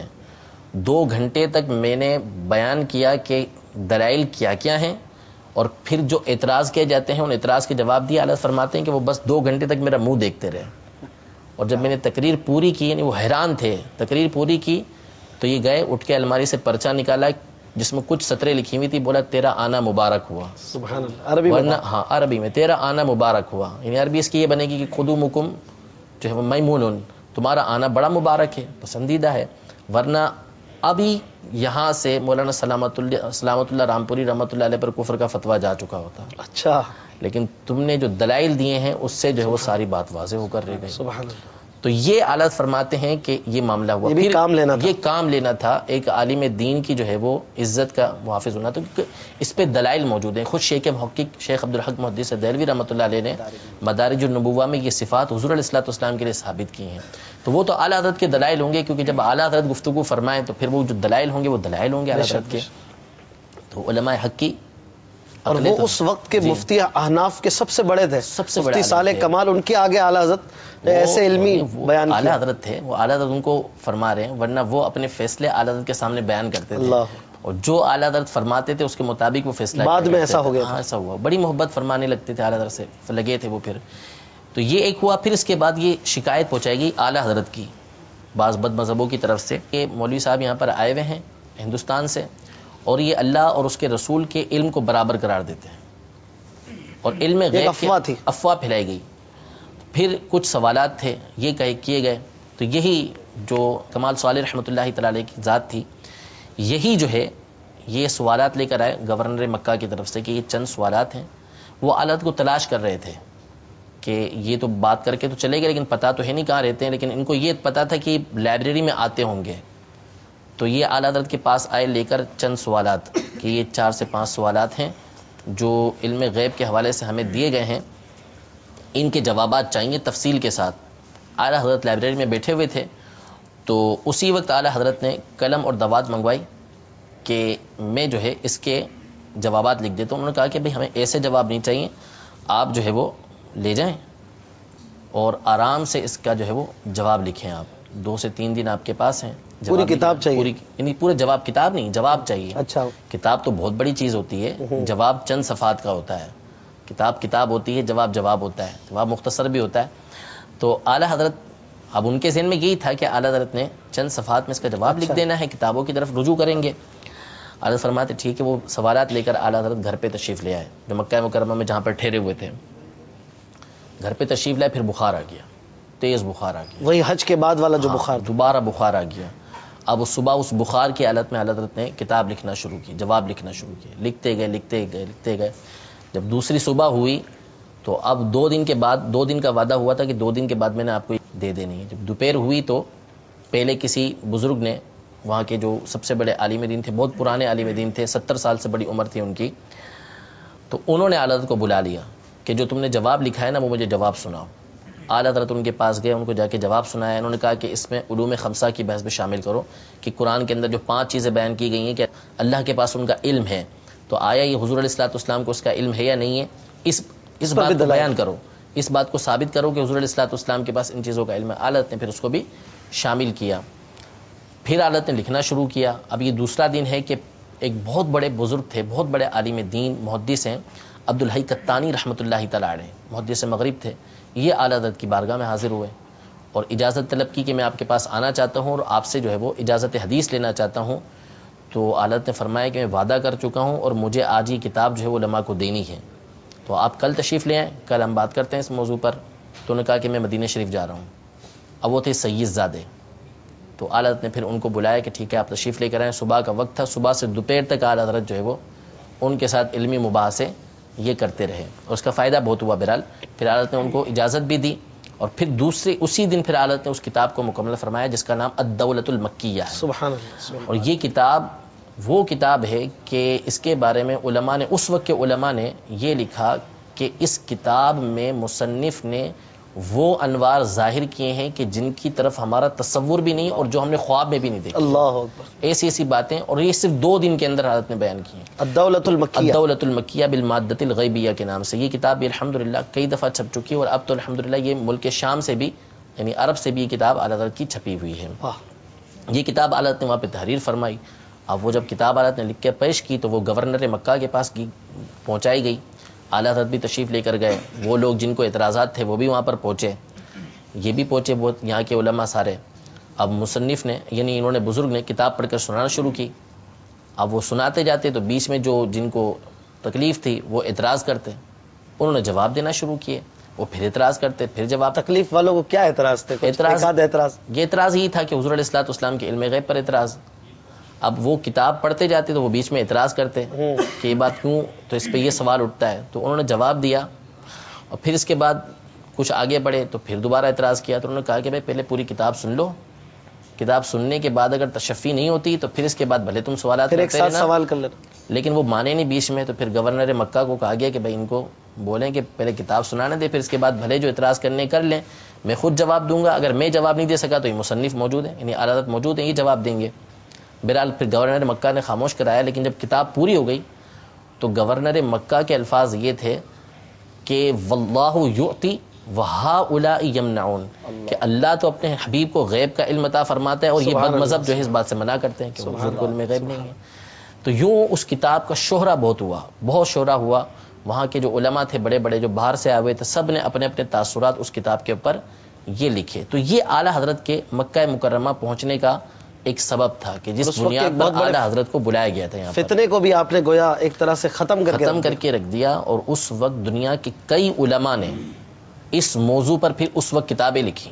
S5: 2 گھنٹے تک میں نے بیان کیا کہ دلائل کیا کیا ہیں، اور پھر جو اعتراض کیے جاتے ہیں ان اعتراض کے جواب دیے. اعلیٰ فرماتے ہیں کہ وہ بس 2 گھنٹے تک میرا منہ دیکھتے رہے، اور جب میں نے تقریر پوری کی، یعنی وہ حیران تھے. تقریر پوری کی تو یہ گئے، اٹھ کے الماری سے پرچہ نکالا جس میں کچھ سطریں لکھی ہوئی تھی، بولا تیرا آنا مبارک ہوا.
S2: سبحان اللہ. عربی
S5: ورنہ ہاں عربی میں تیرا آنا مبارک ہوا، یعنی عربی اس کی یہ بنے گی کہ قدومکم جو ہے وہ میمون، تمہارا آنا بڑا مبارک ہے، پسندیدہ ہے. ورنہ ابھی یہاں سے مولانا سلامت اللہ رامپوری رحمۃ اللہ علیہ پر کفر کا فتویٰ جا چکا ہوتا.
S2: اچھا،
S5: لیکن تم نے جو دلائل دیے ہیں اس سے جو ہے وہ ساری بات واضح ہو کر رہ گئی.
S2: سبحان اللہ.
S5: تو یہ اعلیٰ فرماتے ہیں کہ یہ معاملہ ہوا.
S2: یہ بھی کام لینا تھا.
S5: یہ کام لینا تھا، ایک عالم دین کی جو ہے وہ عزت کا محافظ ہونا تھا، کیونکہ اس پہ دلائل موجود ہیں. خود شیخ محقق شیخ عبدالحق محدث دہلوی رحمۃ اللہ علیہ نے مدارج النبوہ میں یہ صفات حضور علیہ الصلوۃ والسلام کے لیے ثابت کی ہیں. تو وہ تو اعلیٰ حضرت کے دلائل ہوں گے، کیونکہ جب اعلیٰ حضرت گفتگو فرمائیں تو پھر وہ جو دلائل ہوں گے وہ دلائل ہوں گے اعلیٰ حضرت کے. تو علماء حق کی،
S2: اور وہ اس وقت کے مفتی احناف کے سب سے بڑے تھے،
S5: سب سے بڑے
S2: مفتی صالح کمال، ان کے آگے اعلیٰ حضرت نے ایسے علمی بیان کیا.
S5: اعلیٰ حضرت تھے، وہ اعلیٰ حضرت ان کو فرما رہے ہیں، ورنہ وہ اپنے فیصلے اعلیٰ حضرت کے سامنے بیان کرتے تھے، اور جو اعلیٰ حضرت فرماتے تھے اس کے مطابق وہ فیصلہ
S2: بعد میں ایسا ہو گیا.
S5: ہاں ایسا ہوا، بڑی محبت فرمانے لگتے تھے اعلیٰ حضرت سے، لگے تھے وہ. پھر تو یہ ایک ہوا. پھر اس کے بعد یہ شکایت پہنچائی گئی اعلیٰ حضرت کی بعض بد مذہبوں کی طرف سے کہ مولوی صاحب یہاں پر آئے ہوئے ہیں ہندوستان سے، اور یہ اللہ اور اس کے رسول کے علم کو برابر قرار دیتے ہیں، اور علم غیب کی افواہ پھیلائی گئی. پھر کچھ سوالات تھے یہ کیے گئے. تو یہی جو کمال صالح رحمۃ اللہ تعالی علیہ کی ذات تھی، یہی جو ہے یہ سوالات لے کر آئے گورنر مکہ کی طرف سے کہ یہ چند سوالات ہیں. وہ اعلیٰ کو تلاش کر رہے تھے کہ یہ تو بات کر کے تو چلے گئے، لیکن پتہ تو ہے نہیں کہاں رہتے ہیں، لیکن ان کو یہ پتہ تھا کہ لائبریری میں آتے ہوں گے. تو یہ اعلیٰ حضرت کے پاس آئے لے کر چند سوالات، کہ یہ 4 سے 5 سوالات ہیں جو علم غیب کے حوالے سے ہمیں دیے گئے ہیں، ان کے جوابات چاہیے تفصیل کے ساتھ. اعلیٰ حضرت لائبریری میں بیٹھے ہوئے تھے، تو اسی وقت اعلیٰ حضرت نے قلم اور دوات منگوائی کہ میں جو ہے اس کے جوابات لکھ دیتا ہوں. انہوں نے کہا کہ بھئی ہمیں ایسے جواب نہیں چاہیے، آپ جو ہے وہ لے جائیں اور آرام سے اس کا جو ہے وہ جواب لکھیں. آپ 2 سے 3 دن آپ کے پاس ہیں.
S2: پوری کتاب چاہیے؟
S5: یعنی پورا جواب، کتاب نہیں، جواب چاہیے.
S2: اچھا.
S5: کتاب تو بہت بڑی چیز ہوتی ہے، جواب چند صفحات کا ہوتا ہے. کتاب ہوتی ہے، جواب ہوتا ہے، جواب مختصر بھی ہوتا ہے. تو اعلیٰ حضرت، اب ان کے ذہن میں یہی تھا کہ اعلیٰ حضرت نے چند صفحات میں اس کا جواب لکھ دینا ہے، کتابوں کی طرف رجوع کریں گے. اعلیٰ فرماتے ٹھیک ہے. وہ سوالات لے کر اعلیٰ حضرت گھر پہ تشریف لے آئے، جو مکہ مکرمہ میں جہاں پر ٹھہرے ہوئے تھے. گھر پہ تشریف لائے، پھر بخار آ گیا، تیز بخار آ گیا.
S2: وہی حج کے بعد والا جو بخار،
S5: دوبارہ بخار آ گیا. اب صبح اس بخار کی حالت میں اعلیٰ حضرت نے کتاب لکھنا شروع کی، جواب لکھنا شروع کیا. لکھتے گئے. جب دوسری صبح ہوئی تو اب 2 دن کے بعد، 2 دن کا وعدہ ہوا تھا کہ 2 دن کے بعد میں نے آپ کو دے دینی ہے. جب دوپہر ہوئی تو پہلے کسی بزرگ نے، وہاں کے جو سب سے بڑے عالم دین تھے، بہت پرانے عالم دین تھے، 70 سال سے بڑی عمر تھی ان کی، تو انہوں نے اعلیٰ حضرت کو بلا لیا کہ جو تم نے جواب لکھا ہے نا، وہ مجھے جواب سناؤ. اعلیٰ حضرت ان کے پاس گئے، ان کو جا کے جواب سنایا. انہوں نے کہا کہ اس میں علوم خمسہ کی بحث بھی شامل کرو، کہ قرآن کے اندر جو 5 چیزیں بیان کی گئی ہیں کہ اللہ کے پاس ان کا علم ہے، تو آیا یہ حضور علیہ الصلوۃ والسلام کو اس کا علم ہے یا نہیں ہے، اس بات کو بیان کرو، اس بات کو ثابت کرو کہ حضور علیہ الصلوۃ والسلام کے پاس ان چیزوں کا علم ہے. اعلیٰ حضرت نے پھر اس کو بھی شامل کیا. پھر اعلیٰ حضرت نے لکھنا شروع کیا. اب یہ دوسرا دن ہے کہ ایک بہت بڑے بزرگ تھے، بہت بڑے عالم دین، محدث ہیں، عبدالحی قطانی رحمۃ اللہ تعالی علیہ، محدث مغرب تھے. یہ اعلیٰ حضرت کی بارگاہ میں حاضر ہوئے اور اجازت طلب کی کہ میں آپ کے پاس آنا چاہتا ہوں اور آپ سے جو ہے وہ اجازت حدیث لینا چاہتا ہوں. تو اعلیٰ حضرت نے فرمایا کہ میں وعدہ کر چکا ہوں اور مجھے آج یہ کتاب جو ہے وہ علماء کو دینی ہے، تو آپ کل تشریف لے آئیں، کل ہم بات کرتے ہیں اس موضوع پر. تو انہوں نے کہا کہ میں مدینہ شریف جا رہا ہوں. اب وہ تھے سید زادے. تو اعلیٰ حضرت نے پھر ان کو بلایا کہ ٹھیک ہے آپ تشریف لے کر آئیں. صبح کا وقت تھا، صبح سے دوپہر تک اعلیٰ حضرت جو ہے وہ ان کے ساتھ علمی مباحثے یہ کرتے رہے اور اس کا فائدہ بہت ہوا. بہرحال پھر اعلیٰ حضرت نے ان کو اجازت بھی دی اور پھر اسی دن پھر اعلیٰ حضرت نے اس کتاب کو مکمل فرمایا جس کا نام الدولۃ المکیہ ہے.
S2: سبحان اللہ.
S5: اور یہ کتاب وہ کتاب ہے کہ اس کے بارے میں علماء نے، اس وقت کے علماء نے یہ لکھا کہ اس کتاب میں مصنف نے وہ انوار ظاہر کیے ہیں کہ جن کی طرف ہمارا تصور بھی نہیں اور جو ہم نے خواب میں بھی نہیں دیکھا.
S2: اللہ اکبر.
S5: ایسی باتیں، اور یہ صرف 2 دن کے اندر حضرت نے بیان کی ہیں.
S2: الدولۃ المکیہ،
S5: الدولۃ المکیہ بالمادۃ الغیبیہ کے نام سے یہ کتاب بھی الحمدللہ کئی دفعہ چھپ چکی ہے اور اب تو الحمدللہ یہ ملک شام سے بھی، یعنی عرب سے بھی یہ کتاب اعلیٰ حضرت کی چھپی ہوئی ہے. یہ کتاب اعلیٰ حضرت نے وہاں پہ تحریر فرمائی. اب وہ جب کتاب اعلیٰ حضرت نے لکھ کے پیش کی تو وہ گورنر مکہ کے پاس پہنچائی گئی. اعلیٰ حضرت بھی تشریف لے کر گئے. وہ لوگ جن کو اعتراضات تھے وہ بھی وہاں پر پہنچے، یہ بھی پہنچے، بہت یہاں کے علماء سارے. اب مصنف نے، یعنی انہوں نے، بزرگ نے کتاب پڑھ کر سنانا شروع کی. اب وہ سناتے جاتے تو بیچ میں جو جن کو تکلیف تھی وہ اعتراض کرتے، انہوں نے جواب دینا شروع کیے. وہ پھر اعتراض کرتے، پھر جواب.
S2: تکلیف والوں کو کیا اعتراض تھے؟
S5: یہ اعتراض یہ تھا کہ حضور علیہ الصلوۃ والسلام کے علم غیب پر اعتراض. اب وہ کتاب پڑھتے جاتے تو وہ بیچ میں اعتراض کرتے کہ یہ بات کیوں، تو اس پہ یہ سوال اٹھتا ہے. تو انہوں نے جواب دیا اور پھر اس کے بعد کچھ آگے بڑھے تو پھر دوبارہ اعتراض کیا. تو انہوں نے کہا کہ بھائی پہلے پوری کتاب سن لو، کتاب سننے کے بعد اگر تشفی نہیں ہوتی تو پھر اس کے بعد بھلے تم سوالات کرتے رہنا،
S2: سوال کر لینا.
S5: لیکن وہ مانے نہیں بیچ میں. تو پھر گورنر مکہ کو کہا گیا کہ بھائی ان کو بولیں کہ پہلے کتاب سنانے دے، پھر اس کے بعد بھلے جو اعتراض کرنے کر لیں، میں خود جواب دوں گا. اگر میں جواب نہیں دے سکا تو یہ مصنف موجود ہے، یعنی اعلیٰ حضرت موجود ہیں، یہ جواب دیں گے. بہرحال پھر گورنر مکہ نے خاموش کرایا. لیکن جب کتاب پوری ہو گئی تو گورنر مکہ کے الفاظ یہ تھے کہ واللہ یعطی وہؤلاء یمنعون، کہ اللہ تو اپنے حبیب کو غیب کا علم عطا فرماتا ہے اور یہ بد مذہب جو ہے اس بات سے منع کرتے ہیں کہ حضور کو علم غیب نہیں ہے. تو یوں اس کتاب کا شہرہ بہت ہوا، بہت شہرہ ہوا. وہاں کے جو علماء تھے بڑے بڑے جو باہر سے آئے ہوئے تھے، سب نے اپنے اپنے تاثرات اس کتاب کے اوپر یہ لکھے. تو یہ اعلیٰ حضرت کے مکہ مکرمہ پہنچنے کا ایک سبب تھا کہ جس بنیاد پر اعلیٰ حضرت کو بلایا گیا تھا. یہاں
S2: فتنے کو بھی آپ نے گویا ایک طرح سے ختم کر
S5: کے رکھ دیا. اور اس وقت دنیا کے کئی علماء نے اس موضوع پر پھر اس وقت کتابیں لکھی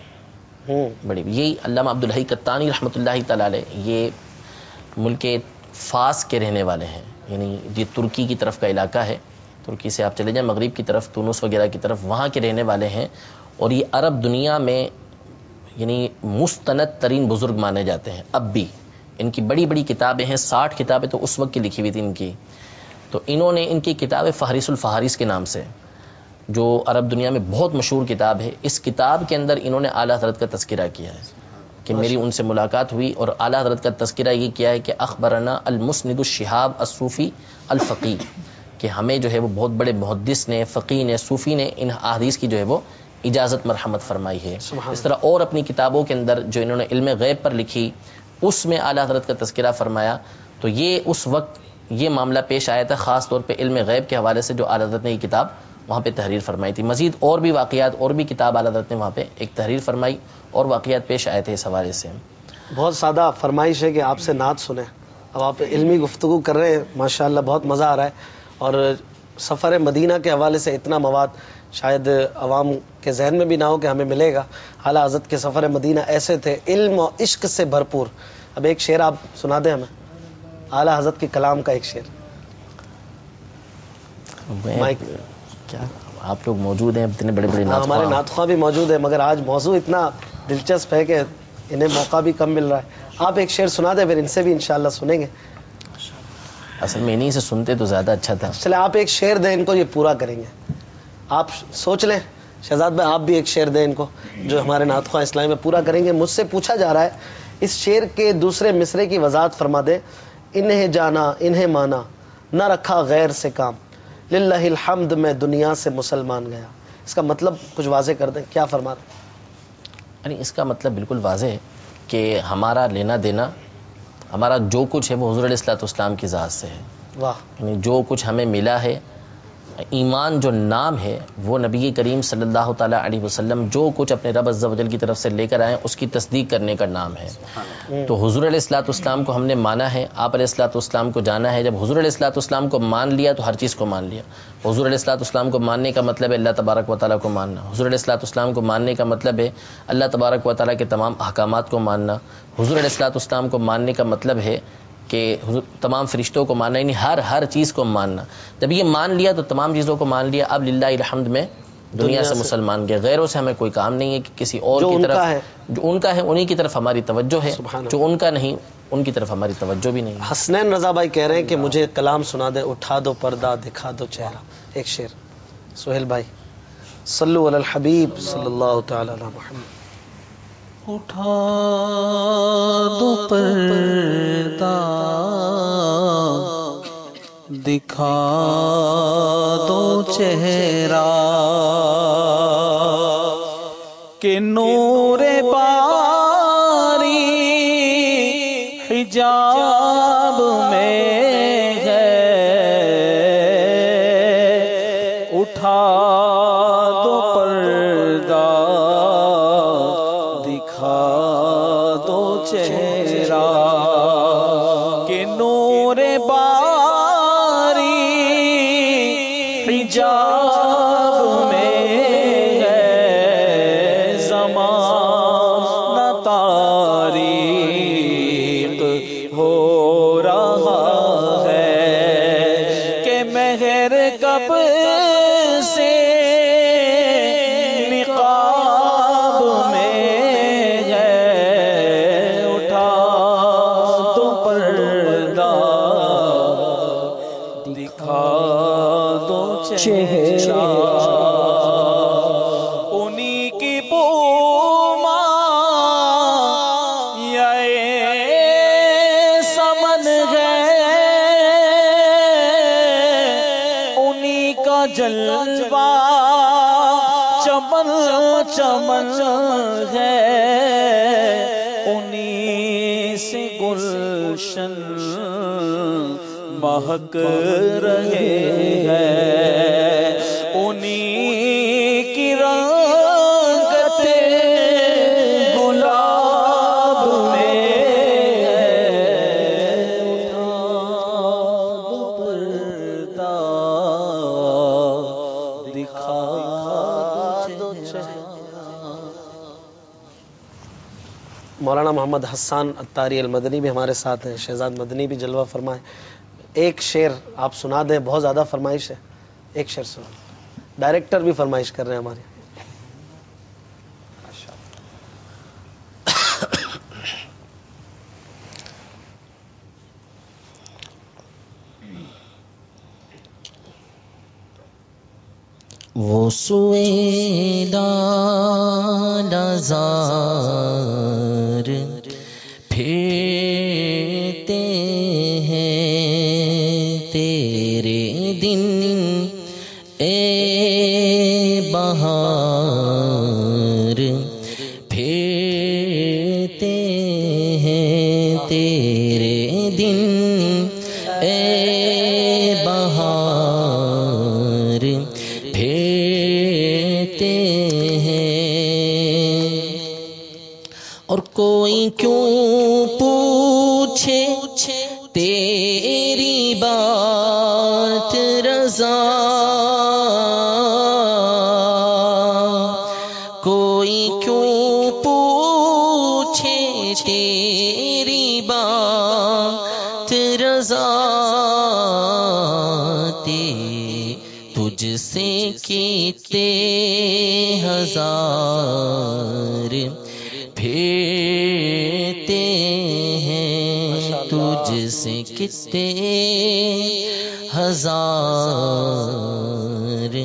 S5: بڑی. یہی علامہ عبدالحی قطانی رحمۃ اللہ تعالی علیہ، یہ ملک فاس کے رہنے والے ہیں، یعنی یہ ترکی کی طرف کا علاقہ ہے. ترکی سے آپ چلے جائیں مغرب کی طرف، تونس وغیرہ کی طرف، وہاں کے رہنے والے ہیں. اور یہ عرب دنیا میں یعنی مستند ترین بزرگ مانے جاتے ہیں. اب بھی ان کی بڑی بڑی کتابیں ہیں، 60 کتابیں تو اس وقت کی لکھی ہوئی تھی ان کی. تو انہوں نے ان کی کتاب فہرست الفہارس کے نام سے، جو عرب دنیا میں بہت مشہور کتاب ہے، اس کتاب کے اندر انہوں نے اعلیٰ حضرت کا تذکرہ کیا ہے کہ میری ان سے ملاقات ہوئی. اور اعلیٰ حضرت کا تذکرہ یہ کیا ہے کہ اخبرنا المسند الشہاب الصوفی الفقی، کہ ہمیں جو ہے وہ بہت بڑے محدث نے، فقی نے، صوفی نے ان احادیث کی جو ہے وہ اجازت مرحمت فرمائی ہے. اس طرح اور اپنی کتابوں کے اندر جو انہوں نے علم غیب پر لکھی اس میں اعلیٰ حضرت کا تذکرہ فرمایا، تو یہ اس وقت یہ معاملہ پیش آیا تھا، خاص طور پہ علم غیب کے حوالے سے جو اعلیٰ حضرت نے یہ کتاب وہاں پہ تحریر فرمائی تھی. مزید اور بھی واقعات اور بھی کتاب اعلیٰ حضرت نے وہاں پہ ایک تحریر فرمائی اور واقعات پیش آئے تھے اس حوالے سے.
S2: بہت سادہ فرمائش ہے کہ آپ سے نعت سنیں. اب آپ علمی گفتگو کر رہے ہیں، ماشاءاللہ بہت مزہ آ رہا ہے. اور سفر مدینہ کے حوالے سے اتنا مواد شاید عوام کے ذہن میں بھی نہ ہو کہ ہمیں ملے گا. اعلیٰ حضرت کے سفر مدینہ ایسے تھے، علم و عشق سے بھرپور. اب ایک شعر آپ سنا دیں ہمیں، اعلیٰ حضرت کے کلام کا ایک شعر.
S5: کیا آپ لوگ موجود ہیں، اتنے بڑے بڑے نعت
S2: ہمارے نعت خواں بھی موجود ہیں، مگر آج موضوع اتنا دلچسپ ہے کہ انہیں موقع بھی کم مل رہا ہے. آپ ایک شعر سنا دیں، پھر ان سے بھی انشاءاللہ سنیں گے.
S5: اصل میں انہیں سے سنتے تو زیادہ اچھا تھا.
S2: چلے آپ ایک شعر دیں ان کو، یہ پورا کریں گے. آپ سوچ لیں شہزاد بھائی، آپ بھی ایک شعر دیں ان کو جو ہمارے نعت خواں اسلامی میں پورا کریں گے. مجھ سے پوچھا جا رہا ہے اس شعر کے دوسرے مصرے کی وضاحت فرما دیں. انہیں جانا انہیں مانا نہ رکھا غیر سے کام، للہ الحمد میں دنیا سے مسلمان گیا. اس کا مطلب کچھ واضح کر دیں، کیا فرما دیں؟
S5: یعنی اس کا مطلب بالکل واضح ہے کہ ہمارا لینا دینا، ہمارا جو کچھ ہے وہ حضور علیہ الصلوۃ والسلام کی ذات سے ہے.
S2: واہ.
S5: یعنی جو کچھ ہمیں ملا ہے، ایمان جو نام ہے وہ نبی کریم صلی اللہ تعالیٰ علیہ وسلم جو کچھ اپنے رب عز و جل کی طرف سے لے کر آئے اس کی تصدیق کرنے کا نام ہے. تو حضور علیہ الصلوۃ والسلام کو ہم نے مانا ہے، آپ علیہ الصلوۃ والسلام کو جانا ہے. جب حضور علیہ الصلوۃ والسلام کو مان لیا تو ہر چیز کو مان لیا. حضور علیہ الصلوۃ والسلام کو ماننے کا مطلب ہے اللہ تبارک و تعالیٰ کو ماننا. حضور علیہ الصلوۃ والسلام کو ماننے کا مطلب ہے اللہ تبارک و تعالیٰ کے تمام احکامات کو ماننا. حضور علیہ الصلوۃ والسلام کو ماننے کا مطلب ہے کہ تمام فرشتوں کو ماننا، یعنی ہر چیز کو ماننا. جب یہ مان لیا تو تمام چیزوں کو مان لیا. اب للہ الحمد میں دنیا سے مسلمان گئے. غیروں سے ہمیں کوئی کام نہیں ہے کہ کسی اور کی طرف، جو ان کا ہے انہی کی طرف ہماری توجہ ہے، جو ان کا نہیں ان کی طرف ہماری توجہ بھی نہیں.
S2: حسنین رضا بھائی کہہ رہے ہیں کہ مجھے کلام سنا دے، اٹھا دو پردہ دکھا دو چہرہ. ایک شعر. سہیل بھائی صلو علی الحبیب صلی اللہ تعالی علی محمد.
S4: اٹھا دو پردہ دکھا دو چہرہ کہ نور باری حجاب میں ہے. اٹھا دو پردہ دکھا دو چہرہ کہ نور باری حجاب میں ہے. زمانہ تاریک ہو رہا ہے کہ مہر کب سے نقاب میں ہے. اٹھا دو پردہ دکھا دو چہرہ. انہی کی بوما یہ سمن ہے، انہی کا جلوہ چمن چمن ہے. انہی سے گلشن مہک رہے ہیں. انہی کی رنگت گلاب میں ہے. اٹھا دو پردہ دکھا دو چہرہ.
S2: مولانا محمد حسان اتاری المدنی بھی ہمارے ساتھ ہیں، شہزاد مدنی بھی جلوہ فرمائے. ایک شعر آپ سنا دیں، بہت زیادہ فرمائش ہے. ایک شعر سنا. ڈائریکٹر بھی فرمائش کر رہے ہیں ہمارے.
S5: وہ سویدہ نظار پھرتے ہیں تیرے دن اے بہار، پھرتے ہیں ہیں اور کوئی کیوں پوچھے تیری بات رضا، کوئی کیوں پوچھے تیری بات رضا، تجھ سے کتنے ہزار پھرتے ہیں، تجھ سے کتنے ہزار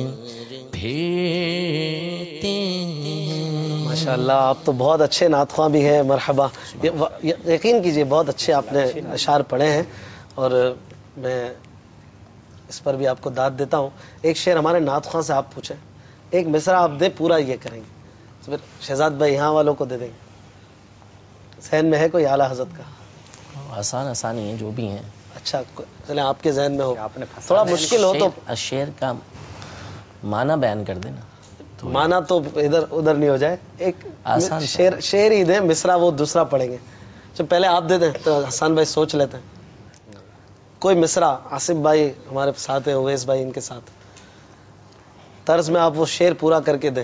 S5: پھرتے ہیں۔
S2: ماشاءاللہ آپ تو بہت اچھے نعت خواں بھی ہیں، مرحبا۔ یقین کیجئے بہت اچھے آپ نے اشعار پڑھے ہیں، اور میں اس پر بھی آپ کو داد دیتا ہوں۔ ایک شعر ہمارے نعت خواں سے آپ پوچھیں، ایک مصرع آپ دیں، پورا یہ کریں گے، پھر شہزاد بھائی یہاں والوں کو دے دیں گے۔ ذہن میں ہے کوئی اعلیٰ حضرت کا؟
S5: آسانی ہیں جو بھی ہیں۔
S2: اچھا چلیں آپ کے ذہن میں ہو، تھوڑا مشکل ہو تو
S5: شعر کا معنی بیان کر دینا،
S2: مانا تو ادھر ادھر نہیں ہو جائے، ایک
S5: آسان
S2: شعر ہی دیں، مصرع وہ دوسرا پڑھیں گے۔ چل پہلے آپ دے دیں تو حسان بھائی سوچ لیتے ہیں کوئی مصرع۔ آصف بھائی ہمارے ساتھ ہیں، اویس بھائی ان کے ساتھ، طرز میں آپ وہ شعر پورا کر کے دیں۔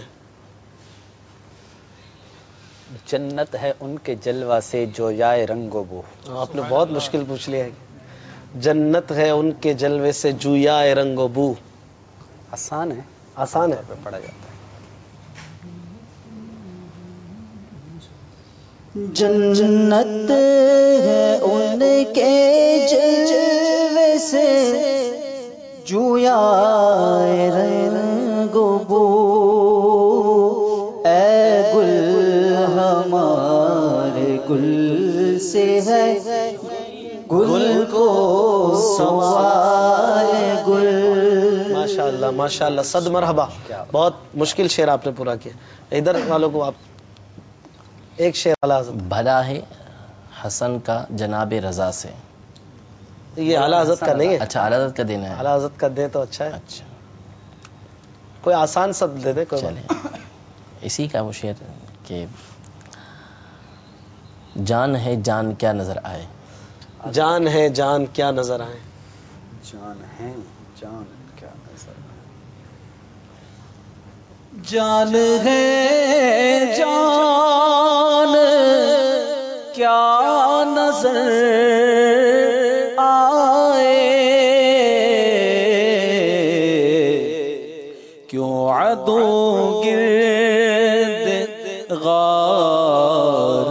S6: جنت ہے ان کے جلوہ سے جو یائے رنگ و بو۔
S2: آپ نے بہت مشکل پوچھ لیا ہے۔ جنت ہے ان کے جلوے سے جویائے رنگ و بو،
S6: آسان ہے،
S2: آسان ہے،
S6: پڑھا جاتا ہے۔
S1: جنت ہے ان کے جلوے سے جویائے رنگ و بو، اے گل ہمارے گل سے ہے گل کو سوال گل۔
S2: ماشاءاللہ ماشاءاللہ، صد مرحبا، بہت مشکل شعر آپ نے پورا کیا۔ ادھر والوں کو آپ ایک شعر اعلیٰ حضرت۔
S5: بھلا ہے حسن کا جناب رضا سے،
S2: یہ اعلیٰ حضرت کا نہیں ہے؟
S5: اچھا اعلیٰ حضرت کا دینا ہے،
S2: اعلیٰ حضرت کا دیں تو اچھا ہے۔
S5: اچھا
S2: کوئی آسان سا دے دے کوئی
S5: چلیں، اسی کا وہ شعر کہ جان ہے جان کیا نظر آئے،
S2: جان ہے جان کیا نظر آئے،
S6: جان ہے جان کیا نظر آئے،
S1: جان ہے جان کیا نظر آئے، کیوں عدو گرد غار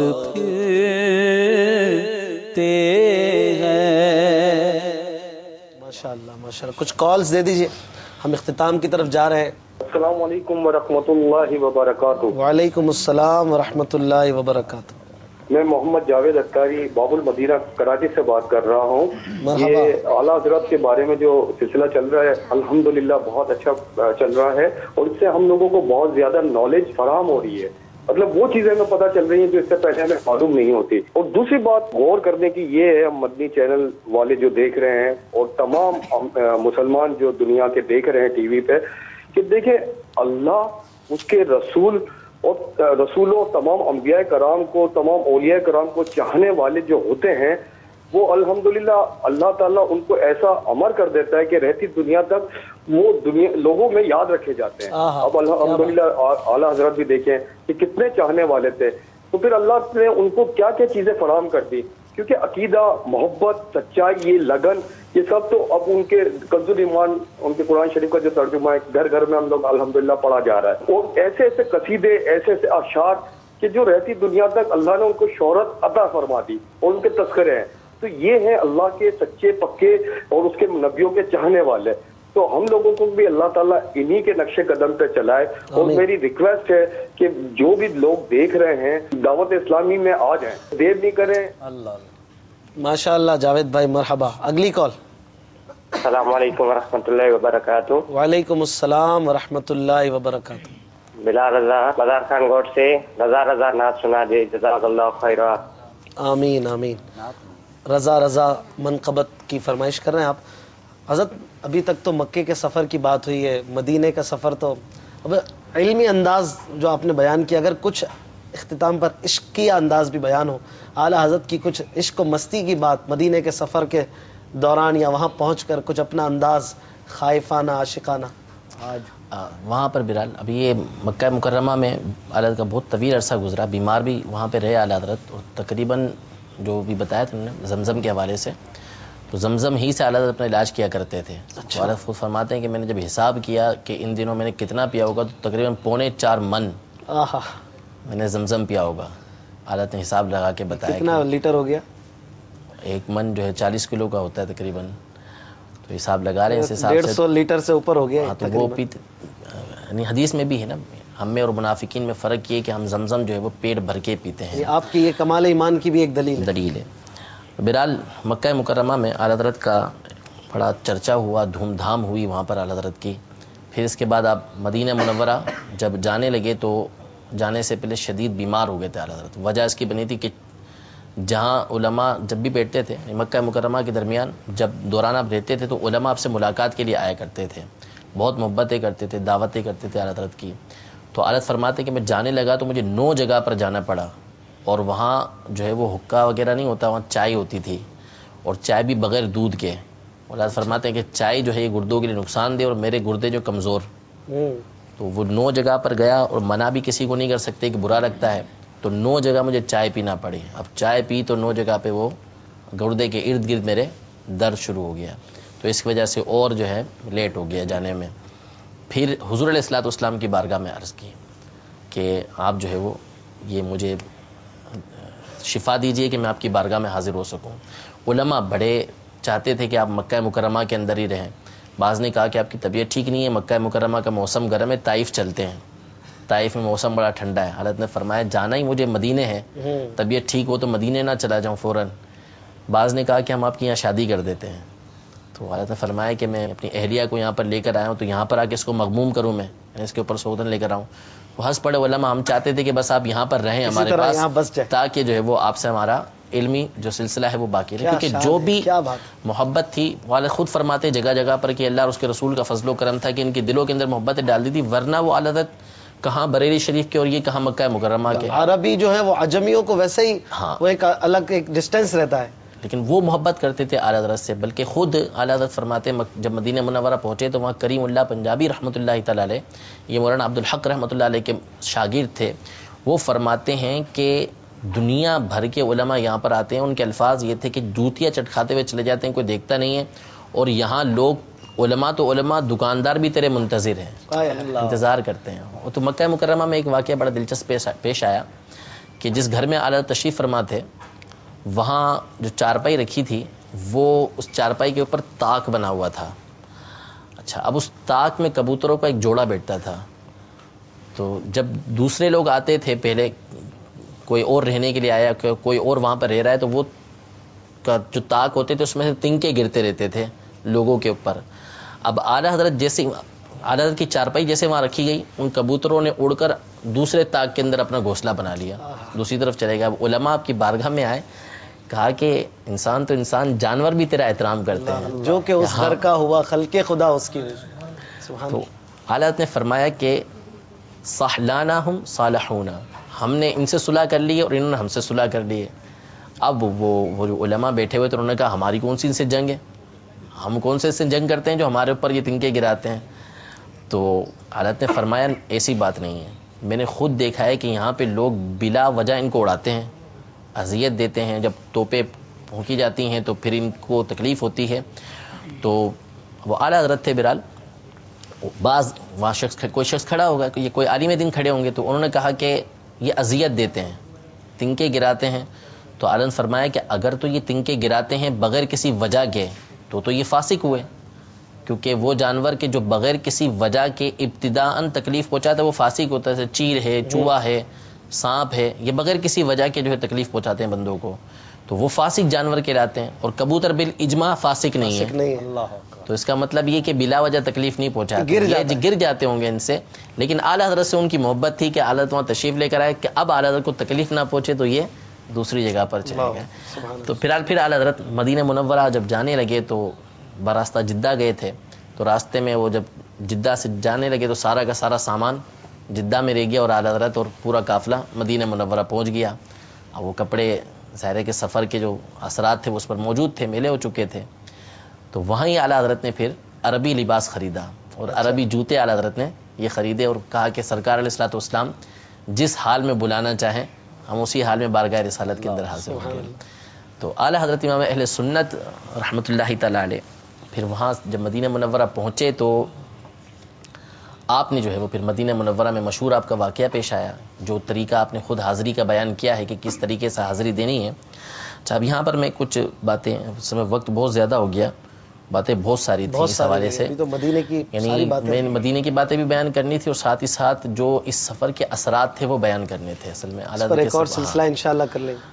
S1: پھرتے ہیں۔
S2: ماشاءاللہ ماشاءاللہ، کچھ کالز دے دیجئے، ہم اختتام کی طرف جا رہے ہیں۔
S14: السلام علیکم ورحمۃ اللہ وبرکاتہ۔
S2: وعلیکم السلام ورحمۃ اللہ وبرکاتہ۔
S14: میں محمد جاوید اختاری باب المدینہ کراچی سے بات کر رہا ہوں۔
S2: مرحبا۔
S14: یہ اعلیٰ حضرت کے بارے میں جو سلسلہ چل رہا ہے الحمدللہ بہت اچھا چل رہا ہے، اور اس سے ہم لوگوں کو بہت زیادہ نالج فراہم ہو رہی ہے، مطلب وہ چیزیں ہمیں پتہ چل رہی ہیں جو اس سے پہلے ہمیں معلوم نہیں ہوتی۔ اور دوسری بات غور کرنے کی یہ ہے، مدنی چینل والے جو دیکھ رہے ہیں اور تمام مسلمان جو دنیا کے دیکھ رہے ہیں ٹی وی پہ، کہ دیکھیں اللہ، اس کے رسول اور رسولوں، تمام انبیاء کرام کو، تمام اولیاء کرام کو چاہنے والے جو ہوتے ہیں، وہ الحمدللہ اللہ تعالیٰ ان کو ایسا امر کر دیتا ہے کہ رہتی دنیا تک وہ دنیا لوگوں میں یاد رکھے جاتے ہیں۔ اب الحمدللہ اعلیٰ حضرت بھی دیکھیں کہ کتنے چاہنے والے تھے، تو پھر اللہ نے ان کو کیا کیا چیزیں فراہم کر دی، کیونکہ عقیدہ، محبت، سچائی، یہ لگن، یہ سب تو اب ان کے کنز الایمان، ان کے قرآن شریف کا جو ترجمہ ہے گھر گھر میں ہم لوگ الحمدللہ پڑھا جا رہا ہے، اور ایسے ایسے قصیدے، ایسے ایسے اشعار کہ جو رہتی دنیا تک اللہ نے ان کو شہرت عطا فرما دی، اور ان کے تذکرے ہیں۔ تو یہ ہیں اللہ کے سچے پکے اور اس کے نبیوں کے چاہنے والے۔ تو ہم لوگوں کو بھی اللہ تعالیٰ انہی کے نقش قدم پہ چلائے، اور میری ریکویسٹ ہے کہ جو بھی لوگ دیکھ رہے ہیں دعوت اسلامی میں آ جائیں، دیر نہیں کریں۔
S2: اللہ ماشاءاللہ جاوید بھائی مرحبا۔ اگلی کال۔
S15: السلام علیکم ورحمۃ اللہ وبرکاتہ۔
S2: وعلیکم السلام ورحمۃ اللہ وبرکاتہ۔
S15: بلا رضا بازار خان گوٹ سے رضا رضا نعت سنا دے، جزاک اللہ خیرا۔
S2: آمین آمین۔ رضا رضا منقبت کی فرمائش کر رہے ہیں آپ حضرت۔ ابھی تک تو مکے کے سفر کی بات ہوئی ہے، مدینے کا سفر تو اب علمی انداز جو آپ نے بیان کیا، اگر کچھ اختتام پر عشق کی انداز بھی بیان ہو، اعلیٰ حضرت کی کچھ عشق و مستی کی بات مدینے کے سفر کے دوران یا وہاں پہنچ کر کچھ اپنا انداز خائفانہ عاشقانہ.
S5: وہاں پر بلال ابھی یہ مکہ مکرمہ میں اعلیٰ حضرت کا بہت طویل عرصہ گزرا، بیمار بھی وہاں پہ رہے اعلیٰ حضرت، اور تقریباً جو بھی بتایا تھا انہوں نے زمزم کے حوالے سے، تو زمزم ہی سے اعلیٰ حضرت اپنا علاج کیا کرتے تھے. اعلیٰ خود فرماتے ہیں کہ میں نے جب حساب کیا کہ ان دنوں میں نے کتنا پیا ہوگا تو تقریباً 4.25 من میں نے زمزم پیا ہوگا. اعلیٰ نے حساب لگا کے بتایا
S2: کتنا لیٹر ہو گیا؟
S5: 1 من جو ہے 40 کلو کا ہوتا ہے تقریباً، تو حساب لگا رہے ہیں اس حساب سے
S2: 150 لیٹر سے اوپر ہو گیا.
S5: تو وہ پیتے، یعنی حدیث میں بھی ہے نا، ہم میں اور منافقین میں فرق یہ کہ ہم زمزم جو ہے وہ پیٹ بھر کے پیتے ہیں.
S2: آپ کی یہ کمال ایمان کی بھی ایک دلیل
S5: ہے. بہرحال مکہ مکرمہ میں اعلیٰ حضرت کا بڑا چرچا ہوا، دھوم دھام ہوئی وہاں پر اعلیٰ حضرت کی. پھر اس کے بعد آپ مدینہ منورہ جب جانے لگے تو جانے سے پہلے شدید بیمار ہو گئے تھے اعلیٰ حضرت. وجہ اس کی بنی تھی کہ جہاں علماء جب بھی بیٹھتے تھے مکہ مکرمہ کے درمیان، جب دوران آپ رہتے تھے تو علماء آپ سے ملاقات کے لیے آیا کرتے تھے، بہت محبتیں کرتے تھے، دعوتیں کرتے تھے اعلیٰ حضرت کی. تو اعلیٰ فرماتے کہ میں جانے لگا تو مجھے 9 جگہ پر جانا پڑا، اور وہاں جو ہے وہ حقہ وغیرہ نہیں ہوتا، وہاں چائے ہوتی تھی، اور چائے بھی بغیر دودھ کے. اعلیٰ فرماتے ہیں کہ چائے جو ہے یہ گردوں کے لیے نقصان دے، اور میرے گردے جو کمزور، تو وہ 9 جگہ پر گیا، اور منع بھی کسی کو نہیں کر سکتے کہ برا لگتا ہے، تو 9 جگہ مجھے چائے پینا پڑی. اب چائے پی تو 9 جگہ پہ وہ گردے کے ارد گرد میرے درد شروع ہو گیا، تو اس کی وجہ سے اور جو ہے لیٹ ہو گیا جانے میں. پھر حضور علیہ الصلوۃ والسلام کی بارگاہ میں عرض کی کہ آپ جو ہے وہ یہ مجھے شفا دیجئے کہ میں آپ کی بارگاہ میں حاضر ہو سکوں. علماء بڑے چاہتے تھے کہ آپ مکہ مکرمہ کے اندر ہی رہیں. بعض نے کہا کہ آپ کی طبیعت ٹھیک نہیں ہے، مکہ مکرمہ کا موسم گرم ہے، طائف چلتے ہیں، طائف میں موسم بڑا ٹھنڈا ہے. حضرت نے فرمایا جانا ہی مجھے مدینے ہے، طبیعت ٹھیک ہو تو مدینے نہ چلا جاؤں فوراً. بعض نے کہا کہ ہم آپ کے یہاں شادی کر دیتے ہیں. تو حضرت نے فرمایا کہ میں اپنی اہلیہ کو یہاں پر لے کر آیا ہوں، تو یہاں پر آ کے اس کو مغموم کروں، میں اس کے اوپر سوگندھ لے کر آؤں. وہ ہنس پڑے علماء، ہم چاہتے تھے کہ بس آپ یہاں پر رہیں ہمارے پاس، تاکہ جو ہے وہ آپ سے ہمارا علمی جو سلسلہ ہے وہ باقی رہے. کیونکہ جو بھی محبت تھی، والد خود فرماتے جگہ جگہ پر کہ اللہ اور اس کے رسول کا فضل و کرم تھا کہ ان کے دلوں کے اندر محبت ڈال دی تھی، ورنہ وہ اعلیٰ حضرت کہاں بریلی شریف کے اور یہ کہاں مکہ مکرمہ کے.
S2: عربی جو ہے وہ عجمیوں کو ویسے ہی وہ ایک الگ ایک ڈسٹینس رہتا ہے،
S5: لیکن وہ محبت کرتے تھے اعلیٰ حضرت سے. بلکہ خود اعلیٰ حضرت فرماتے جب مدینہ منورہ پہنچے تو وہاں کریم اللہ پنجابی رحمۃ اللہ تعالی علیہ، یہ مولانا عبدالحق رحمۃ اللہ علیہ کے شاگرد تھے، وہ فرماتے ہیں کہ دنیا بھر کے علماء یہاں پر آتے ہیں. ان کے الفاظ یہ تھے کہ جوتیاں چٹکھاتے ہوئے چلے جاتے ہیں، کوئی دیکھتا نہیں ہے، اور یہاں لوگ علماء تو علماء، دکاندار بھی تیرے منتظر ہیں، انتظار کرتے ہیں. تو مکہ مکرمہ میں ایک واقعہ بڑا دلچسپ پیش آیا کہ جس گھر میں اعلیٰ تشریف فرما تھے، وہاں جو چارپائی رکھی تھی وہ اس چارپائی کے اوپر تاک بنا ہوا تھا. اچھا، اب اس تاک میں کبوتروں کا ایک جوڑا بیٹھتا تھا. تو جب دوسرے لوگ آتے تھے، پہلے کوئی اور رہنے کے لیے آیا، کوئی اور وہاں پر رہ رہا ہے، تو وہ جو تاک ہوتے تھے اس میں سے تنکے گرتے رہتے تھے لوگوں کے اوپر. اب اعلیٰ حضرت جیسے اعلیٰ حضرت کی چارپائی جیسے وہاں رکھی گئی، ان کبوتروں نے اڑ کر دوسرے تاک کے اندر اپنا گھونسلہ بنا لیا، دوسری طرف چلے گیا. اب علماء آپ کی بارگاہ میں آئے، کہا کہ انسان تو انسان، جانور بھی تیرا احترام کرتے ہیں،
S2: جو کہ اس گھر کا ہوا خلق خدا اس کی.
S5: تو اعلیٰ نے فرمایا کہ صحلانہم صالحونا، ہم نے ان سے صلح کر لی اور انہوں نے ہم سے صلح کر لی ہے. اب وہ جو علماء بیٹھے ہوئے تو انہوں نے کہا ہماری کون سی ان سے جنگ ہے، ہم کون سے اس سے جنگ کرتے ہیں جو ہمارے اوپر یہ تنکے گراتے ہیں. تو اعلیٰ نے فرمایا ایسی بات نہیں ہے، میں نے خود دیکھا ہے کہ یہاں پہ لوگ بلا وجہ ان کو اڑاتے ہیں، اذیت دیتے ہیں، جب توپیں پھونکی جاتی ہیں تو پھر ان کو تکلیف ہوتی ہے. تو وہ اعلیٰ حضرت تھے. بہرحال بعض وہاں کوئی شخص کھڑا ہوگا، یہ کوئی عالم دین کھڑے ہوں گے، تو انہوں نے کہا کہ یہ اذیت دیتے ہیں، تنکے گراتے ہیں. تو اعلیٰ نے فرمایا کہ اگر تو یہ تنکے گراتے ہیں بغیر کسی وجہ کے تو یہ فاسق ہوئے، کیونکہ وہ جانور کے جو بغیر کسی وجہ کے ابتداءً تکلیف پہنچاتا ہے وہ فاسق ہوتا ہے. چیر ہے، چوہا ہے، سانپ ہے، یہ بغیر کسی وجہ کے جو ہے تکلیف پہنچاتے ہیں بندوں کو، تو وہ فاسق جانور کہلاتے ہیں. اور کبوتر بالاجماع فاسق نہیں ہے. تو اس کا مطلب یہ کہ بلا وجہ تکلیف نہیں پہنچاتے، گر جاتے ہوں گے ان سے. لیکن اعلیٰ حضرت سے ان کی محبت تھی کہ اعلیٰ وہاں تشریف لے کر آئے کہ اب اعلیٰ حضرت کو تکلیف نہ پہنچے تو یہ دوسری جگہ پر چلے گئے. تو پھر اعلیٰ حضرت مدینہ منورہ جب جانے لگے تو براستہ جدہ گئے تھے. تو راستے میں وہ جب جدہ سے جانے لگے تو سارا کا سارا سامان جدہ میں رہ گیا اور اعلیٰ حضرت اور پورا قافلہ مدینہ منورہ پہنچ گیا. اب وہ کپڑے ظاہر ہے کہ سفر کے جو اثرات تھے وہ اس پر موجود تھے, میلے ہو چکے تھے. تو وہاں ہی اعلیٰ حضرت نے پھر عربی لباس خریدا اور عربی جوتے اعلیٰ حضرت نے یہ خریدے اور کہا کہ سرکار علیہ الصلوۃ والسلام جس حال میں بلانا چاہیں ہم اسی حال میں بارگاہ رسالت کے اندر حاضر ہوں گے. تو اعلیٰ حضرت امام اہل سنت رحمۃ اللہ تعالی علیہ پھر وہاں جب مدینہ منورہ پہنچے تو آپ نے جو ہے وہ پھر مدینہ منورہ میں مشہور آپ کا واقعہ پیش آیا, جو طریقہ آپ نے خود حاضری کا بیان کیا ہے کہ کس طریقے سے حاضری دینی ہے. اچھا, اب یہاں پر میں کچھ باتیں, اس میں وقت بہت زیادہ ہو گیا, باتیں بہت ساری تھیں اس حوالے سے, یعنی میں مدینے کی باتیں بھی بیان کرنی تھی اور ساتھ ہی ساتھ جو اس سفر کے اثرات تھے وہ بیان کرنے تھے. اصل میں
S2: ایک اور سلسلہ انشاءاللہ کر لیں.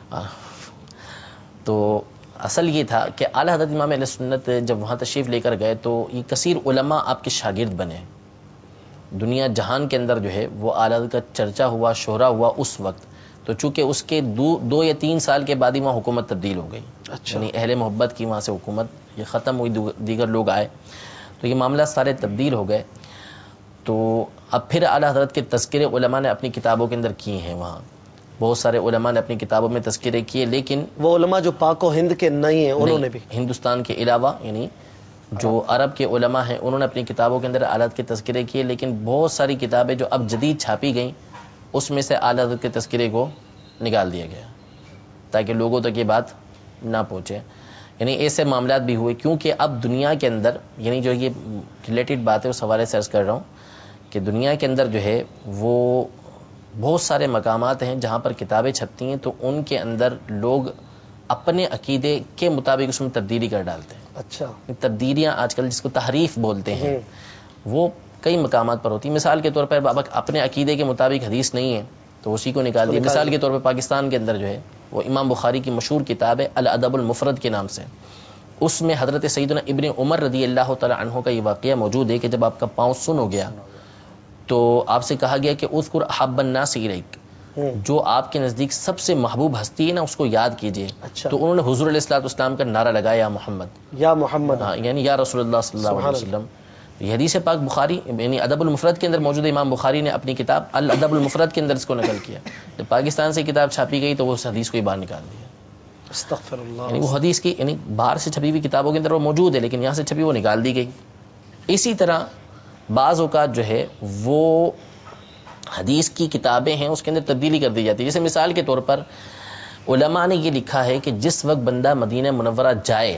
S5: تو اصل یہ تھا کہ اعلیٰ حضرت امام اہل سنت جب وہاں تشریف لے کر گئے تو یہ کثیر علماء آپ کے شاگرد بنے. دنیا جہان کے اندر جو ہے وہ اعلیٰ حضرت کا چرچا ہوا, شہرا ہوا اس وقت. تو چونکہ اس کے 2 یا 3 سال کے بعد ہی وہاں حکومت تبدیل ہو گئی. یعنی اہل محبت کی وہاں سے حکومت یہ ختم ہوئی, دیگر لوگ آئے تو یہ معاملات سارے تبدیل ہو گئے. تو اب پھر اعلیٰ حضرت کے تذکرے علماء نے اپنی کتابوں کے اندر کیے ہیں. وہاں بہت سارے علماء نے اپنی کتابوں میں تذکرے کیے, لیکن
S2: وہ علماء جو پاک و ہند کے نہیں ہیں انہوں نے بھی
S5: ہندوستان کے علاوہ یعنی جو عرب کے علماء ہیں انہوں نے اپنی کتابوں کے اندر اعلیٰ حضرت کے تذکرے کیے. لیکن بہت ساری کتابیں جو اب جدید چھاپی گئیں اس میں سے اعلیٰ حضرت کے تذکرے کو نکال دیا گیا تاکہ لوگوں تک یہ بات نہ پہنچے. یعنی ایسے معاملات بھی ہوئے کیونکہ اب دنیا کے اندر, یعنی جو یہ ریلیٹڈ بات ہے اس حوالے سے عرض کر رہا ہوں کہ دنیا کے اندر جو ہے وہ بہت سارے مقامات ہیں جہاں پر کتابیں چھپتی ہیں تو ان کے اندر لوگ اپنے عقیدے کے مطابق اس میں تبدیلی کر ڈالتے ہیں.
S2: اچھا,
S5: تبدیلیاں آج کل جس کو تحریف بولتے ہیں وہ کئی مقامات پر ہوتی ہیں. مثال کے طور پر اپنے عقیدے کے مطابق حدیث نہیں ہے تو اسی کو نکال دیا. مثال کے طور پر پاکستان کے اندر جو ہے وہ امام بخاری کی مشہور کتاب ہے الادب المفرد کے نام سے, اس میں حضرت سیدنا ابن عمر رضی اللہ تعالی عنہ کا یہ واقعہ موجود ہے کہ جب آپ کا پاؤں سن ہو گیا تو آپ سے کہا گیا کہ اذکر احب الناس الیک, جو آپ کے نزدیک سب سے محبوب ہستی ہے نا اس کو یاد کیجئے. تو انہوں نے حضور علیہ الصلوۃ والسلام کا نعرہ لگایا یا محمد,
S2: یا محمد,
S5: یعنی یا رسول اللہ صلی اللہ علیہ وسلم. یہ حدیث پاک بخاری یعنی ادب المفرد کے اندر موجود ہے. امام بخاری نے اپنی کتاب الادب المفرد کے اندر اس کو نقل کیا. جب پاکستان سے کتاب چھاپی گئی تو وہ اس حدیث کو ہی باہر نکال دیا.
S2: استغفر اللہ.
S5: یعنی وہ حدیث کی یعنی باہر سے چھپی ہوئی کتابوں کے اندر وہ موجود ہے لیکن یہاں سے چھپی وہ نکال دی گئی. اسی طرح بعض اوقات جو ہے وہ حدیث کی کتابیں ہیں اس کے اندر تبدیلی کر دی جاتی ہے. جیسے مثال کے طور پر علماء نے یہ لکھا ہے کہ جس وقت بندہ مدینہ منورہ جائے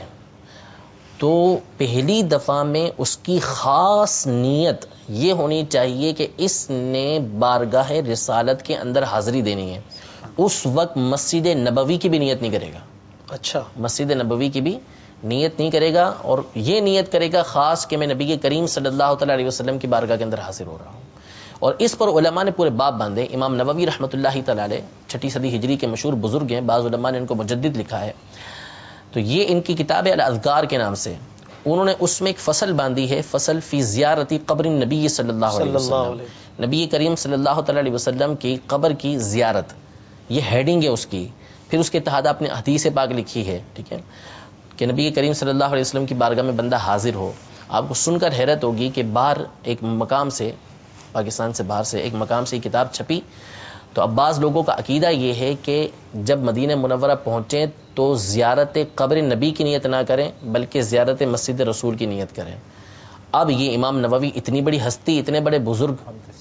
S5: تو پہلی دفعہ میں اس کی خاص نیت یہ ہونی چاہیے کہ اس نے بارگاہ رسالت کے اندر حاضری دینی ہے. اس وقت مسجد نبوی کی بھی نیت نہیں کرے گا.
S2: اچھا,
S5: مسجد نبوی کی بھی نیت نہیں کرے گا اور یہ نیت کرے گا خاص کہ میں نبی کریم صلی اللہ تعالی علیہ وسلم کی بارگاہ کے اندر حاضر ہو رہا ہوں. اور اس پر علماء نے پورے باب باندھے. امام نووی رحمۃ اللہ تعالی علیہ 6 صدی ہجری کے مشہور بزرگ ہیں, بعض علماء نے ان کو مجدد لکھا ہے. تو یہ ان کی کتاب الاذکار کے نام سے انہوں نے اس میں ایک فصل باندھی ہے, فصل فی زیارتی قبر نبی صلی اللہ علیہ وسلم, نبی کریم صلی اللہ تعالی علیہ وسلم کی قبر کی زیارت, یہ ہیڈنگ ہے اس کی. پھر اس کے تحت آپ نے حدیث پاک لکھی ہے, ٹھیک ہے, کہ نبی کریم صلی اللہ علیہ وسلم کی بارگاہ میں بندہ حاضر ہو. آپ کو سن کر حیرت ہوگی کہ باہر ایک مقام سے, پاکستان سے باہر سے ایک مقام سے یہ کتاب چھپی. تو اب بعض لوگوں کا عقیدہ یہ ہے کہ جب مدینہ منورہ پہنچیں تو زیارت قبر نبی کی نیت نہ کریں بلکہ زیارت مسجد رسول کی نیت کریں. اب یہ امام نووی اتنی بڑی ہستی, اتنے بڑے بزرگ,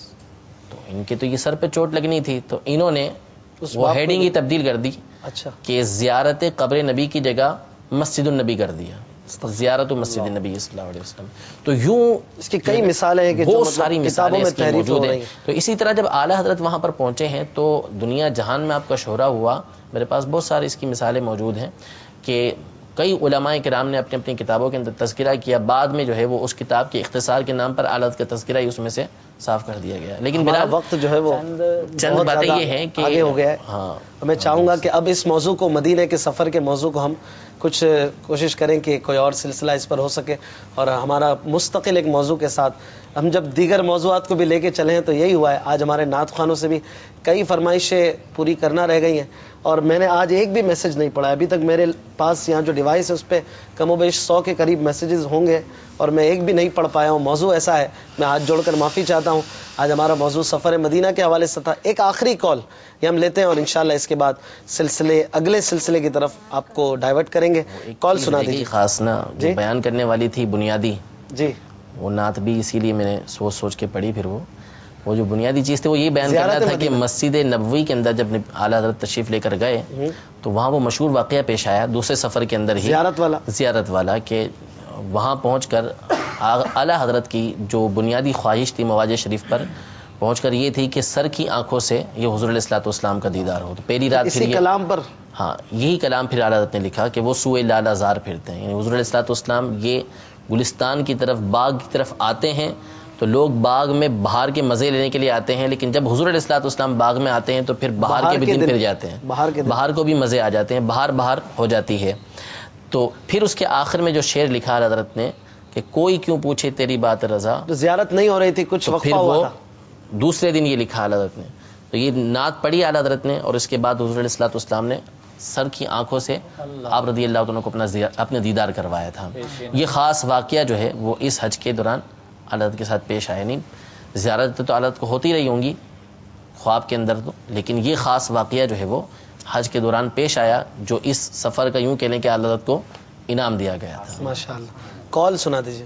S5: تو ان کے تو یہ سر پہ چوٹ لگنی تھی, تو انہوں نے وہ ہیڈنگ ہی تبدیل کر دی.
S2: اچھا,
S5: کہ زیارت قبر نبی کی جگہ مسجد النبی کر دیا, زیارت مسجد نبی صلی اللہ علیہ وسلم. تو یوں
S2: اس کی کئی مثالیں ہیں کہ
S5: بہت ساری مثالیں
S2: میں تحریف
S5: موجود ہیں. تو اسی طرح جب اعلیٰ حضرت وہاں پر پہنچے ہیں تو دنیا جہان میں آپ کا شہرہ ہوا. میرے پاس بہت ساری اس کی مثالیں موجود ہیں کہ کئی علماء کرام نے اپنی اپنی کتابوں کے اندر تذکرہ کیا. بعد میں جو ہے وہ اس کتاب کے اختصار کے نام پر اعلیٰ حضرت کا تذکرہ ہی اس میں سے صاف کر دیا گیا. لیکن میرا
S2: وقت جو ہے وہ
S5: چند باتیں یہ ہیں کہ
S2: آگے ہو گیا ہے.
S5: ہاں,
S2: میں چاہوں گا کہ اب اس موضوع کو, مدینے کے سفر کے موضوع کو ہم کچھ کوشش کریں کہ کوئی اور سلسلہ اس پر ہو سکے اور ہمارا مستقل ایک موضوع کے ساتھ ہم جب دیگر موضوعات کو بھی لے کے چلے ہیں تو یہی ہوا ہے. آج ہمارے نعت خوانوں سے بھی کئی فرمائشیں پوری کرنا رہ گئی ہیں اور میں نے آج ایک بھی میسج نہیں پڑھا. ابھی تک میرے پاس یہاں جو ڈیوائس ہے اس پہ کم و بیش 100 کے قریب میسیجز ہوں گے اور میں ایک بھی نہیں پڑھ پایا ہوں. موضوع ایسا ہے, میں ہاتھ جوڑ کر معافی چاہتا چاہتا ہوں آج ہمارا موضوع سفر مدینہ کے حوالے سے تھا. ایک آخری کال یہ ہم لیتے ہیں اور انشاءاللہ اس کے بعد اگلے سلسلے کی طرف آپ کو ڈائیورٹ کریں گے. کال سنا دیجیے.
S5: خاص نا جو بیان کرنے والی تھی بنیادی
S2: جی
S5: وہ نعت بھی اسی لیے میں نے سوچ کے پڑھی. پھر وہ جو بنیادی چیز تھی وہ یہ بیان کرنا تھا کہ مسجد نبوی کے اندر جب اعلیٰ حضرت تشریف لے کر گئے تو وہاں وہ مشہور واقعہ پیش آیا دوسرے سفر کے اندر ہی زیارت والا کہ وہاں پہنچ کر اعلیٰ حضرت کی جو بنیادی خواہش تھی مواج شریف پر پہنچ کر یہ تھی کہ سر کی آنکھوں سے یہ حضور علیہ الصلوۃ والسلام کا دیدار ہو. تو پہلی رات پھر
S2: کلام پر
S5: یہی کلام پھر اعلیٰ حضرت نے لکھا کہ وہ سوئے لالہ زار پھرتے ہیں. یعنی حضور علیہ الصلوۃ والسلام یہ گلستان کی طرف باغ کی طرف آتے ہیں تو لوگ باغ میں بہار کے مزے لینے کے لیے آتے ہیں, لیکن جب حضور علیہ الصلوۃ والسلام باغ میں آتے ہیں تو پھر بہار کے بھی دن پھر جاتے ہیں, بہار کو بھی مزے آ جاتے ہیں, بہار ہو جاتی ہے. تو پھر اس کے آخر میں جو شعر لکھا حضرت نے کہ کوئی کیوں پوچھے تیری بات رضا,
S2: تو زیارت نہیں ہو رہی تھی, کچھ وقفہ ہوا تھا,
S5: دوسرے دن یہ لکھا حضرت نے. تو یہ نعت پڑھی اعلیٰ حضرت نے اور اس کے بعد حضور علیہ الصلوۃ والسلام نے سر کی آنکھوں سے آپ رضی اللہ عنہ کو اپنے دیدار کروایا تھا. یہ خاص واقعہ جو ہے وہ اس حج کے دوران اعلیٰ حضرت کے ساتھ پیش آیا. نہیں زیارت تو اعلیٰ حضرت کو ہوتی رہی ہوں گی خواب کے اندر تو, لیکن یہ خاص واقعہ جو ہے وہ حج کے دوران پیش آیا جو اس سفر کا یوں کہنے کہ اعلیٰ حضرت کو انعام دیا گیا تھا.
S2: ماشاءاللہ. کال سنا دیجیے.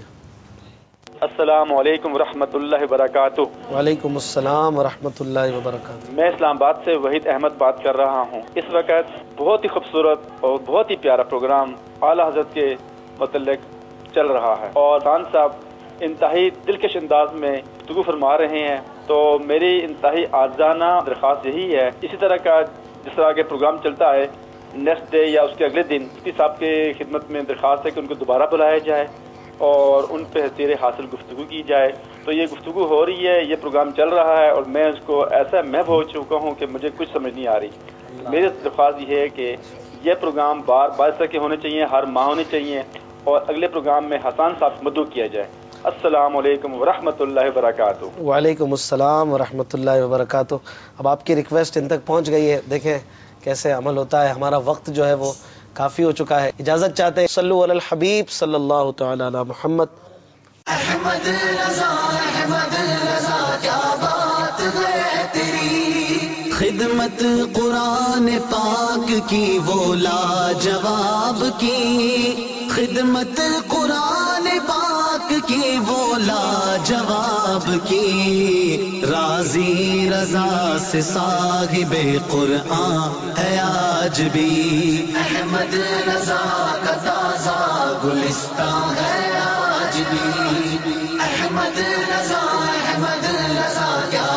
S16: السلام علیکم ورحمۃ اللہ وبرکاتہ.
S2: وعلیکم السلام ورحمۃ اللہ وبرکاتہ.
S16: میں اسلام آباد سے وحید احمد بات کر رہا ہوں. اس وقت بہت ہی خوبصورت اور بہت ہی پیارا پروگرام اعلیٰ حضرت کے متعلق چل رہا ہے اور خان صاحب انتہائی دلکش انداز میں گفتگو فرما رہے ہیں. تو میری انتہائی عاجزانہ درخواست یہی ہے اسی طرح کا جس طرح کے پروگرام چلتا ہے نیکسٹ ڈے یا اس کے اگلے دن مفتی صاحب کے خدمت میں درخواست ہے کہ ان کو دوبارہ بلایا جائے اور ان پہ حصیر حاصل گفتگو کی جائے. تو یہ گفتگو ہو رہی ہے, یہ پروگرام چل رہا ہے اور میں اس کو ایسا محو ہو چکا ہوں کہ مجھے کچھ سمجھ نہیں آ رہی. میری درخواست یہ ہے کہ یہ پروگرام بار طرح کے ہونے چاہیے, ہر ماہ ہونے چاہیے اور اگلے پروگرام میں حسان صاحب مدعو کیا جائے. السلام علیکم ورحمۃ اللہ وبرکاتہ.
S2: وعلیکم السلام ورحمۃ اللہ وبرکاتہ. اب آپ کی ریکویسٹ ان تک پہنچ گئی ہے, دیکھیں کیسے عمل ہوتا ہے. ہمارا وقت جو ہے وہ کافی ہو چکا ہے, اجازت چاہتے ہیں. صلو علی الحبیب صلی اللہ تعالی علی محمد.
S17: احمد رضا کیا بات ہے تیری, خدمت قرآن پاک کی وہ لاجواب کی, خدمت قرآن پاک کی وہ لاجواب کی, راضی رضا سے صاحب قرآن ہے آج بھی, احمد رضا کا تازہ گلستان ہے آج بھی, احمد رضا کیا